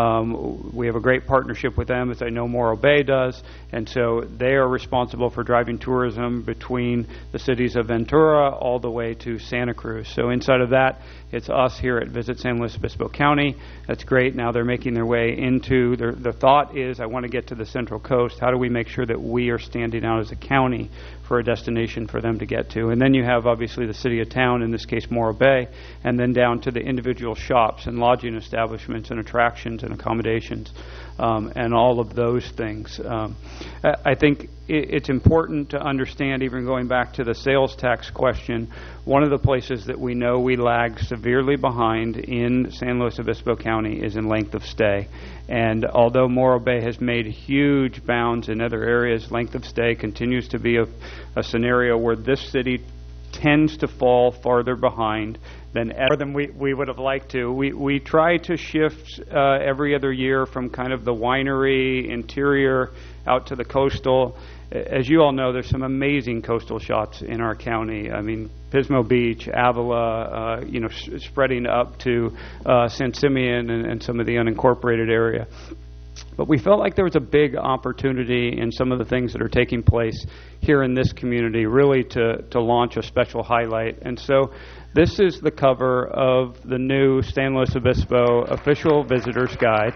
Um, we have a great partnership with them, as I know Morro Bay does, and so they are responsible for driving tourism between the cities of Ventura all the way to Santa Cruz. So inside of that, it's us here at Visit San Luis Obispo County. That's great. Now they're making their way into, their, the thought is, I want to get to the Central Coast. How do we make sure that we are standing out as a county for a destination for them to get to? And then you have, obviously, the city of town and the this case Morro Bay, and then down to the individual shops and lodging establishments and attractions and accommodations um, and all of those things. Um, I I think it, it's important to understand, even going back to the sales tax question, one of the places that we know we lag severely behind in San Luis Obispo County is in length of stay. And although Morro Bay has made huge bounds in other areas, length of stay continues to be a, a scenario where this city tends to fall farther behind than ever than we, we would have liked to. We we try to shift uh, every other year from kind of the winery interior out to the coastal. As you all know, there's some amazing coastal shots in our county. I mean, Pismo Beach, Avila, uh, you know, sh- spreading up to uh, San Simeon and, and some of the unincorporated area. But we felt like there was a big opportunity in some of the things that are taking place here in this community, really to, to launch a special highlight. And so this is the cover of the new San Luis Obispo Official Visitor's Guide.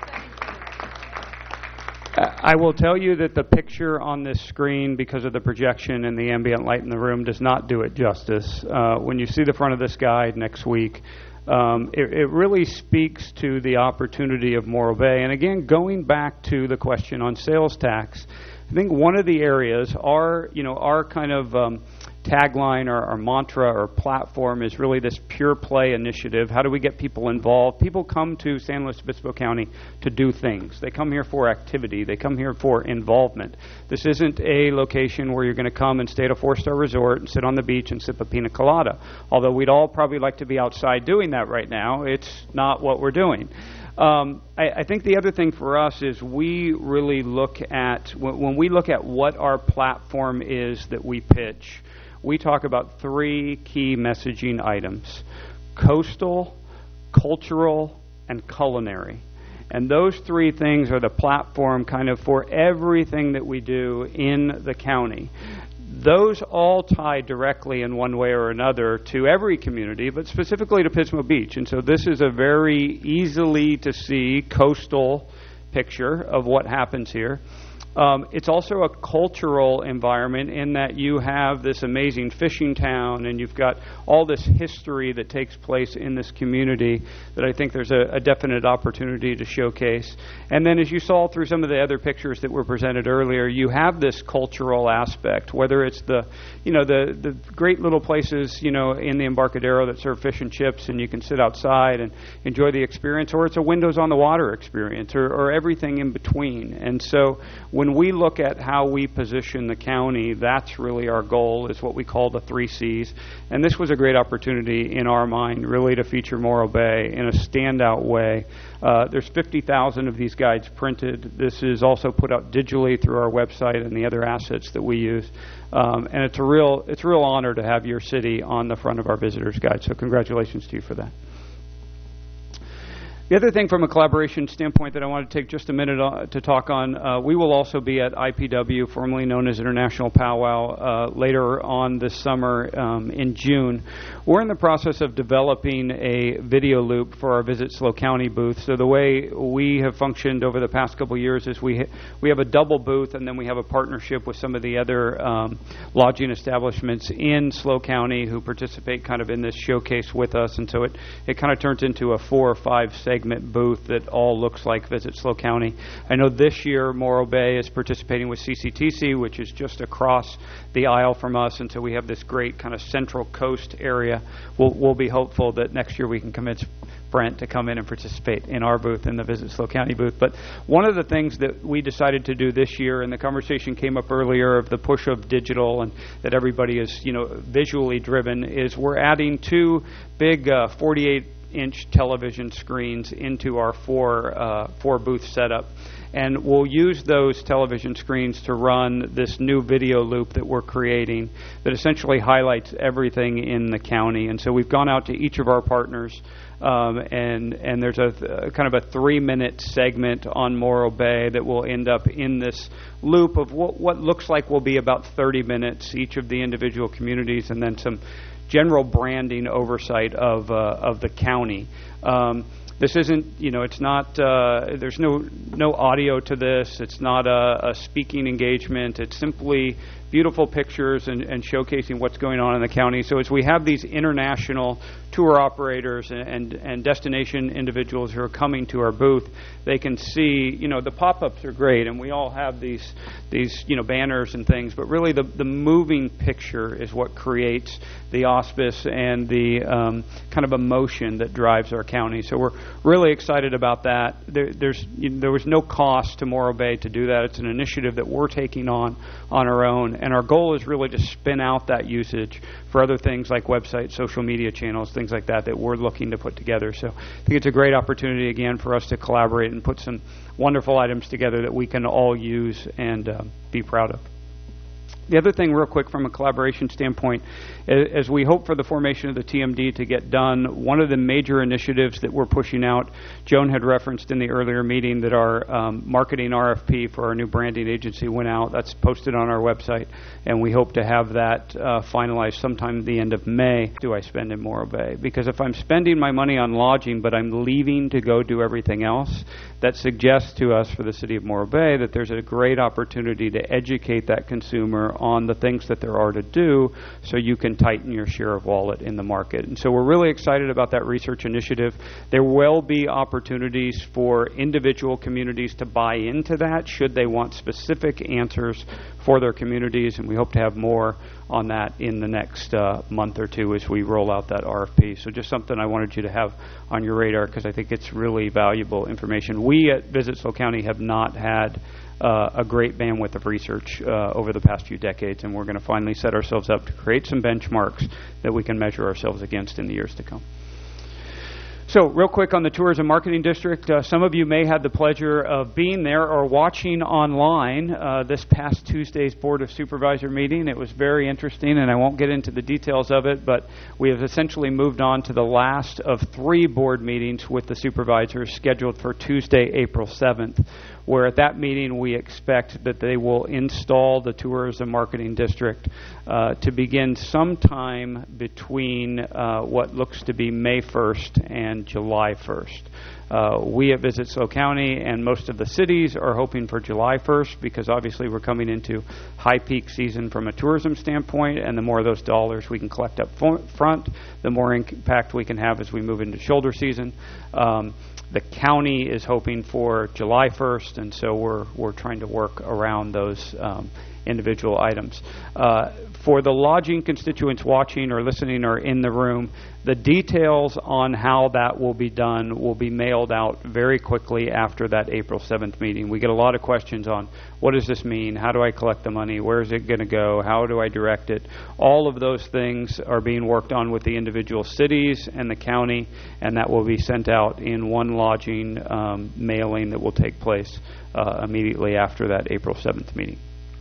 I will tell you that the picture on this screen, because of the projection and the ambient light in the room, does not do it justice. Uh, when you see the front of this guide next week, um, it, it really speaks to the opportunity of Morro Bay. And again, going back to the question on sales tax, I think one of the areas, our, you know, our kind of um, tagline or our mantra or platform is really this pure play initiative. How do we get people involved? People come to San Luis Obispo County to do things. They come here for activity. They come here for involvement. This isn't a location where you're going to come and stay at a four-star resort and sit on the beach and sip a pina colada. Although we'd all probably like to be outside doing that right now, it's not what we're doing. Um, I, I think the other thing for us is we really look at, when, when we look at what our platform is that we pitch, we talk about three key messaging items: coastal, cultural, and culinary. And those three things are the platform kind of for everything that we do in the county. Those all tie directly in one way or another to every community, but specifically to Pismo Beach. And so this is a very easily to see coastal picture of what happens here. Um, it's also a cultural environment in that you have this amazing fishing town and you've got all this history that takes place in this community that I think there's a, a definite opportunity to showcase. And then as you saw through some of the other pictures that were presented earlier, you have this cultural aspect, whether it's the, you know, the, the great little places, you know, in the Embarcadero that serve fish and chips and you can sit outside and enjoy the experience, or it's a windows on the water experience, or, or everything in between. And so when When we look at how we position the county, that's really our goal, is what we call the three C's. And this was a great opportunity in our mind, really, to feature Morro Bay in a standout way. Uh, there's fifty thousand of these guides printed. This is also put out digitally through our website and the other assets that we use. Um, and it's a real, it's a real honor to have your city on the front of our visitors guide. So congratulations to you for that. The other thing from a collaboration standpoint that I want to take just a minute uh, to talk on, uh, we will also be at I P W, formerly known as International Powwow, uh, later on this summer um, in June. We're in the process of developing a video loop for our Visit SLO County booth. So the way we have functioned over the past couple of years is we ha- we have a double booth, and then we have a partnership with some of the other um, lodging establishments in SLO County who participate kind of in this showcase with us. And so it, it kind of turns into a four or five segment booth that all looks like Visit SLO County. I know this year Morro Bay is participating with C C T C, which is just across the aisle from us, and so we have this great kind of central coast area. We'll, we'll be hopeful that next year we can convince Brent to come in and participate in our booth, in the Visit SLO County booth. But one of the things that we decided to do this year, and the conversation came up earlier of the push of digital and that everybody is, you know, visually driven, is we're adding two big uh, forty-eight inch television screens into our four uh, four booth setup, and we'll use those television screens to run this new video loop that we're creating that essentially highlights everything in the county. And so we've gone out to each of our partners, um, and and there's a th- kind of a three minute segment on Morro Bay that will end up in this loop of what, what looks like will be about thirty minutes each of the individual communities, and then some general branding oversight of uh, of the county. Um, this isn't, you know, it's not. Uh, there's no no audio to this. It's not a, a speaking engagement. It's simply beautiful pictures and, and showcasing what's going on in the county. So as we have these international tour operators and, and, and destination individuals who are coming to our booth, they can see, you know, the pop-ups are great, and we all have these, these you know, banners and things, but really the, the moving picture is what creates the auspice and the um, kind of emotion that drives our county. So we're really excited about that. There, there's, you know, there was no cost to Morro Bay to do that. It's an initiative that we're taking on on our own, and our goal is really to spin out that usage for other things like websites, social media channels, things like that that we're looking to put together. So I think it's a great opportunity, again, for us to collaborate and put some wonderful items together that we can all use and uh, be proud of. The other thing, real quick, from a collaboration standpoint, as we hope for the formation of the T M D to get done, one of the major initiatives that we're pushing out, Joan had referenced in the earlier meeting that our um, marketing R F P for our new branding agency went out. That's posted on our website, and we hope to have that uh, finalized sometime at the end of May. Do I spend in Morro Bay? Because if I'm spending my money on lodging, but I'm leaving to go do everything else, that suggests to us for the city of Morro Bay that there's a great opportunity to educate that consumer on the things that there are to do so you can tighten your share of wallet in the market. And so we're really excited about that research initiative. There will be opportunities for individual communities to buy into that should they want specific answers for their communities, and we hope to have more on that in the next uh, month or two as we roll out that R F P. So just something I wanted you to have on your radar because I think it's really valuable information. We at Visit SLO County have not had Uh, a great bandwidth of research uh, over the past few decades, and we're going to finally set ourselves up to create some benchmarks that we can measure ourselves against in the years to come. So real quick on the Tourism Marketing District, uh, some of you may have the pleasure of being there or watching online uh, this past Tuesday's Board of Supervisor meeting. It was very interesting, and I won't get into the details of it, but we have essentially moved on to the last of three board meetings with the supervisors scheduled for Tuesday, April seventh, where at that meeting we expect that they will install the Tourism Marketing District uh, to begin sometime between uh, what looks to be May first and July first. Uh, we at Visit SLO County and most of the cities are hoping for July first because obviously we're coming into high peak season from a tourism standpoint, and the more of those dollars we can collect up front, the more impact we can have as we move into shoulder season. Um, The county is hoping for July first, and so we're we're trying to work around those um, individual items. Uh, for the lodging constituents watching or listening or in the room, the details on how that will be done will be mailed out very quickly after that April seventh meeting. We get a lot of questions on what does this mean? How do I collect the money? Where is it going to go? How do I direct it? All of those things are being worked on with the individual cities and the county, and that will be sent out in one lodging um, mailing that will take place uh, immediately after that April seventh meeting.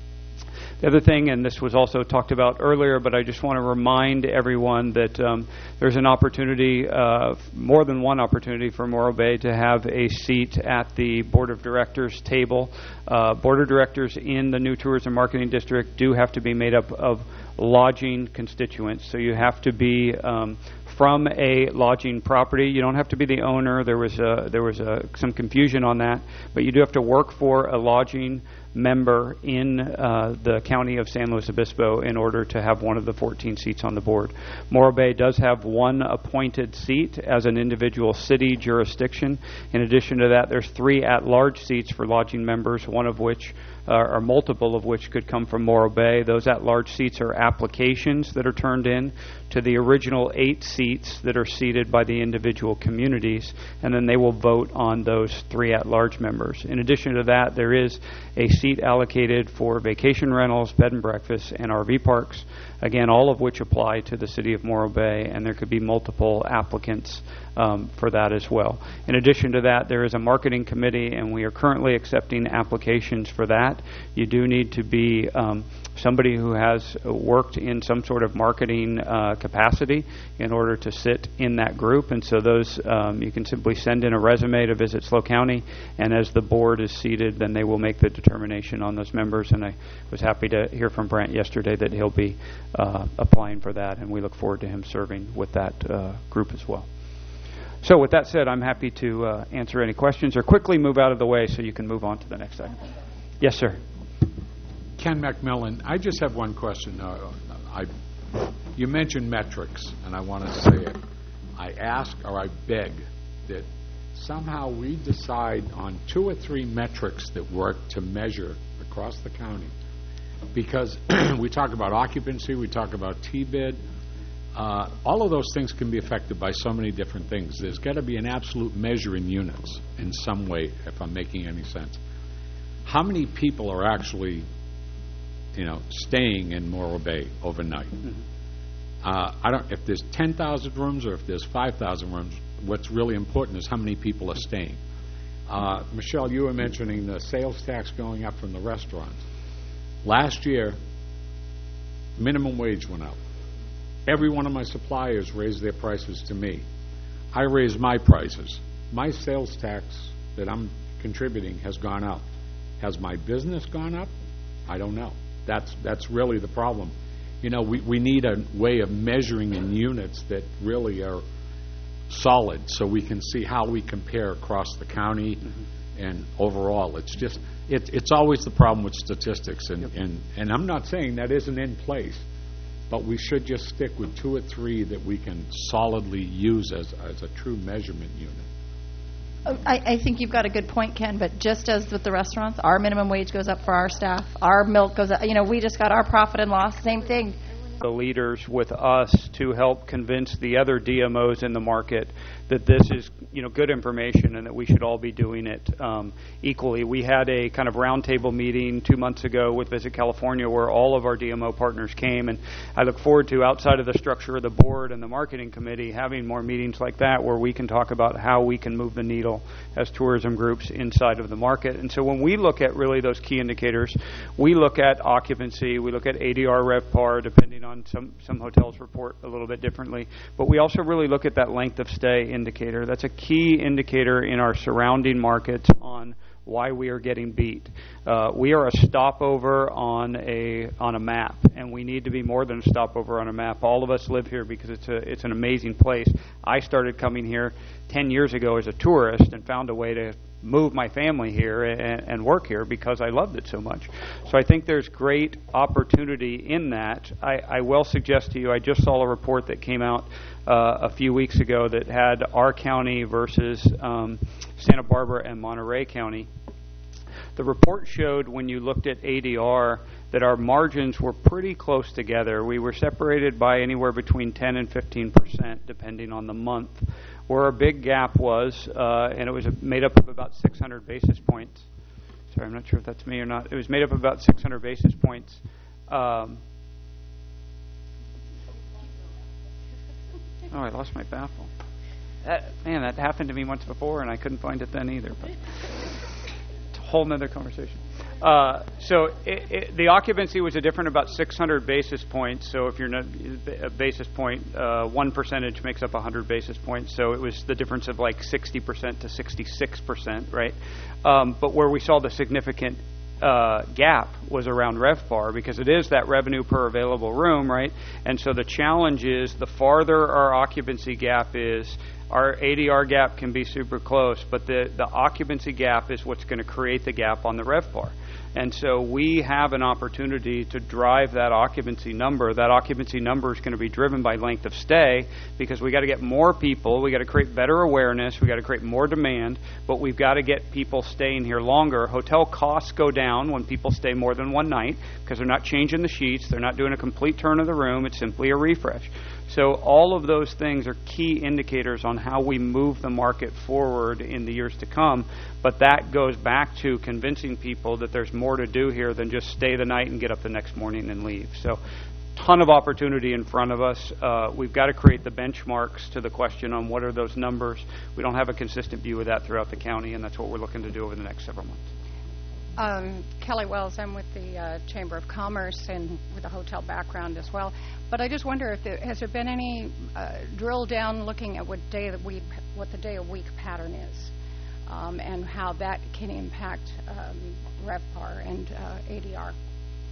The other thing, and this was also talked about earlier, but I just want to remind everyone that um, there's an opportunity, uh, more than one opportunity for Morro Bay to have a seat at the Board of Directors table. Uh, Board of Directors in the new Tourism Marketing District do have to be made up of lodging constituents, so you have to be um, from a lodging property. You don't have to be the owner. There was a, there was a, some confusion on that, but you do have to work for a lodging member in uh, the county of San Luis Obispo in order to have one of the fourteen seats on the board. Morro Bay does have one appointed seat as an individual city jurisdiction. In addition to that, there's three at-large seats for lodging members, one of which uh, or multiple of which could come from Morro Bay. Those at-large seats are applications that are turned in to the original eight seats that are seated by the individual communities, and then they will vote on those three at-large members. In addition to that, there is a seat allocated for vacation rentals, bed and breakfast, and R V parks, again, all of which apply to the city of Morro Bay, and there could be multiple applicants um, for that as well. In addition to that, there is a marketing committee, and we are currently accepting applications for that. You do need to be um, somebody who has worked in some sort of marketing uh, capacity in order to sit in that group, and so those um, you can simply send in a resume to Visit SLO County, and as the board is seated, then they will make the determination on those members. And I was happy to hear from Brant yesterday that he'll be uh, applying for that, and we look forward to him serving with that uh, group as well. So with that said, I'm happy to uh, answer any questions or quickly move out of the way so you can move on to the next item. Yes, sir. Ken McMillan. I just have one question. Uh, I, you mentioned metrics, and I want to say it. I ask or I beg that somehow we decide on two or three metrics that work to measure across the county. Because we talk about occupancy, we talk about T-bid. Uh, all of those things can be affected by so many different things. There's got to be an absolute measure in units in some way, if I'm making any sense. How many people are actually, you know, staying in Morro Bay overnight? Mm-hmm. uh, I don't. If there's ten thousand rooms or if there's five thousand rooms, what's really important is how many people are staying. Uh, Michelle, you were mentioning the sales tax going up from the restaurants. Last year, minimum wage went up. Every one of my suppliers raised their prices to me. I raised my prices. My sales tax that I'm contributing has gone up. Has my business gone up? I don't know. That's that's really the problem. You know, we, we need a way of measuring in units that really are solid so we can see how we compare across the county mm-hmm. and overall. It's just, it, it's always the problem with statistics. And, and, and I'm not saying that isn't in place, but we should just stick with two or three that we can solidly use as, as a true measurement unit. I, I think you've got a good point, Ken, but just as with the restaurants, our minimum wage goes up for our staff. Our milk goes up. You know, we just got our profit and loss, same thing. The leaders with us to help convince the other D M Os in the market that this is, you know, good information and that we should all be doing it um, equally. We had a kind of roundtable meeting two months ago with Visit California where all of our D M O partners came, and I look forward to, outside of the structure of the board and the marketing committee, having more meetings like that where we can talk about how we can move the needle as tourism groups inside of the market. And so when we look at really those key indicators, we look at occupancy, we look at A D R RevPAR, depending on some, some hotels report a little bit differently, but we also really look at that length of stay indicator. That's a key indicator in our surrounding markets on why we are getting beat. Uh, we are a stopover on a on a map, and we need to be more than a stopover on a map. All of us live here because it's a it's an amazing place. I started coming here ten years ago as a tourist and found a way to move my family here and, and work here because I loved it so much. So I think there's great opportunity in that. I, I will suggest to you, I just saw a report that came out uh, a few weeks ago that had our county versus um, Santa Barbara and Monterey County. The report showed when you looked at A D R that our margins were pretty close together. We were separated by anywhere between ten and fifteen percent depending on the month. Where our big gap was, uh, and it was made up of about six hundred basis points. Sorry, I'm not sure if that's me or not. It was made up of about six hundred basis points. Um, oh, I lost my baffle. That, man, that happened to me once before, and I couldn't find it then either. But it's a whole nother conversation. Uh, so it, it, the occupancy was a different about six hundred basis points. So if you're not a basis point, uh, one percentage makes up one hundred basis points. So it was the difference of like sixty percent to sixty-six percent, right? Um, but where we saw the significant uh, gap was around RevPAR, because it is that revenue per available room, right? And so the challenge is the farther our occupancy gap is, our A D R gap can be super close, but the, the occupancy gap is what's going to create the gap on the RevPAR. And so we have an opportunity to drive that occupancy number. That occupancy number is going to be driven by length of stay, because we got to get more people, we got to create better awareness, we got to create more demand, but we've got to get people staying here longer. Hotel costs go down when people stay more than one night because they're not changing the sheets, they're not doing a complete turn of the room, it's simply a refresh. So all of those things are key indicators on how we move the market forward in the years to come. But that goes back to convincing people that there's more to do here than just stay the night and get up the next morning and leave. So ton of opportunity in front of us. Uh, we've got to create the benchmarks to the question on what are those numbers. We don't have a consistent view of that throughout the county, and that's what we're looking to do over the next several months. Um, Kelly Wells, I'm with the uh, Chamber of Commerce and with a hotel background as well. But I just wonder if there, has there been any uh, drill down looking at what day of the week, what the day of week pattern is, um, and how that can impact um, RevPAR and uh, A D R?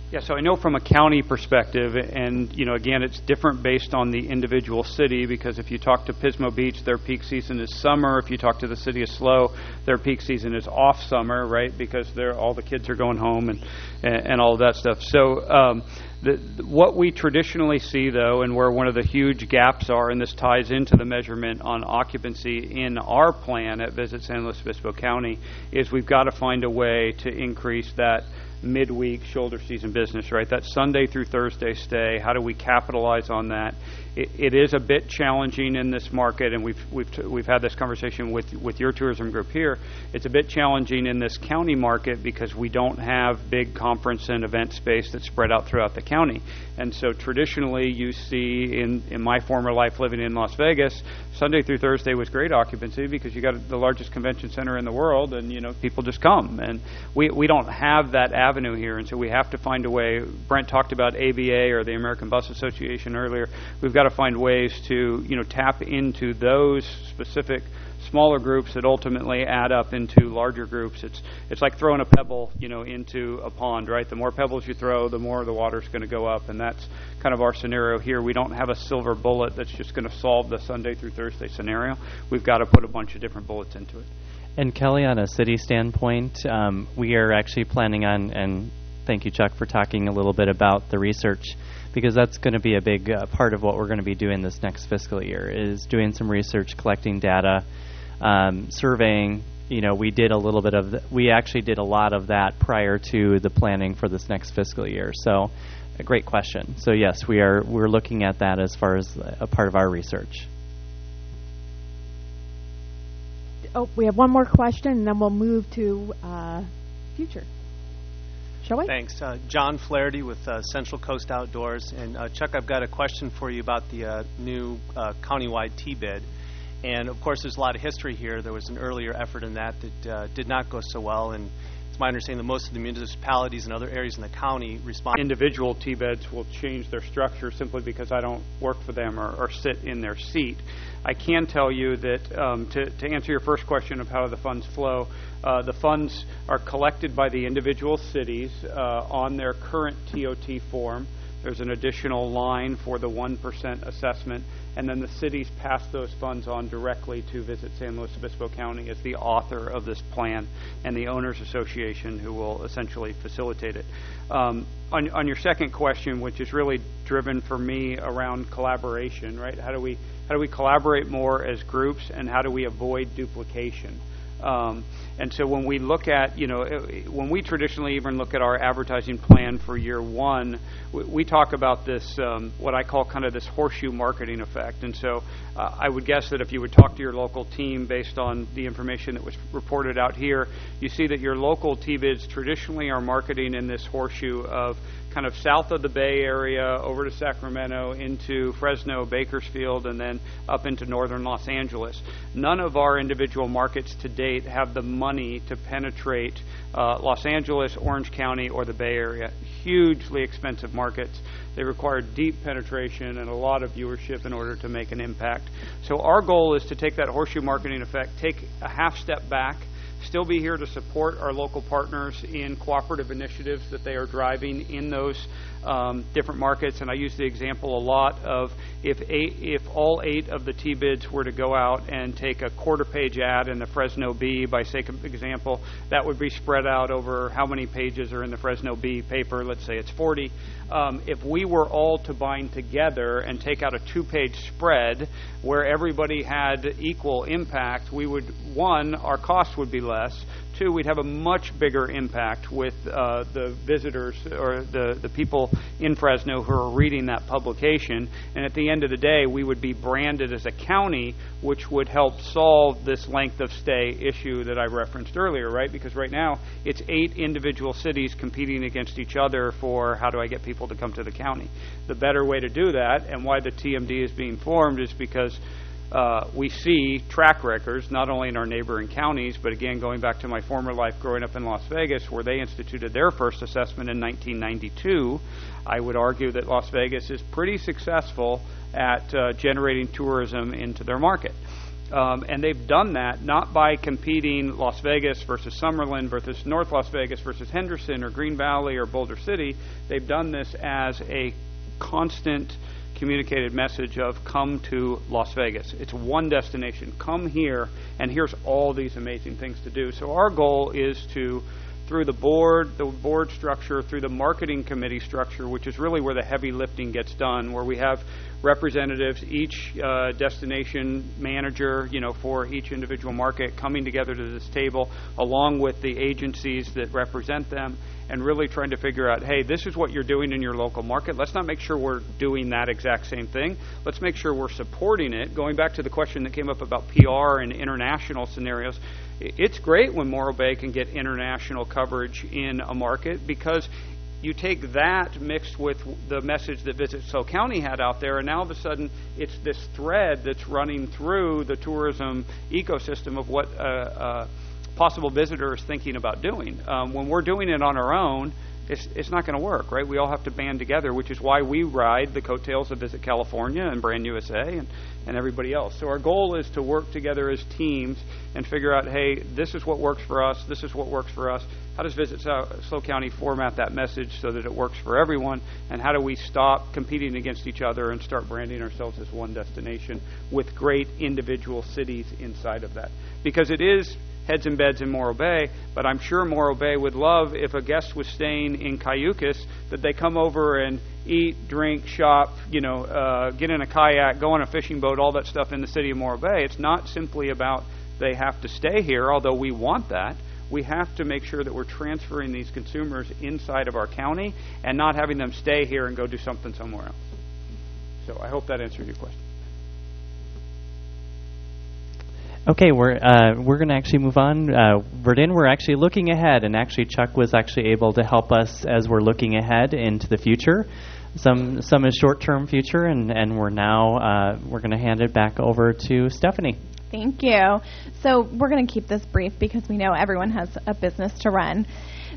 Yeah, so I know from a county perspective, and, you know, again, it's different based on the individual city, because if you talk to Pismo Beach, their peak season is summer. If you talk to the city of SLO, their peak season is off summer, right, because they're, all the kids are going home and, and, and all of that stuff. So um, the, what we traditionally see, though, and where one of the huge gaps are, and this ties into the measurement on occupancy in our plan at Visit San Luis Obispo County, is we've got to find a way to increase that midweek shoulder season business, right? That Sunday through Thursday stay. How do we capitalize on that? It, it is a bit challenging in this market, and we've we've t- we've had this conversation with with your tourism group here. It's a bit challenging in this county market because we don't have big conference and event space that's spread out throughout the county. And so traditionally, you see in in my former life living in Las Vegas, Sunday through Thursday was great occupancy because you got the largest convention center in the world, and you know people just come. And we we don't have that avenue here, and so we have to find a way. Brent talked about A B A or the American Bus Association earlier. We've got to find ways to, you know, tap into those specific smaller groups that ultimately add up into larger groups. It's it's like throwing a pebble, you know, into a pond, right? The more pebbles you throw, the more the water's going to go up, and that's kind of our scenario here. We don't have a silver bullet that's just going to solve the Sunday through Thursday scenario. We've got to put a bunch of different bullets into it. And Kelly, on a city standpoint, um, we are actually planning on, and thank you, Chuck, for talking a little bit about the research, because that's going to be a big uh, part of what we're going to be doing this next fiscal year, is doing some research, collecting data, um, surveying. You know, we did a little bit of, the, we actually did a lot of that prior to the planning for this next fiscal year. So, a great question. So yes, we are, we're looking at that as far as a part of our research. Oh, we have one more question, and then we'll move to uh, future. Shall we? Thanks. Uh, John Flaherty with uh, Central Coast Outdoors. And uh, Chuck, I've got a question for you about the uh, new uh, countywide T-bid. And, of course, there's a lot of history here. There was an earlier effort in that that uh, did not go so well. And it's my understanding that most of the municipalities and other areas in the county respond. Individual T-beds will change their structure simply because I don't work for them or, or sit in their seat. I can tell you that um, to, to answer your first question of how the funds flow, uh, the funds are collected by the individual cities uh, on their current T O T form. There's an additional line for the one percent assessment, and then the cities pass those funds on directly to Visit San Luis Obispo County as the author of this plan and the Owners Association who will essentially facilitate it. Um, on, on your second question, which is really driven for me around collaboration, right? How do we how do we collaborate more as groups, and how do we avoid duplication? Um, and so when we look at, you know, when we traditionally even look at our advertising plan for year one, we, we talk about this, um, what I call kind of this horseshoe marketing effect. And so uh, I would guess that if you would talk to your local team based on the information that was reported out here, you see that your local T-bids traditionally are marketing in this horseshoe of kind of south of the Bay Area, over to Sacramento, into Fresno, Bakersfield, and then up into northern Los Angeles. None of our individual markets to date have the money to penetrate uh, Los Angeles, Orange County, or the Bay Area. Hugely expensive markets. They require deep penetration and a lot of viewership in order to make an impact. So our goal is to take that horseshoe marketing effect, take a half step back, still be here to support our local partners in cooperative initiatives that they are driving in those um, different markets. And I use the example a lot of if eight, if all eight of the T-bids were to go out and take a quarter-page ad in the Fresno Bee, by sake of example, that would be spread out over how many pages are in the Fresno Bee paper. Let's say it's forty. Um, if we were all to bind together and take out a two-page spread where everybody had equal impact, we would, one, our costs would be less. Two, we'd have a much bigger impact with uh, the visitors or the, the people in Fresno who are reading that publication. And at the end of the day, we would be branded as a county, which would help solve this length of stay issue that I referenced earlier, right? Because right now, it's eight individual cities competing against each other for how do I get people to come to the county. The better way to do that, and why the T M D is being formed, is because Uh, we see track records, not only in our neighboring counties, but again, going back to my former life growing up in Las Vegas, where they instituted their first assessment in nineteen ninety-two, I would argue that Las Vegas is pretty successful at uh, generating tourism into their market. Um, and they've done that not by competing Las Vegas versus Summerlin versus North Las Vegas versus Henderson or Green Valley or Boulder City. They've done this as a constant communicated message of come to Las Vegas. It's one destination. Come here, and here's all these amazing things to do. So our goal is to, through the board, the board structure, through the marketing committee structure, which is really where the heavy lifting gets done, where we have representatives, each uh, destination manager, you know, for each individual market coming together to this table, along with the agencies that represent them, and really trying to figure out, hey, this is what you're doing in your local market. Let's not make sure we're doing that exact same thing. Let's make sure we're supporting it. Going back to the question that came up about P R and international scenarios, it's great when Morro Bay can get international coverage in a market, because you take that mixed with the message that Visit SoCal County had out there, and now all of a sudden it's this thread that's running through the tourism ecosystem of what a, a possible visitor is thinking about doing. Um, when we're doing it on our own, it's, it's not going to work, right? We all have to band together, which is why we ride the coattails of Visit California and Brand U S A and, and everybody else. So our goal is to work together as teams and figure out, hey, this is what works for us, this is what works for us. How does Visit SoCal County format that message so that it works for everyone? And how do we stop competing against each other and start branding ourselves as one destination with great individual cities inside of that? Because it is heads and beds in Morro Bay, but I'm sure Morro Bay would love if a guest was staying in Cayucas that they come over and eat, drink, shop, you know, uh, get in a kayak, go on a fishing boat, all that stuff in the city of Morro Bay. It's not simply about they have to stay here, although we want that. We have to make sure that we're transferring these consumers inside of our county and not having them stay here and go do something somewhere else. So I hope that answered your question. Okay, we're uh, we're going to actually move on. Uh, Verdin, we're actually looking ahead, and actually Chuck was actually able to help us as we're looking ahead into the future. Some some is short-term future, and, and we're now uh, we're going to hand it back over to Stephanie. Thank you. So we're going to keep this brief because we know everyone has a business to run.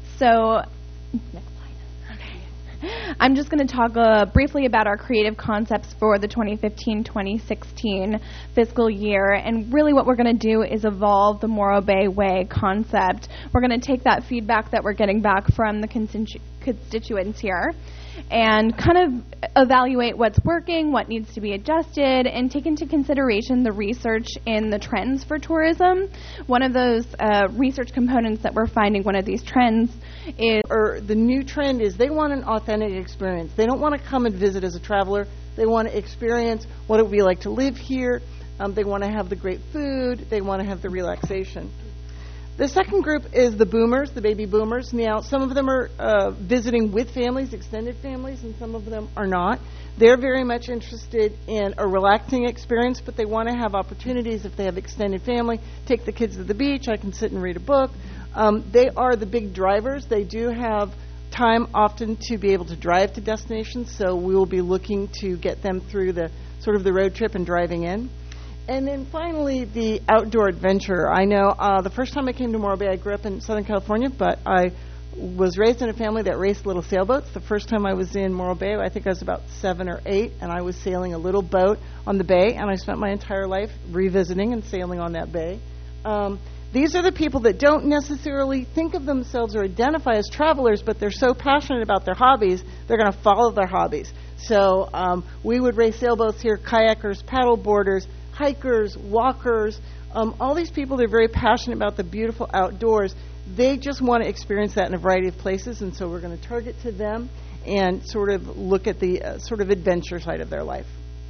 So next slide. Okay. I'm just going to talk uh, briefly about our creative concepts for the twenty fifteen twenty sixteen fiscal year. And really what we're going to do is evolve the Morro Bay Way concept. We're going to take that feedback that we're getting back from the constitu- constituents here and kind of evaluate what's working, what needs to be adjusted, and take into consideration the research in the trends for tourism. One of those uh, research components that we're finding, one of these trends is... Or the new trend is they want an authentic experience. They don't want to come and visit as a traveler. They want to experience what it would be like to live here. Um, they want to have the great food. They want to have the relaxation. The second group is the boomers, the baby boomers. Now, some of them are uh, visiting with families, extended families, and some of them are not. They're very much interested in a relaxing experience, but they want to have opportunities if they have extended family. Take the kids to the beach. I can sit and read a book. Um, they are the big drivers. They do have time often to be able to drive to destinations, so we will be looking to get them through the sort of the road trip and driving in. And then finally, the outdoor adventure. I know uh, the first time I came to Morro Bay, I grew up in Southern California, but I was raised in a family that raced little sailboats. The first time I was in Morro Bay, I think I was about seven or eight, and I was sailing a little boat on the bay, and I spent my entire life revisiting and sailing on that bay. Um, these are the people that don't necessarily think of themselves or identify as travelers, but they're so passionate about their hobbies, they're going to follow their hobbies. So um, we would race sailboats here, kayakers, paddle boarders, hikers, walkers, um, all these people, they're very passionate about the beautiful outdoors. They just want to experience that in a variety of places, and so we're going to target to them and sort of look at the uh, sort of adventure side of their life.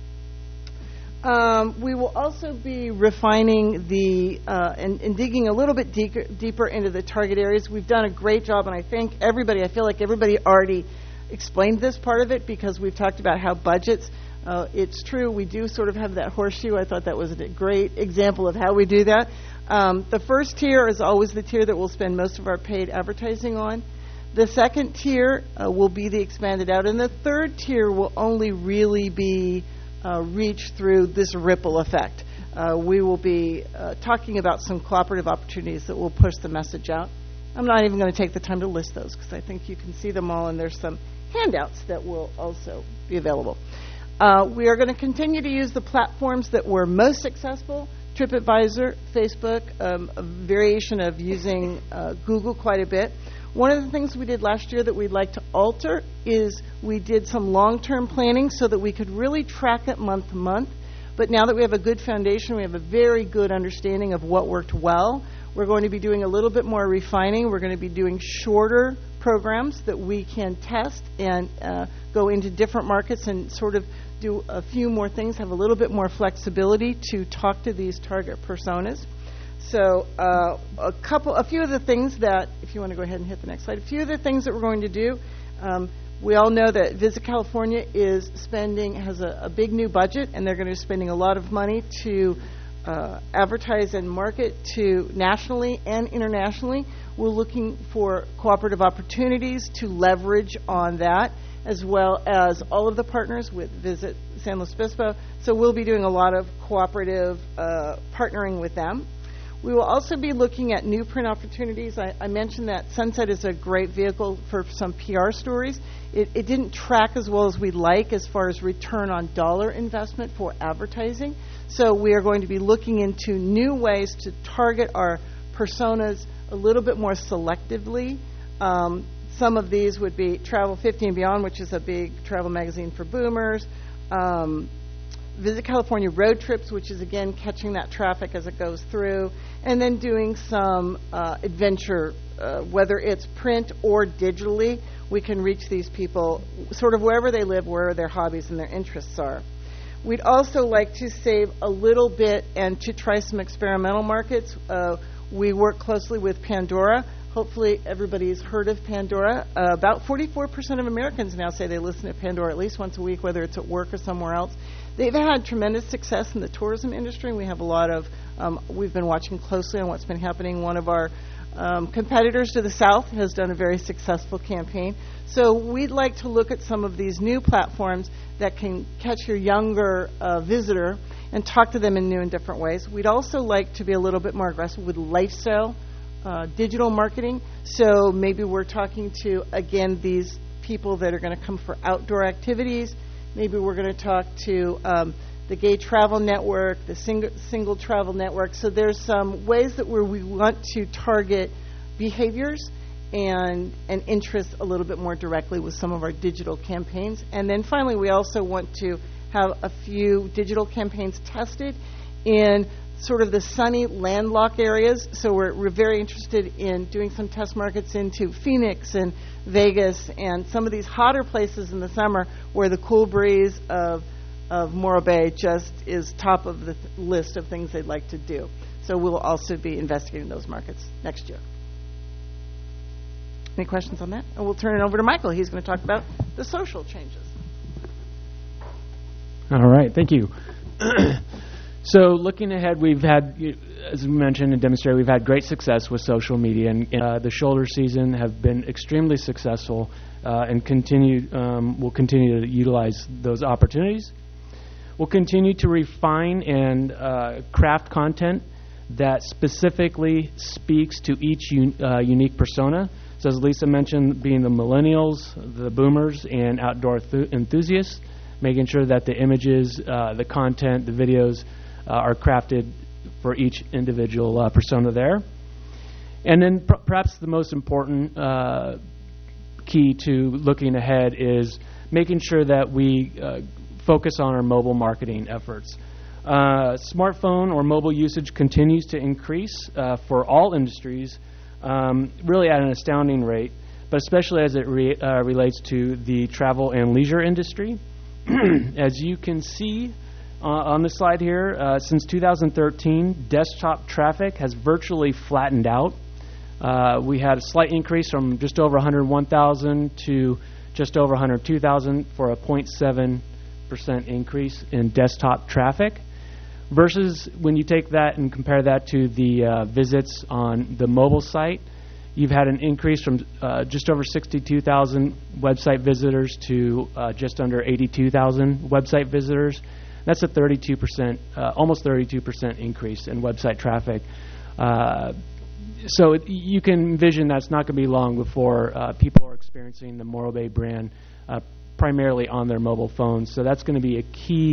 Um, we will also be refining the uh, and, and digging a little bit deeper, deeper into the target areas. We've done a great job, and I think everybody, I feel like everybody already explained this part of it because we've talked about how budgets. Uh, it's true, we do sort of have that horseshoe. I thought that was a great example of how we do that. Um, the first tier is always the tier that we'll spend most of our paid advertising on. The second tier uh, will be the expanded out. And the third tier will only really be uh, reached through this ripple effect. Uh, we will be uh, talking about some cooperative opportunities that will push the message out. I'm not even going to take the time to list those because I think you can see them all, and there's some handouts that will also be available. Uh, we are going to continue to use the platforms that were most successful TripAdvisor, Facebook, um, a variation of using uh, Google quite a bit. One of the things we did last year that we'd like to alter is we did some long-term planning so that we could really track it month to month. But now that we have a good foundation, we have a very good understanding of what worked well. We're going to be doing a little bit more refining. We're going to be doing shorter programs that we can test and uh, go into different markets and sort of do a few more things, have a little bit more flexibility to talk to these target personas. So uh, a couple, a few of the things that, if you want to go ahead and hit the next slide, a few of the things that we're going to do. Um, we all know that Visit California is spending, has a, a big new budget, and they're going to be spending a lot of money to uh, advertise and market to nationally and internationally. We're looking for cooperative opportunities to leverage on that, as well as all of the partners with Visit San Luis Obispo. So we'll be doing a lot of cooperative uh, partnering with them. We will also be looking at new print opportunities. I, I mentioned that Sunset is a great vehicle for some P R stories. It, it didn't track as well as we'd like as far as return on dollar investment for advertising. So we are going to be looking into new ways to target our personas a little bit more selectively. Um, some of these would be Travel fifty and Beyond, which is a big travel magazine for boomers. Um, Visit California Road Trips, which is, again, catching that traffic as it goes through, and then doing some uh, adventure, uh, whether it's print or digitally. We can reach these people sort of wherever they live, where their hobbies and their interests are. We'd also like to save a little bit and to try some experimental markets. Uh, we work closely with Pandora. Hopefully everybody's heard of Pandora. Uh, about forty-four percent of Americans now say they listen to Pandora at least once a week, whether it's at work or somewhere else. They've had tremendous success in the tourism industry. We have a lot of, um, we've been watching closely on what's been happening. One of our um, competitors to the south has done a very successful campaign. So we'd like to look at some of these new platforms that can catch your younger uh, visitor and talk to them in new and different ways. We'd also like to be a little bit more aggressive with lifestyle uh, digital marketing. So maybe we're talking to, again, these people that are going to come for outdoor activities. Maybe we're going to talk to um, the Gay Travel Network, the Single, single Travel Network. So there's some ways that where we want to target behaviors and, and interests a little bit more directly with some of our digital campaigns. And then finally, we also want to have a few digital campaigns tested in sort of the sunny landlocked areas. So we're, we're very interested in doing some test markets into Phoenix and Vegas and some of these hotter places in the summer where the cool breeze of, of Morro Bay just is top of the th- list of things they'd like to do. So we'll also be investigating those markets next year. Any questions on that? And we'll turn it over to Michael. He's going to talk about the social changes. All right, thank you. So looking ahead, we've had, as we mentioned and demonstrated, we've had great success with social media, and uh, the shoulder season have been extremely successful uh, and continue, um, we'll continue to utilize those opportunities. We'll continue to refine and uh, craft content that specifically speaks to each un- uh, unique persona. So as Lisa mentioned, being the millennials, the boomers, and outdoor th- enthusiasts, making sure that the images, uh, the content, the videos uh, are crafted for each individual uh, persona there. And then pr- perhaps the most important uh, key to looking ahead is making sure that we uh, focus on our mobile marketing efforts. Uh, smartphone or mobile usage continues to increase uh, for all industries, um, really at an astounding rate, but especially as it re- uh, relates to the travel and leisure industry. As you can see uh, on the slide here, uh, since two thousand thirteen, desktop traffic has virtually flattened out. Uh, we had a slight increase from just over one hundred one thousand to just over one hundred two thousand for a zero point seven percent increase in desktop traffic. Versus when you take that and compare that to the uh, visits on the mobile site, you've had an increase from uh, just over sixty-two thousand website visitors to uh, just under eighty-two thousand website visitors. That's a thirty-two percent, uh, almost thirty-two percent increase in website traffic. Uh, so it, you can envision that's not going to be long before uh, people are experiencing the Morro Bay brand uh, primarily on their mobile phones. So that's going to be a key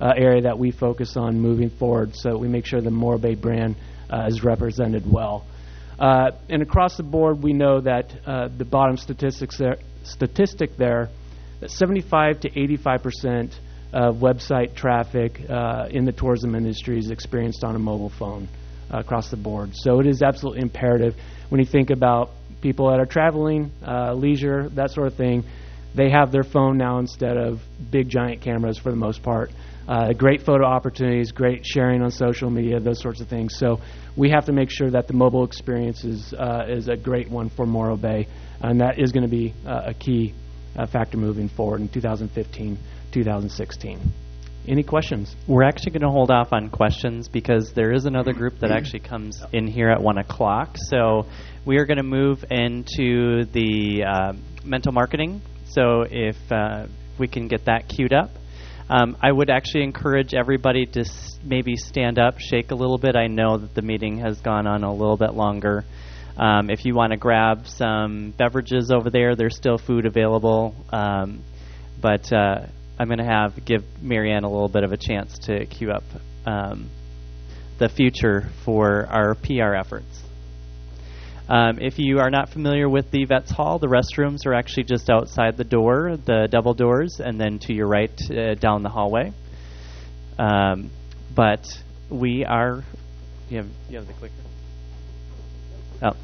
uh, area that we focus on moving forward, so we make sure the Morro Bay brand uh, is represented well. Uh, and across the board, we know that uh, the bottom statistics there, statistic there, that seventy-five to eighty-five percent of website traffic uh, in the tourism industry is experienced on a mobile phone uh, across the board. So it is absolutely imperative when you think about people that are traveling, uh, leisure, that sort of thing. They have their phone now instead of big giant cameras for the most part. Uh, great photo opportunities, great sharing on social media, those sorts of things. So we have to make sure that the mobile experience is, uh, is a great one for Morro Bay, and that is going to be uh, a key uh, factor moving forward in two thousand fifteen, two thousand sixteen. Any questions? We're actually going to hold off on questions because there is another group that actually comes in here at one o'clock. So we are going to move into the uh, mental marketing. So if uh, we can get that queued up. Um, I would actually encourage everybody to s- maybe stand up, shake a little bit. I know that the meeting has gone on a little bit longer. Um, if you want to grab some beverages over there, there's still food available. Um, but uh, I'm going to have give Marianne a little bit of a chance to queue up um, the future for our P R efforts. Um, if you are not familiar with the Vets Hall, the restrooms are actually just outside the door, the double doors, and then to your right uh, down the hallway. Um, but we are... You have, you have the clicker? Oh.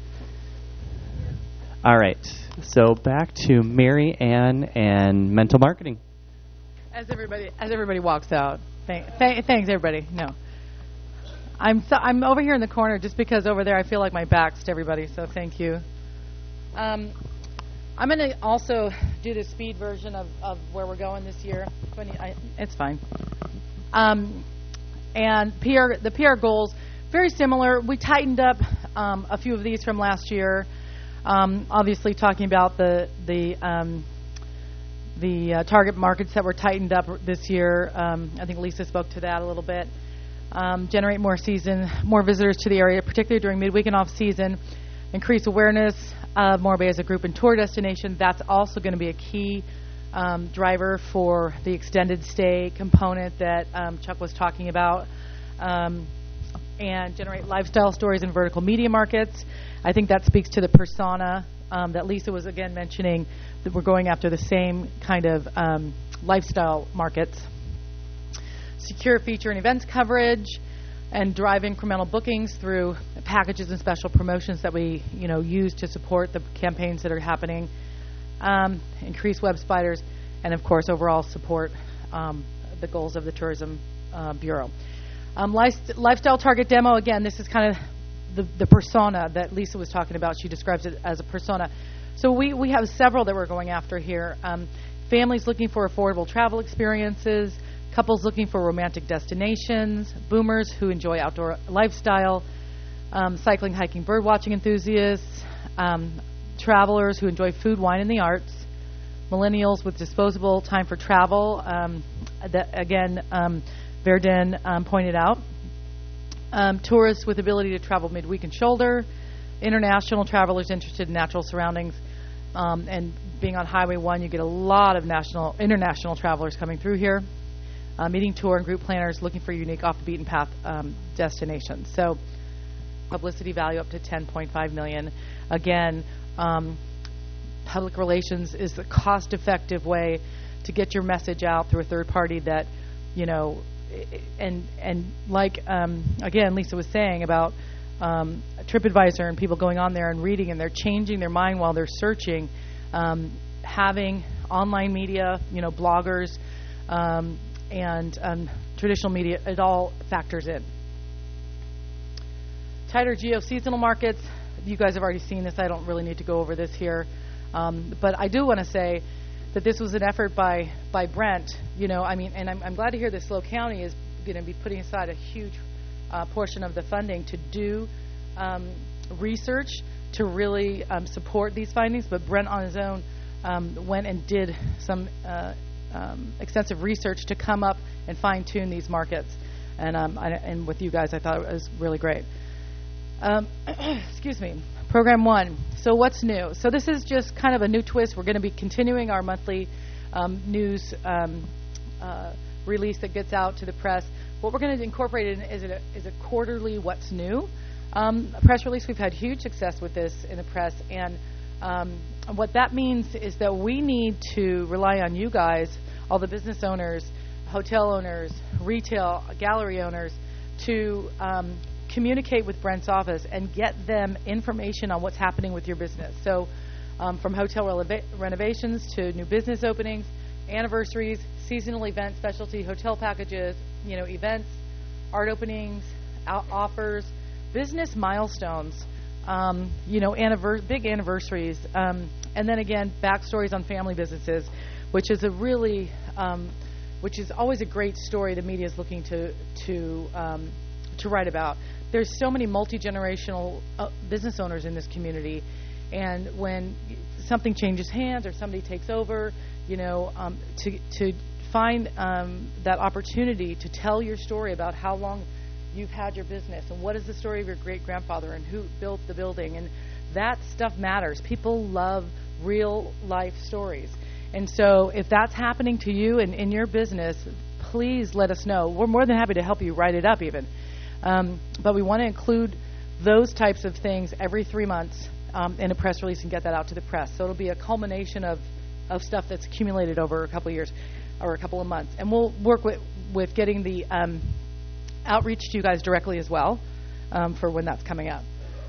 All right. So back to Mary Ann and mental marketing. As everybody as everybody walks out, thank, th- thanks everybody. No, I'm so, I'm over here in the corner just because over there I feel like my back's to everybody. So thank you. Um, I'm going to also do the speed version of, of where we're going this year. twenty, I, it's fine. Um, and P R the P R goals very similar. We tightened up um, a few of these from last year. Um, obviously, talking about the the um, the uh, target markets that were tightened up this year. Um, I think Lisa spoke to that a little bit. Um, generate more season, more visitors to the area, particularly during midweek and off-season. Increase awareness of Morro Bay as a group and tour destination. That's also going to be a key um, driver for the extended stay component that um, Chuck was talking about. Um, and generate lifestyle stories in vertical media markets. I think that speaks to the persona um, that Lisa was again mentioning, that we're going after the same kind of um, lifestyle markets. Secure feature and events coverage, and drive incremental bookings through packages and special promotions that we, you know, use to support the campaigns that are happening. Um, increase web spiders, and of course, overall support um, the goals of the Tourism uh, Bureau. Um, life, lifestyle target demo. Again, this is kind of the, the persona that Lisa was talking about. She describes it as a persona. So we, we have several that we're going after here. Um, families looking for affordable travel experiences, couples looking for romantic destinations, boomers who enjoy outdoor lifestyle, um, cycling, hiking, bird watching enthusiasts, um, travelers who enjoy food, wine, and the arts, millennials with disposable time for travel. Um, that, again, um, Verdun um, pointed out. Um, tourists with ability to travel midweek and shoulder, international travelers interested in natural surroundings, um, and being on Highway one, you get a lot of national, international travelers coming through here. Uh, meeting tour and group planners looking for unique off-the-beaten-path um, destinations. So, publicity value up to ten point five million dollars. Again, um, public relations is the cost-effective way to get your message out through a third party that, you know, and and like um, again Lisa was saying about um, TripAdvisor and people going on there and reading, and they're changing their mind while they're searching. Um, having online media, you know, bloggers, um, and um, traditional media, it all factors in. Tighter geo-seasonal markets. You guys have already seen this. I don't really need to go over this here, um, but I do want to say that this was an effort by by Brent. You know, I mean, and I'm, I'm glad to hear that SLO County is going to be putting aside a huge uh, portion of the funding to do um, research to really um, support these findings. But Brent on his own um, went and did some uh, um, extensive research to come up and fine-tune these markets. And um, I, and with you guys, I thought it was really great. Um, excuse me. Program one. So what's new? So this is just kind of a new twist. We're going to be continuing our monthly um, news um, uh, release that gets out to the press. What we're going to incorporate in is a, is a quarterly what's new um, press release. We've had huge success with this in the press, and um, what that means is that we need to rely on you guys, all the business owners, hotel owners, retail, gallery owners, to um, communicate with Brent's office and get them information on what's happening with your business. So um, from hotel releva- renovations to new business openings, anniversaries, seasonal events, specialty hotel packages, you know, events, art openings, out- offers, business milestones, um, you know, annivers- big anniversaries, um, and then again, backstories on family businesses, which is a really, um, which is always a great story the media is looking to to um, to write about. There's so many multi-generational uh, business owners in this community, and when something changes hands or somebody takes over, you know, um, to to find um, that opportunity to tell your story about how long you've had your business and what is the story of your great-grandfather and who built the building, and that stuff matters. People love real-life stories. And so if that's happening to you and in your business, please let us know. We're more than happy to help you write it up even. Um, but we want to include those types of things every three months um, in a press release and get that out to the press. So it'll be a culmination of, of stuff that's accumulated over a couple of years or a couple of months. And we'll work with, with getting the um, outreach to you guys directly as well um, for when that's coming up.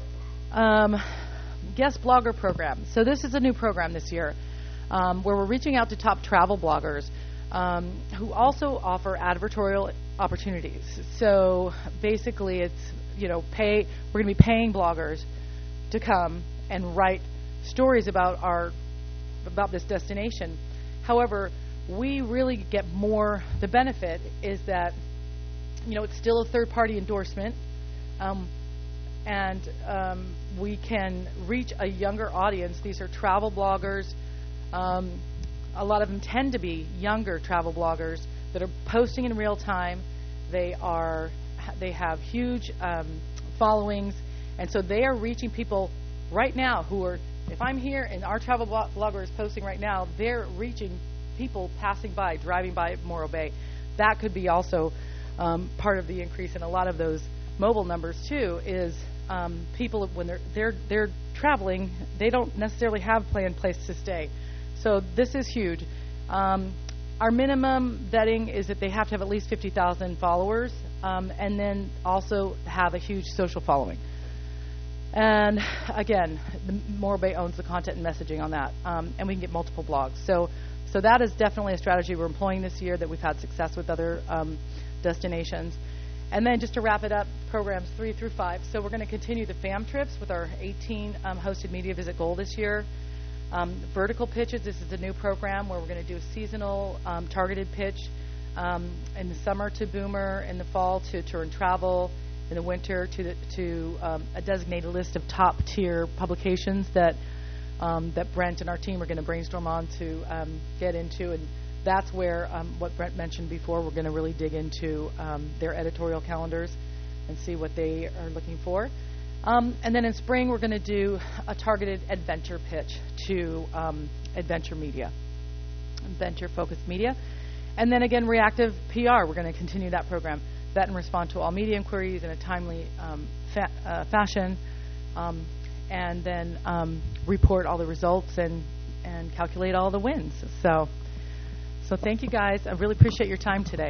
Um, guest blogger program. So this is a new program this year um, where we're reaching out to top travel bloggers um, who also offer advertorial opportunities. So basically it's, you know, pay, we're going to be paying bloggers to come and write stories about our, about this destination. However, we really get more, the benefit is that, you know, it's still a third-party endorsement, um, and um, we can reach a younger audience. These are travel bloggers. Um, a lot of them tend to be younger travel bloggers that are posting in real time. They are, they have huge um, followings, and so they are reaching people right now who are, if I'm here and our travel blogger is posting right now, they're reaching people passing by, driving by Morro Bay. That could be also um, part of the increase in a lot of those mobile numbers too. Is um, people when they're they're they're traveling, they don't necessarily have a planned place to stay. So this is huge. Um, our minimum vetting is that they have to have at least fifty thousand followers, um, and then also have a huge social following. And again, the Morro Bay owns the content and messaging on that, um, and we can get multiple blogs. So. So that is definitely a strategy we're employing this year that we've had success with other um, destinations. And then just to wrap it up, programs three through five. So we're going to continue the FAM trips with our eighteen um, hosted media visit goal this year. Um, vertical pitches, this is a new program where we're going to do a seasonal um, targeted pitch um, in the summer to Boomer, in the fall to Tour and Travel, in the winter to, the, to um, a designated list of top tier publications that Um, that Brent and our team are going to brainstorm on to um, get into, and that's where um, what Brent mentioned before, we're going to really dig into um, their editorial calendars and see what they are looking for. Um, and then in spring, we're going to do a targeted adventure pitch to um, adventure media, adventure-focused media. And then again, reactive P R, we're going to continue that program, vet and respond to all media inquiries in a timely um, fa- uh, fashion. Um, and then um, report all the results and, and calculate all the wins. So, so thank you guys. I really appreciate your time today.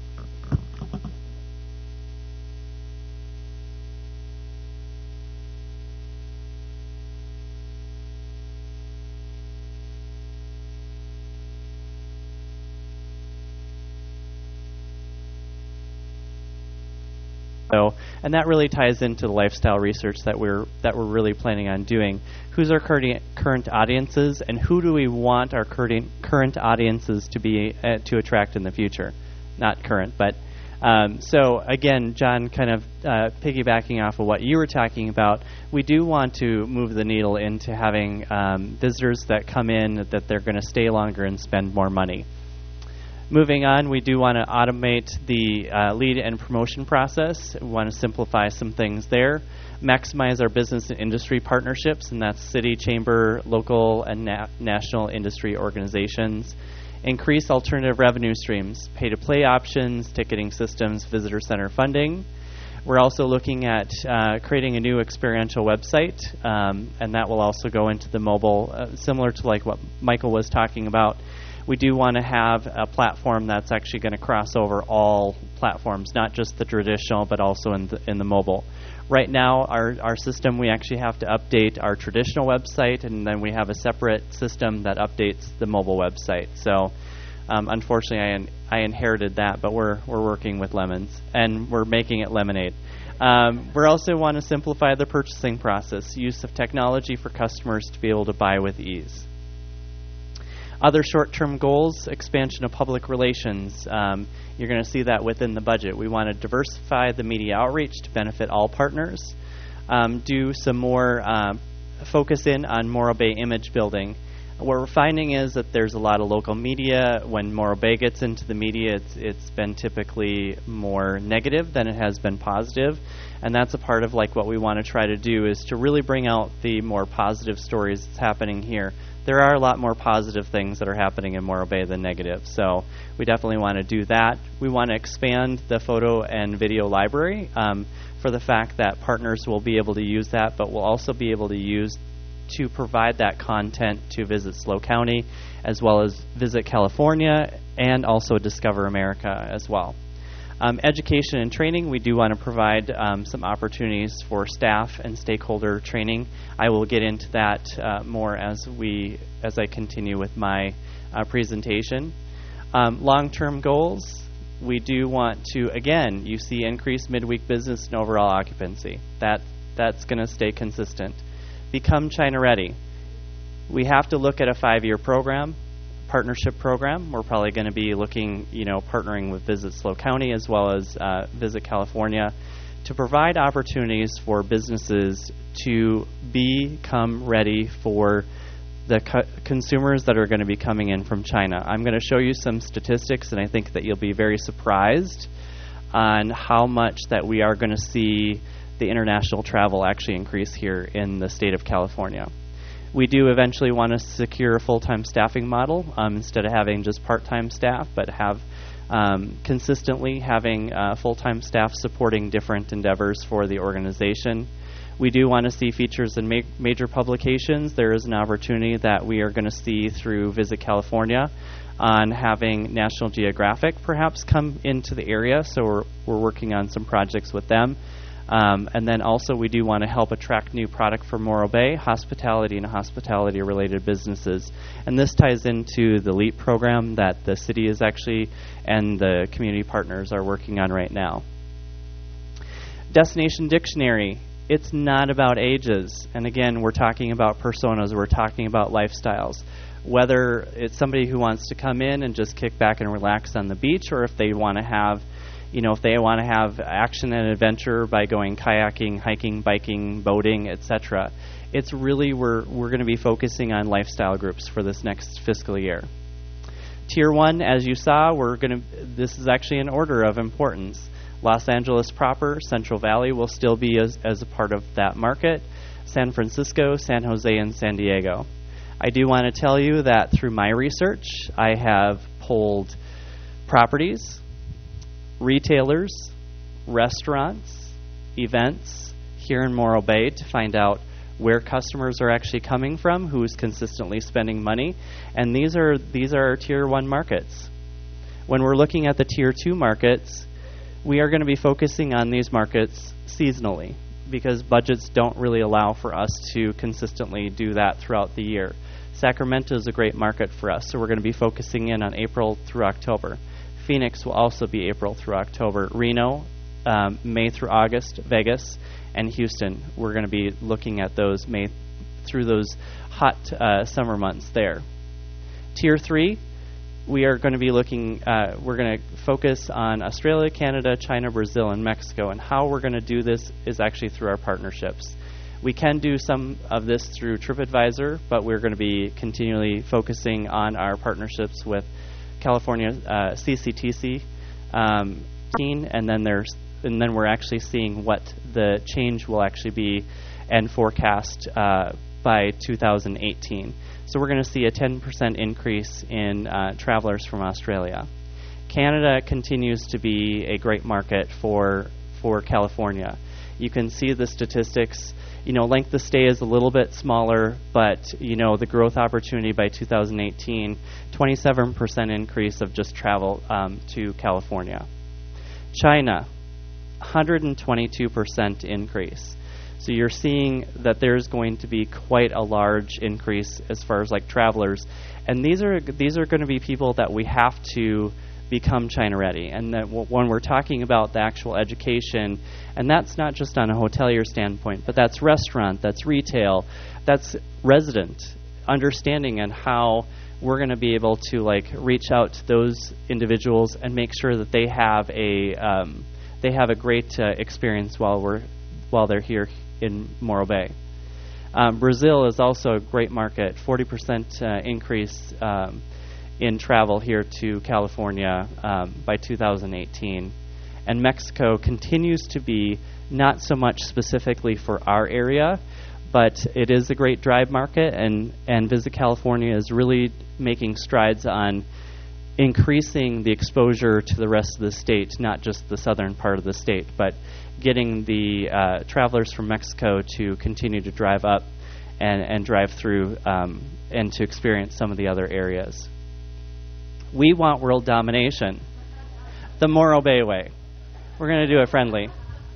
So, and that really ties into the lifestyle research that we're that we're really planning on doing. Who's our current current audiences, and who do we want our current current audiences to be uh, to attract in the future? Not current, but um, so again, John, kind of uh, piggybacking off of what you were talking about, we do want to move the needle into having um, visitors that come in that they're going to stay longer and spend more money. Moving on, we do want to automate the uh, lead and promotion process. We want to simplify some things there. Maximize our business and industry partnerships, and that's city, chamber, local, and na- national industry organizations. Increase alternative revenue streams, pay-to-play options, ticketing systems, visitor center funding. We're also looking at uh, creating a new experiential website, um, and that will also go into the mobile, uh, similar to like what Michael was talking about. We do want to have a platform that's actually going to cross over all platforms, not just the traditional, but also in the, in the mobile. Right now, our, our system, we actually have to update our traditional website, and then we have a separate system that updates the mobile website. So, um, unfortunately, I, in, I inherited that, but we're we're working with lemons, and we're making it lemonade. Um, we also want to simplify the purchasing process, use of technology for customers to be able to buy with ease. Other short-term goals, expansion of public relations. Um, you're going to see that within the budget. We want to diversify the media outreach to benefit all partners. Um, do some more uh, focus in on Morro Bay image building. What we're finding is that there's a lot of local media. When Morro Bay gets into the media, it's, it's been typically more negative than it has been positive. And that's a part of like what we want to try to do is to really bring out the more positive stories that's happening here. There are a lot more positive things that are happening in Morro Bay than negative, so we definitely want to do that. We want to expand the photo and video library um, for the fact that partners will be able to use that, but will also be able to use to provide that content to Visit SLO County, as well as Visit California, and also Discover America as well. Um, education and training, we do want to provide um, some opportunities for staff and stakeholder training. I will get into that uh, more as we as I continue with my uh, presentation. Um, long-term goals, we do want to, again, you see increased midweek business and overall occupancy. That that's going to stay consistent. Become China ready. We have to look at a five-year program. Partnership program. We're probably going to be looking, you know, partnering with Visit SLO County as well as uh, Visit California to provide opportunities for businesses to become ready for the co- consumers that are going to be coming in from China. I'm going to show you some statistics, and I think that you'll be very surprised on how much that we are going to see the international travel actually increase here in the state of California. We do eventually want to secure a full-time staffing model um, instead of having just part-time staff, but have um, consistently having uh, full-time staff supporting different endeavors for the organization. We do want to see features in ma- major publications. There is an opportunity that we are going to see through Visit California on having National Geographic perhaps come into the area, so we're, we're working on some projects with them. Um, and then also we do want to help attract new product for Morro Bay, hospitality and hospitality-related businesses. And this ties into the LEAP program that the city is actually and the community partners are working on right now. Destination Dictionary. It's not about ages. And again, we're talking about personas. We're talking about lifestyles. Whether it's somebody who wants to come in and just kick back and relax on the beach, or if they want to have You know, if they want to have action and adventure by going kayaking, hiking, biking, boating, et cetera, it's really we're we're going to be focusing on lifestyle groups for this next fiscal year. Tier one, as you saw, we're going to. This is actually in order of importance. Los Angeles proper, Central Valley will still be as as a part of that market. San Francisco, San Jose, and San Diego. I do want to tell you that through my research, I have pulled properties, retailers, restaurants, events here in Morro Bay to find out where customers are actually coming from, who's consistently spending money, and these are these are our tier one markets. When we're looking at the tier two markets, we are going to be focusing on these markets seasonally because budgets don't really allow for us to consistently do that throughout the year. Sacramento is a great market for us, so we're going to be focusing in on April through October. Phoenix will also be April through October. Reno, um, May through August. Vegas, and Houston. We're going to be looking at those May through those hot uh, summer months there. Tier three, we are going to be looking, uh, we're going to focus on Australia, Canada, China, Brazil, and Mexico. And how we're going to do this is actually through our partnerships. We can do some of this through TripAdvisor, but we're going to be continually focusing on our partnerships with California uh, C C T C, um, and then there's and then we're actually seeing what the change will actually be and forecast uh, by two thousand eighteen. So we're going to see a ten percent increase in uh, travelers from Australia. Canada continues to be a great market for for California. You can see the statistics. You know, length of stay is a little bit smaller, but, you know, the growth opportunity by two thousand eighteen, twenty-seven percent increase of just travel um, to California. China, one hundred twenty-two percent increase. So you're seeing that there's going to be quite a large increase as far as like travelers. And these are these are going to be people that we have to become China ready. And that w- when we're talking about the actual education, and that's not just on a hotelier standpoint, but that's restaurant, that's retail, that's resident, understanding and how we're going to be able to like reach out to those individuals and make sure that they have a um, they have a great uh, experience while we're while they're here in Morro Bay. Um, Brazil is also a great market, forty percent uh, increase um, in travel here to California um, by two thousand eighteen. And Mexico continues to be not so much specifically for our area, but it is a great drive market, and, and Visit California is really making strides on increasing the exposure to the rest of the state, not just the southern part of the state, but getting the uh, travelers from Mexico to continue to drive up and, and drive through um, and to experience some of the other areas. We want world domination. The Morro Bay way. We're going to do it friendly.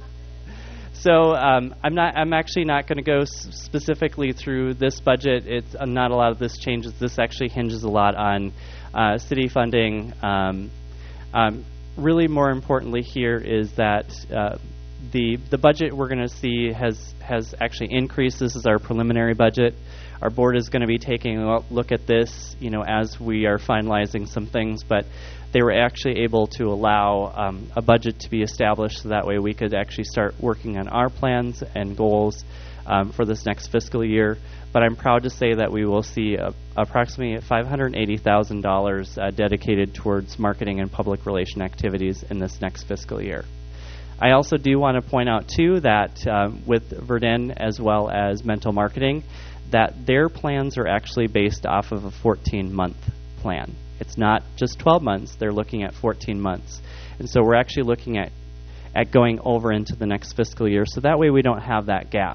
So um, I'm not. I'm actually not going to go s- specifically through this budget. It's uh, not a lot of this changes. This actually hinges a lot on uh, city funding. Um, um, really, more importantly, here is that uh, the the budget we're going to see has has actually increased. This is our preliminary budget. Our board is going to be taking a look at this, you know, as we are finalizing some things, but they were actually able to allow um, a budget to be established so that way we could actually start working on our plans and goals um, for this next fiscal year. But I'm proud to say that we will see uh, approximately five hundred eighty thousand dollars uh, dedicated towards marketing and public relation activities in this next fiscal year. I also do want to point out, too, that uh, with Verdun as well as Mental Marketing, that their plans are actually based off of a fourteen-month plan. It's not just twelve months. They're looking at fourteen months. And so we're actually looking at, at going over into the next fiscal year, so that way we don't have that gap.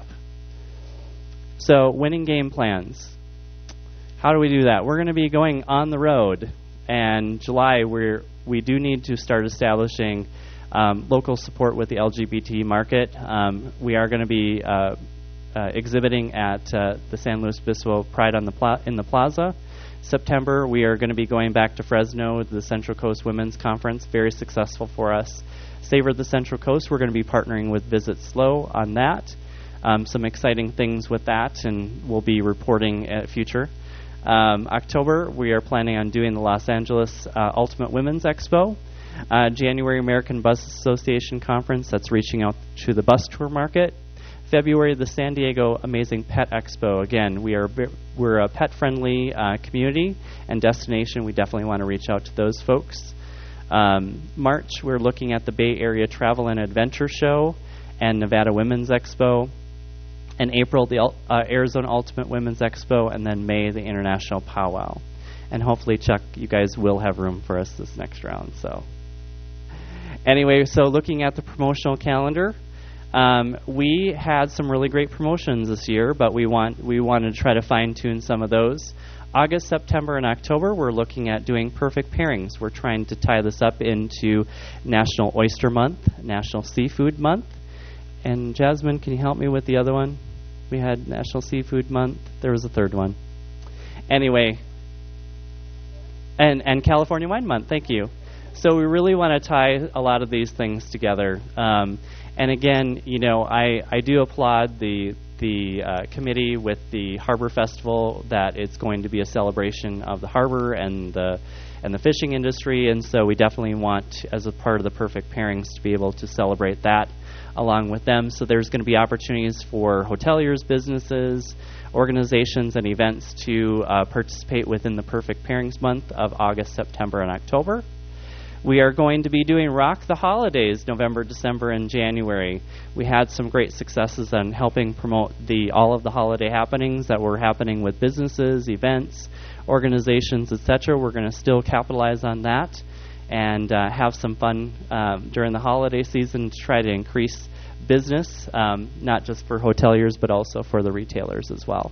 So winning game plans. How do we do that? We're going to be going on the road. And July, we're, we do need to start establishing um, local support with the L G B T market. Um, we are going to be uh, uh, exhibiting at uh, the San Luis Obispo Pride on the pla- in the Plaza. September, we are going to be going back to Fresno, the Central Coast Women's Conference, very successful for us. Savor the Central Coast, we're going to be partnering with Visit SLO on that. Um, some exciting things with that, and we'll be reporting at future. Um, October, we are planning on doing the Los Angeles uh, Ultimate Women's Expo. Uh, January, American Bus Association Conference, that's reaching out to the bus tour market. February, the San Diego Amazing Pet Expo. Again, we are we're a pet-friendly uh, community and destination. We definitely want to reach out to those folks. Um, March, we're looking at the Bay Area Travel and Adventure Show and Nevada Women's Expo. In April, the uh, Arizona Ultimate Women's Expo, and then May, the International Powwow. And hopefully, Chuck, you guys will have room for us this next round. So, anyway, so looking at the promotional calendar, um, we had some really great promotions this year, but we want we wanted to try to fine tune some of those. August, September, and October, we're looking at doing perfect pairings. We're trying to tie this up into National Oyster Month, National Seafood Month. And Jasmine, can you help me with the other one? We had National Seafood Month. There was a third one. Anyway, and and California Wine Month. Thank you. So we really want to tie a lot of these things together. Um, and again, you know, I, I do applaud the the uh, committee with the Harbor Festival, that it's going to be a celebration of the harbor and the and the fishing industry. And so we definitely want, as a part of the perfect pairings, to be able to celebrate that along with them. So there's going to be opportunities for hoteliers, businesses, organizations, and events to uh, participate within the Perfect Pairings Month of August, September, and October. We are going to be doing Rock the Holidays November, December, and January. We had some great successes on helping promote the all of the holiday happenings that were happening with businesses, events, organizations, et cetera. We're going to still capitalize on that and uh, have some fun um, during the holiday season to try to increase business, um, not just for hoteliers, but also for the retailers as well.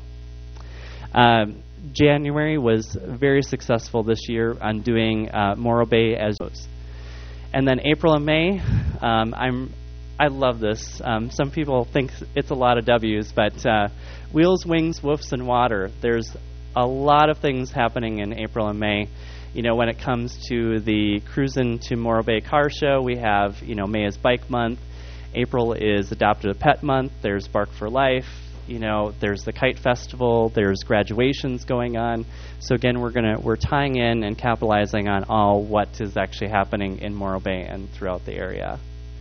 Um, January was very successful this year on doing uh, Morro Bay as those. And then April and May, um, I'm, I love this. Um, some people think it's a lot of W's, but uh, Wheels, Wings, Woofs, and Water. There's a lot of things happening in April and May. You know, when it comes to the Cruisin' to Morro Bay Car Show, we have, you know, May is Bike Month. April is Adopted a Pet Month. There's Bark for Life. You know, there's the Kite Festival. There's graduations going on. So again, we're gonna we're tying in and capitalizing on all what is actually happening in Morro Bay and throughout the area.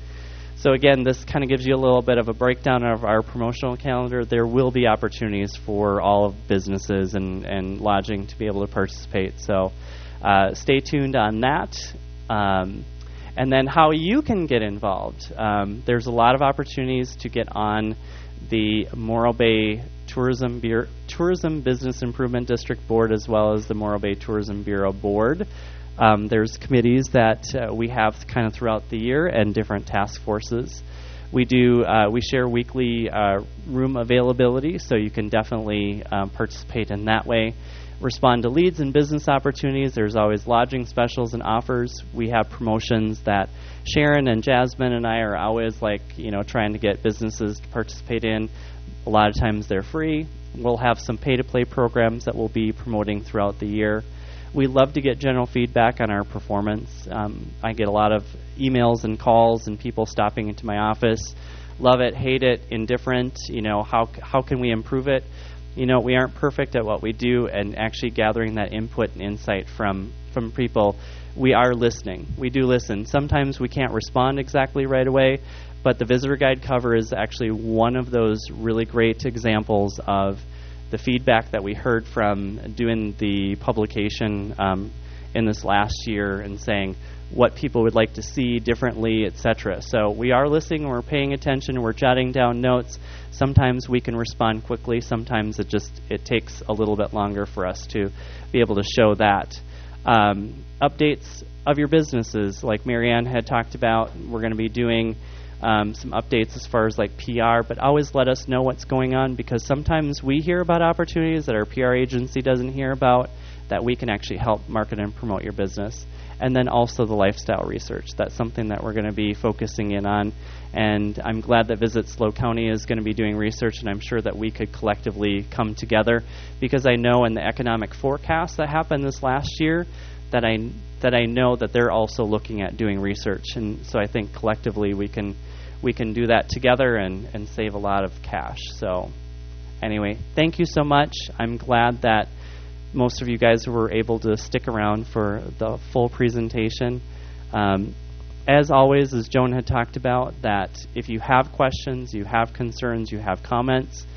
So again, this kind of gives you a little bit of a breakdown of our promotional calendar. There will be opportunities for all of businesses and, and lodging to be able to participate. So uh, stay tuned on that. Um, and then how you can get involved. Um, there's a lot of opportunities to get on the Morro Bay Tourism Bureau, Tourism Business Improvement District Board, as well as the Morro Bay Tourism Bureau Board. Um, there's committees that uh, we have kind of throughout the year and different task forces. We do uh, we share weekly uh, room availability, so you can definitely um, participate in that way. Respond to leads and business opportunities. There's always lodging specials and offers. We have promotions that Sharon and Jasmine and I are always like, you know, trying to get businesses to participate in. A lot of times they're free. We'll have some pay-to-play programs that we'll be promoting throughout the year. We love to get general feedback on our performance. Um, I get a lot of emails and calls and people stopping into my office. Love it, hate it, indifferent. You know, how how can we improve it? You know, we aren't perfect at what we do, and actually gathering that input and insight from, from people, we are listening. We do listen. Sometimes we can't respond exactly right away, but the visitor guide cover is actually one of those really great examples of the feedback that we heard from doing the publication um, in this last year and saying what people would like to see differently, et cetera. So we are listening, we're paying attention, we're jotting down notes. Sometimes we can respond quickly. Sometimes it just it takes a little bit longer for us to be able to show that. Um, updates of your businesses, like Marianne had talked about, we're going to be doing um, some updates as far as like P R, but always let us know what's going on, because sometimes we hear about opportunities that our P R agency doesn't hear about that we can actually help market and promote your business. And then also the lifestyle research. That's something that we're going to be focusing in on. And I'm glad that Visit SLO County is going to be doing research, and I'm sure that we could collectively come together, because I know in the economic forecast that happened this last year that I that I know that they're also looking at doing research. And so I think collectively we can we can do that together and, and save a lot of cash. So anyway, thank you so much. I'm glad that most of you guys were able to stick around for the full presentation. Um, as always, as Joan had talked about, that if you have questions, you have concerns, you have comments,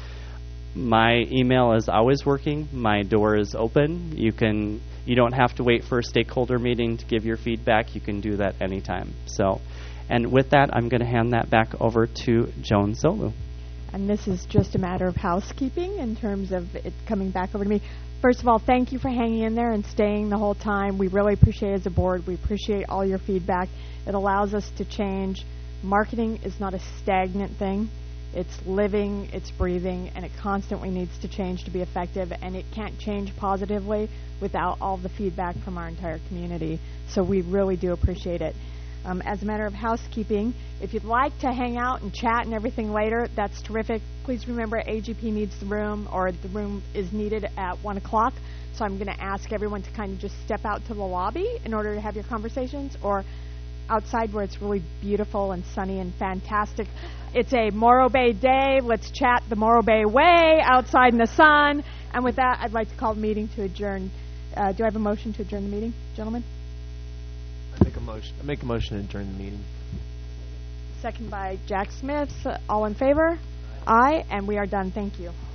my email is always working. My door is open. You can you don't have to wait for a stakeholder meeting to give your feedback. You can do that anytime. So, and with that, I'm going to hand that back over to Joan Zolu. And this is just a matter of housekeeping in terms of it coming back over to me. First of all, thank you for hanging in there and staying the whole time. We really appreciate it as a board. We appreciate all your feedback. It allows us to change. Marketing is not a stagnant thing. It's living, it's breathing, and it constantly needs to change to be effective, and it can't change positively without all the feedback from our entire community. So we really do appreciate it. Um, as a matter of housekeeping, if you'd like to hang out and chat and everything later, that's terrific. Please remember A G P needs the room, or the room is needed at one o'clock. So I'm going to ask everyone to kind of just step out to the lobby in order to have your conversations, or outside where it's really beautiful and sunny and fantastic. It's a Morro Bay day. Let's chat the Morro Bay way outside in the sun. And with that, I'd like to call the meeting to adjourn. Uh, do I have a motion to adjourn the meeting, gentlemen? I make a motion. I make a motion to adjourn the meeting. Second by Jack Smith. All in favor? Aye. Aye, and we are done. Thank you.